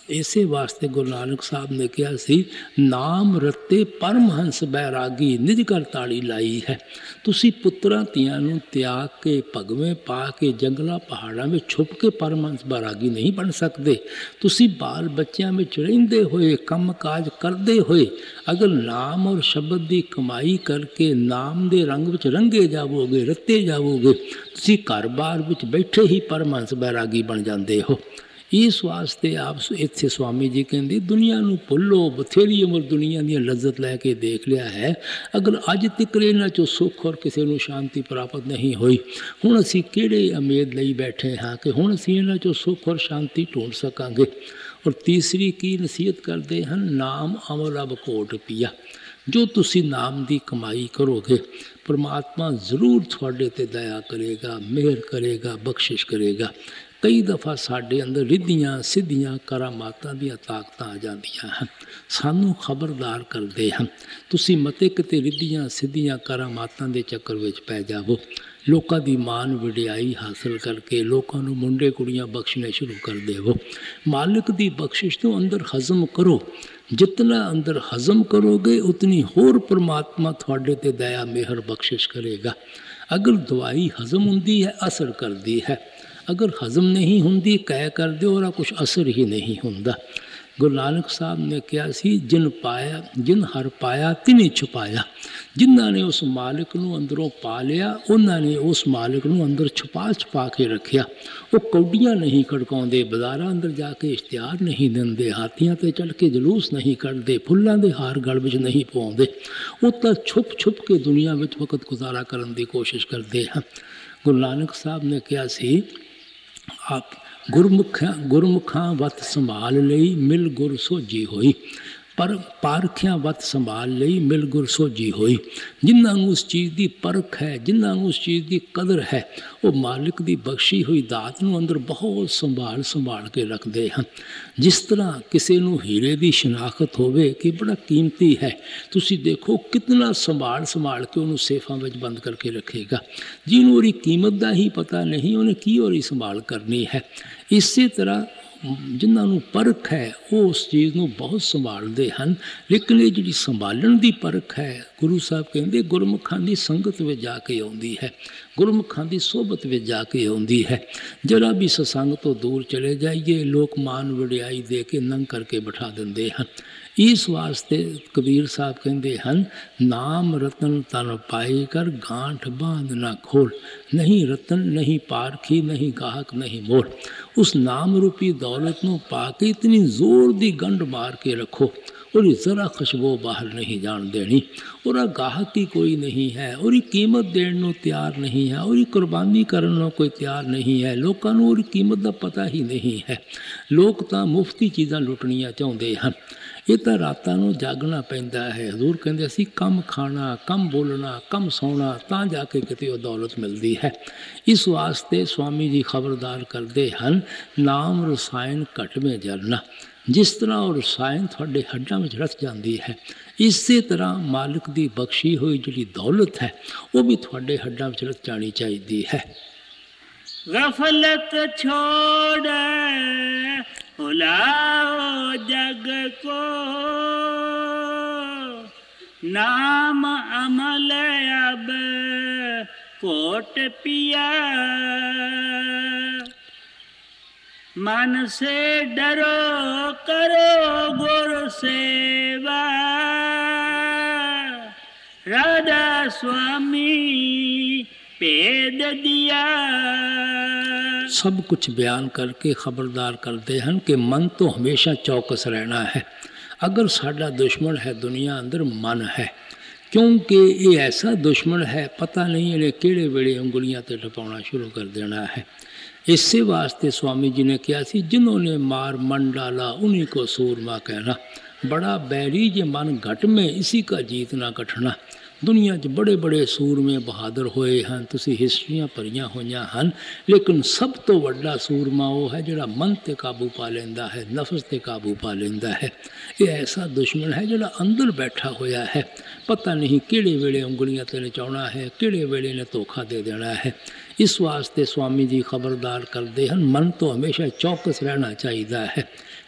ਇਸੇ ਵਾਸਤੇ ਗੁਰੂ ਨਾਨਕ ਸਾਹਿਬ ਨੇ ਕਿਹਾ ਸੀ, ਨਾਮ ਰਤੇ ਪਰਮਹੰਸ ਬੈਰਾਗੀ ਨਿਜ ਘਰ ਤਾੜੀ ਲਾਈ ਹੈ। ਤੁਸੀਂ ਪੁੱਤਰਾਂ ਧੀਆਂ ਨੂੰ ਤਿਆਗ ਕੇ, ਭਗਵੇਂ ਪਾ ਕੇ ਜੰਗਲਾਂ ਪਹਾੜਾਂ ਵਿੱਚ ਛੁਪ ਕੇ ਪਰਮਹੰਸ ਬੈਰਾਗੀ ਨਹੀਂ ਬਣ ਸਕਦੇ। ਤੁਸੀਂ ਬਾਲ ਬੱਚਿਆਂ ਵਿੱਚ ਰਹਿੰਦੇ ਹੋਏ, ਕੰਮ ਕਾਜ ਕਰਦੇ ਹੋਏ, ਅਗਰ ਨਾਮ ਔਰ ਸ਼ਬਦ ਦੀ ਕਮਾਈ ਕਰਕੇ ਨਾਮ ਦੇ ਰੰਗ ਵਿੱਚ ਰੰਗੇ ਜਾਵੋਗੇ, ਰੱਤੇ ਜਾਵੋਗੇ, ਤੁਸੀਂ ਘਰ ਬਾਰ ਵਿੱਚ ਬੈਠੇ ਹੀ ਪਰਮਹੰਸ ਬੈਰਾਗੀ ਬਣ ਜਾਂਦੇ ਹੋ। ਇਸ ਵਾਸਤੇ ਆਪ ਇੱਥੇ ਸਵਾਮੀ ਜੀ ਕਹਿੰਦੇ, ਦੁਨੀਆ ਨੂੰ ਭੁੱਲੋ, ਬਥੇਰੀ ਉਮਰ ਦੁਨੀਆ ਦੀਆਂ ਲੱਜ਼ਤ ਲੈ ਕੇ ਦੇਖ ਲਿਆ ਹੈ, ਅਗਰ ਅੱਜ ਤੱਕ ਇਹਨਾਂ 'ਚੋਂ ਸੁੱਖ ਔਰ ਕਿਸੇ ਨੂੰ ਸ਼ਾਂਤੀ ਪ੍ਰਾਪਤ ਨਹੀਂ ਹੋਈ, ਹੁਣ ਅਸੀਂ ਕਿਹੜੇ ਉਮੀਦ ਲਈ ਬੈਠੇ ਹਾਂ ਕਿ ਹੁਣ ਅਸੀਂ ਇਹਨਾਂ 'ਚੋਂ ਸੁੱਖ ਔਰ ਸ਼ਾਂਤੀ ਢੂੰਢ ਸਕਾਂਗੇ। ਔਰ ਤੀਸਰੀ ਕੀ ਨਸੀਹਤ ਕਰਦੇ ਹਨ, ਨਾਮ ਅਮਰ ਅਬ ਕੋਟ ਪੀਆ। ਜੋ ਤੁਸੀਂ ਨਾਮ ਦੀ ਕਮਾਈ ਕਰੋਗੇ, ਪਰਮਾਤਮਾ ਜ਼ਰੂਰ ਤੁਹਾਡੇ 'ਤੇ ਦਇਆ ਕਰੇਗਾ, ਮਿਹਰ ਕਰੇਗਾ, ਬਖਸ਼ਿਸ਼ ਕਰੇਗਾ। ਕਈ ਦਫਾ ਸਾਡੇ ਅੰਦਰ ਰਿੱਧੀਆਂ ਸਿੱਧੀਆਂ ਕਰਾਮਾਤਾਂ ਦੀਆਂ ਤਾਕਤਾਂ ਆ ਜਾਂਦੀਆਂ ਹਨ, ਸਾਨੂੰ ਖਬਰਦਾਰ ਕਰਦੇ ਹਨ, ਤੁਸੀਂ ਮਤੇ ਕਿਤੇ ਰਿੱਧੀਆਂ ਸਿੱਧੀਆਂ ਕਰਾਮਾਤਾਂ ਦੇ ਚੱਕਰ ਵਿੱਚ ਪੈ ਜਾਵੋ। ਲੋਕਾਂ ਦੀ ਮਾਨ ਵਡਿਆਈ ਹਾਸਲ ਕਰਕੇ ਲੋਕਾਂ ਨੂੰ ਮੁੰਡੇ ਕੁੜੀਆਂ ਬਖਸ਼ਣੇ ਸ਼ੁਰੂ ਕਰ ਦੇਵੋ। ਮਾਲਿਕ ਦੀ ਬਖਸ਼ਿਸ਼ ਤੋਂ ਅੰਦਰ ਹਜ਼ਮ ਕਰੋ। ਜਿਤਨਾ ਅੰਦਰ ਹਜ਼ਮ ਕਰੋਗੇ, ਉਤਨੀ ਹੋਰ ਪਰਮਾਤਮਾ ਤੁਹਾਡੇ 'ਤੇ ਦਇਆ ਮਿਹਰ ਬਖਸ਼ਿਸ਼ ਕਰੇਗਾ। ਅਗਰ ਦਵਾਈ ਹਜ਼ਮ ਹੁੰਦੀ ਹੈ, ਅਸਰ ਕਰਦੀ ਹੈ, ਅਗਰ ਹਜ਼ਮ ਨਹੀਂ ਹੁੰਦੀ, ਕਹਿ ਕਰਦੇ ਉਹਦਾ ਕੁਛ ਅਸਰ ਹੀ ਨਹੀਂ ਹੁੰਦਾ। ਗੁਰੂ ਨਾਨਕ ਸਾਹਿਬ ਨੇ ਕਿਹਾ ਸੀ, ਜਿਨ ਪਾਇਆ ਜਿਨ ਹਰ ਪਾਇਆ ਤਿਨੇ ਛੁਪਾਇਆ। ਜਿਨ੍ਹਾਂ ਨੇ ਉਸ ਮਾਲਿਕ ਨੂੰ ਅੰਦਰੋਂ ਪਾ ਲਿਆ, ਉਹਨਾਂ ਨੇ ਉਸ ਮਾਲਿਕ ਨੂੰ ਅੰਦਰ ਛੁਪਾ ਛੁਪਾ ਕੇ ਰੱਖਿਆ। ਉਹ ਕੌਡੀਆਂ ਨਹੀਂ ਖੜਕਾਉਂਦੇ, ਬਾਜ਼ਾਰਾਂ ਅੰਦਰ ਜਾ ਕੇ ਇਸ਼ਤਿਹਾਰ ਨਹੀਂ ਦਿੰਦੇ, ਹਾਥੀਆਂ 'ਤੇ ਚੜ੍ਹ ਕੇ ਜਲੂਸ ਨਹੀਂ ਕੱਢਦੇ, ਫੁੱਲਾਂ ਦੇ ਹਾਰ ਗਲ ਵਿੱਚ ਨਹੀਂ ਪਾਉਂਦੇ। ਉਹ ਤਾਂ ਛੁਪ ਛੁਪ ਕੇ ਦੁਨੀਆ ਵਿੱਚ ਵਕਤ ਗੁਜ਼ਾਰਾ ਕਰਨ ਦੀ ਕੋਸ਼ਿਸ਼ ਕਰਦੇ ਹਨ। ਗੁਰੂ ਨਾਨਕ ਸਾਹਿਬ ਨੇ ਕਿਹਾ ਸੀ, ਆਪ ਗੁਰਮੁਖਾਂ ਗੁਰਮੁਖਾਂ ਵੱਤ ਸੰਭਾਲ ਲਈ ਮਿਲ ਗੁਰ ਸੋਝੀ ਹੋਈ, ਪਰ ਪਾਰਖਿਆਂ ਵੱਤ ਸੰਭਾਲ ਲਈ ਮਿਲ ਗੁਰ ਸੋਝੀ ਹੋਈ। ਜਿਨ੍ਹਾਂ ਨੂੰ ਉਸ ਚੀਜ਼ ਦੀ ਪਰਖ ਹੈ, ਜਿਨ੍ਹਾਂ ਨੂੰ ਉਸ ਚੀਜ਼ ਦੀ ਕਦਰ ਹੈ, ਉਹ ਮਾਲਿਕ ਦੀ ਬਖਸ਼ੀ ਹੋਈ ਦਾਤ ਨੂੰ ਅੰਦਰ ਬਹੁਤ ਸੰਭਾਲ ਸੰਭਾਲ ਕੇ ਰੱਖਦੇ ਹਨ। ਜਿਸ ਤਰ੍ਹਾਂ ਕਿਸੇ ਨੂੰ ਹੀਰੇ ਦੀ ਸ਼ਨਾਖਤ ਹੋਵੇ ਕਿ ਬੜਾ ਕੀਮਤੀ ਹੈ, ਤੁਸੀਂ ਦੇਖੋ ਕਿਤਨਾ ਸੰਭਾਲ ਸੰਭਾਲ ਕੇ ਉਹਨੂੰ ਸੇਫਾਂ ਵਿੱਚ ਬੰਦ ਕਰਕੇ ਰੱਖੇਗਾ। ਜਿਹਨੂੰ ਉਹਦੀ ਕੀਮਤ ਦਾ ਹੀ ਪਤਾ ਨਹੀਂ, ਉਹਨੇ ਕੀ ਉਹਦੀ ਸੰਭਾਲ ਕਰਨੀ ਹੈ। ਇਸੇ ਤਰ੍ਹਾਂ ਜਿਨ੍ਹਾਂ ਨੂੰ ਪਰਖ ਹੈ, ਉਹ ਉਸ ਚੀਜ਼ ਨੂੰ ਬਹੁਤ ਸੰਭਾਲਦੇ ਹਨ। ਲੇਕਿਨ ਇਹ ਜਿਹੜੀ ਸੰਭਾਲਣ ਦੀ ਪਰਖ ਹੈ, ਗੁਰੂ ਸਾਹਿਬ ਕਹਿੰਦੇ ਗੁਰਮੁਖਾਂ ਦੀ ਸੰਗਤ ਵਿੱਚ ਜਾ ਕੇ ਆਉਂਦੀ ਹੈ, ਗੁਰਮੁਖਾਂ ਦੀ ਸੋਹਬਤ ਵਿੱਚ ਜਾ ਕੇ ਆਉਂਦੀ ਹੈ। ਜਰਾ ਵੀ ਸਤਸੰਗ ਤੋਂ ਦੂਰ ਚਲੇ ਜਾਈਏ, ਲੋਕ ਮਾਨ ਵਡਿਆਈ ਦੇ ਕੇ ਨੰਗ ਕਰਕੇ ਬਿਠਾ ਦਿੰਦੇ ਹਨ। ਇਸ ਵਾਸਤੇ ਕਬੀਰ ਸਾਹਿਬ ਕਹਿੰਦੇ ਹਨ, ਨਾਮ ਰਤਨ ਤਨ ਪਾਈ ਕਰ ਗਾਂਠ ਬਾਂਧ ਨਾ ਖੋਲ। ਨਹੀਂ ਰਤਨ, ਨਹੀਂ ਪਾਰਖੀ, ਨਹੀਂ ਗਾਹਕ, ਨਹੀਂ ਮੋਲ। ਉਸ ਨਾਮ ਰੂਪੀ ਦੌਲਤ ਨੂੰ ਪਾ ਕੇ ਇਤਨੀ ਜ਼ੋਰ ਦੀ ਗੰਢ ਮਾਰ ਕੇ ਰੱਖੋ, ਉਹਦੀ ਜ਼ਰਾ ਖੁਸ਼ਬੂ ਬਾਹਰ ਨਹੀਂ ਜਾਣ ਦੇਣੀ। ਉਹਦਾ ਗਾਹਕ ਹੀ ਕੋਈ ਨਹੀਂ ਹੈ, ਉਹਦੀ ਕੀਮਤ ਦੇਣ ਨੂੰ ਤਿਆਰ ਨਹੀਂ ਹੈ, ਉਹਦੀ ਕੁਰਬਾਨੀ ਕਰਨ ਨੂੰ ਕੋਈ ਤਿਆਰ ਨਹੀਂ ਹੈ। ਲੋਕਾਂ ਨੂੰ ਉਹਦੀ ਕੀਮਤ ਦਾ ਪਤਾ ਹੀ ਨਹੀਂ ਹੈ। ਲੋਕ ਤਾਂ ਮੁਫਤੀ ਚੀਜ਼ਾਂ ਲੁੱਟਣੀਆਂ ਚਾਹੁੰਦੇ ਹਨ। ਇਹ ਤਾਂ ਰਾਤਾਂ ਨੂੰ ਜਾਗਣਾ ਪੈਂਦਾ ਹੈ। ਹਜ਼ੂਰ ਕਹਿੰਦੇ ਅਸੀਂ ਕੰਮ ਖਾਣਾ, ਕੰਮ ਬੋਲਣਾ, ਕੰਮ ਸੌਣਾ, ਤਾਂ ਜਾ ਕੇ ਕਿਤੇ ਉਹ ਦੌਲਤ ਮਿਲਦੀ ਹੈ। ਇਸ ਵਾਸਤੇ ਸਵਾਮੀ ਜੀ ਖਬਰਦਾਰ ਕਰਦੇ ਹਨ, ਨਾਮ ਰਸਾਇਣ ਘਟਵੇਂ ਜਰਨਾ। ਜਿਸ ਤਰ੍ਹਾਂ ਉਹ ਰਸਾਇਣ ਤੁਹਾਡੇ ਹੱਡਾਂ ਵਿੱਚ ਰਚ ਜਾਂਦੀ ਹੈ, ਇਸੇ ਤਰ੍ਹਾਂ ਮਾਲਿਕ ਦੀ ਬਖਸ਼ੀ ਹੋਈ ਜਿਹੜੀ ਦੌਲਤ ਹੈ, ਉਹ ਵੀ ਤੁਹਾਡੇ ਹੱਡਾਂ ਵਿੱਚ ਰਚ ਜਾਣੀ ਚਾਹੀਦੀ ਹੈ। गफलत छोड़ भुलाओ जग को, नाम अमल अब कोट पिया। मन से डरो करो गुरु सेवा, राधा स्वामी भेद दिया। सब कुछ बयान करके खबरदार करते हैं कि मन तो हमेशा चौकस रहना है। अगर साडा दुश्मन है दुनिया अंदर मन है, क्योंकि ये ऐसा दुश्मन है पता नहीं इन्हें किहड़े वेले उंगलियां ते टपाउणा शुरू कर देना है। इसी वास्ते स्वामी जी ने कहा सी, जिन्होंने मार मन डाला उन्हीं को सूरमा कहना। बड़ा बैरी जे मन घट में इसी का जीतना कठना। दुनिया च बड़े बड़े सूरमे बहादुर होए हैं, तुसी हिस्ट्रियां भरियां होइयां हैं, लेकिन सब तो वड्डा सूरमा वो है जिहड़ा मन ते काबू पा लैंदा है, नफस ते काबू पा लैंदा है। ये ऐसा दुश्मन है जिहड़ा अंदर बैठा होया है, पता नहीं किहड़े वेले उंगलियां ते नचाउणा है, किहड़े वेले ने धोखा दे देना है। इस वास्ते स्वामी जी खबरदार करते हैं, मन तो हमेशा चौकस रहना चाहिए है।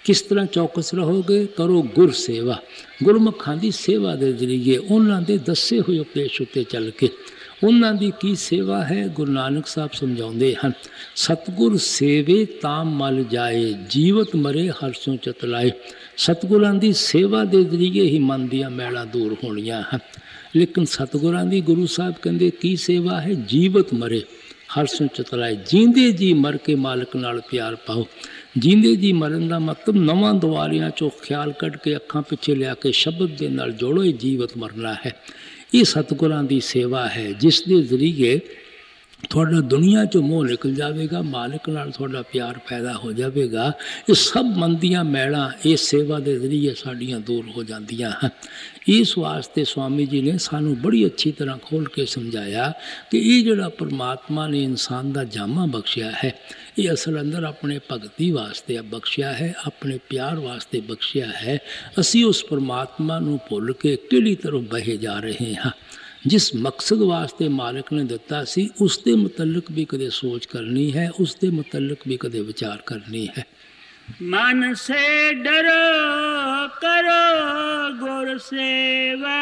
किस तरह चौकस रहोगे? करो गुर सेवा, गुरमुखां दी सेवा दे जरिए उन्हां दे दसे हुए उपदेश उत्ते चल के उन्हां दी की सेवा है? गुरु नानक साहब समझाउंदे हन, सतगुर सेवे ताम मल जाए, जीवत मरे हरसों चतलाए। सतगुरां दी सेवा दे जरिए ही मन दियां मैलां दूर होणियां हैं। लेकिन सतगुरां दी गुरु साहब कहंदे की सेवा है? जीवत मरे हरसों चतलाए, जींदे जी मर के मालक नाल प्यार पाओ। जींदे जी मरन का मतलब नवां दुआरियां चो ख्याल कढ़ के अखां पिछे लिया के शब्द दे नाल जोड़ो, ये जीवत मरना है। ये सतगुरां दी सेवा है जिस दे जरिए थोड़ा दुनिया चो मोह निकल जाएगा, मालिक नाल थोड़ा प्यार पैदा हो जाएगा। ये सब मन दियां मैलां इस सेवा के जरिए साड़ियाँ दूर हो जांदियां हैं। इस वास्ते स्वामी जी ने सानू बड़ी अच्छी तरह खोल के समझाया कि ये जिहड़ा परमात्मा ने इंसान का जामा बख्शिया है, ये असल अंदर अपने भगती वास्ते बख्शिया है, अपने प्यार वास्ते बख्शिया है। असी उस परमात्मा नू भुल के किहड़ी तरफ बहे जा रहे हैं। जिस मकसद वास्ते मालिक ने दिता सी उसके मुतलक भी कदे सोच करनी है, उसके मुतलक भी कदे विचार करनी है। मन से डरो करो गुर सेवा,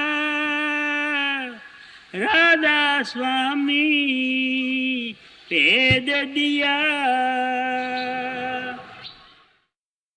राधा स्वामी भेद दिया।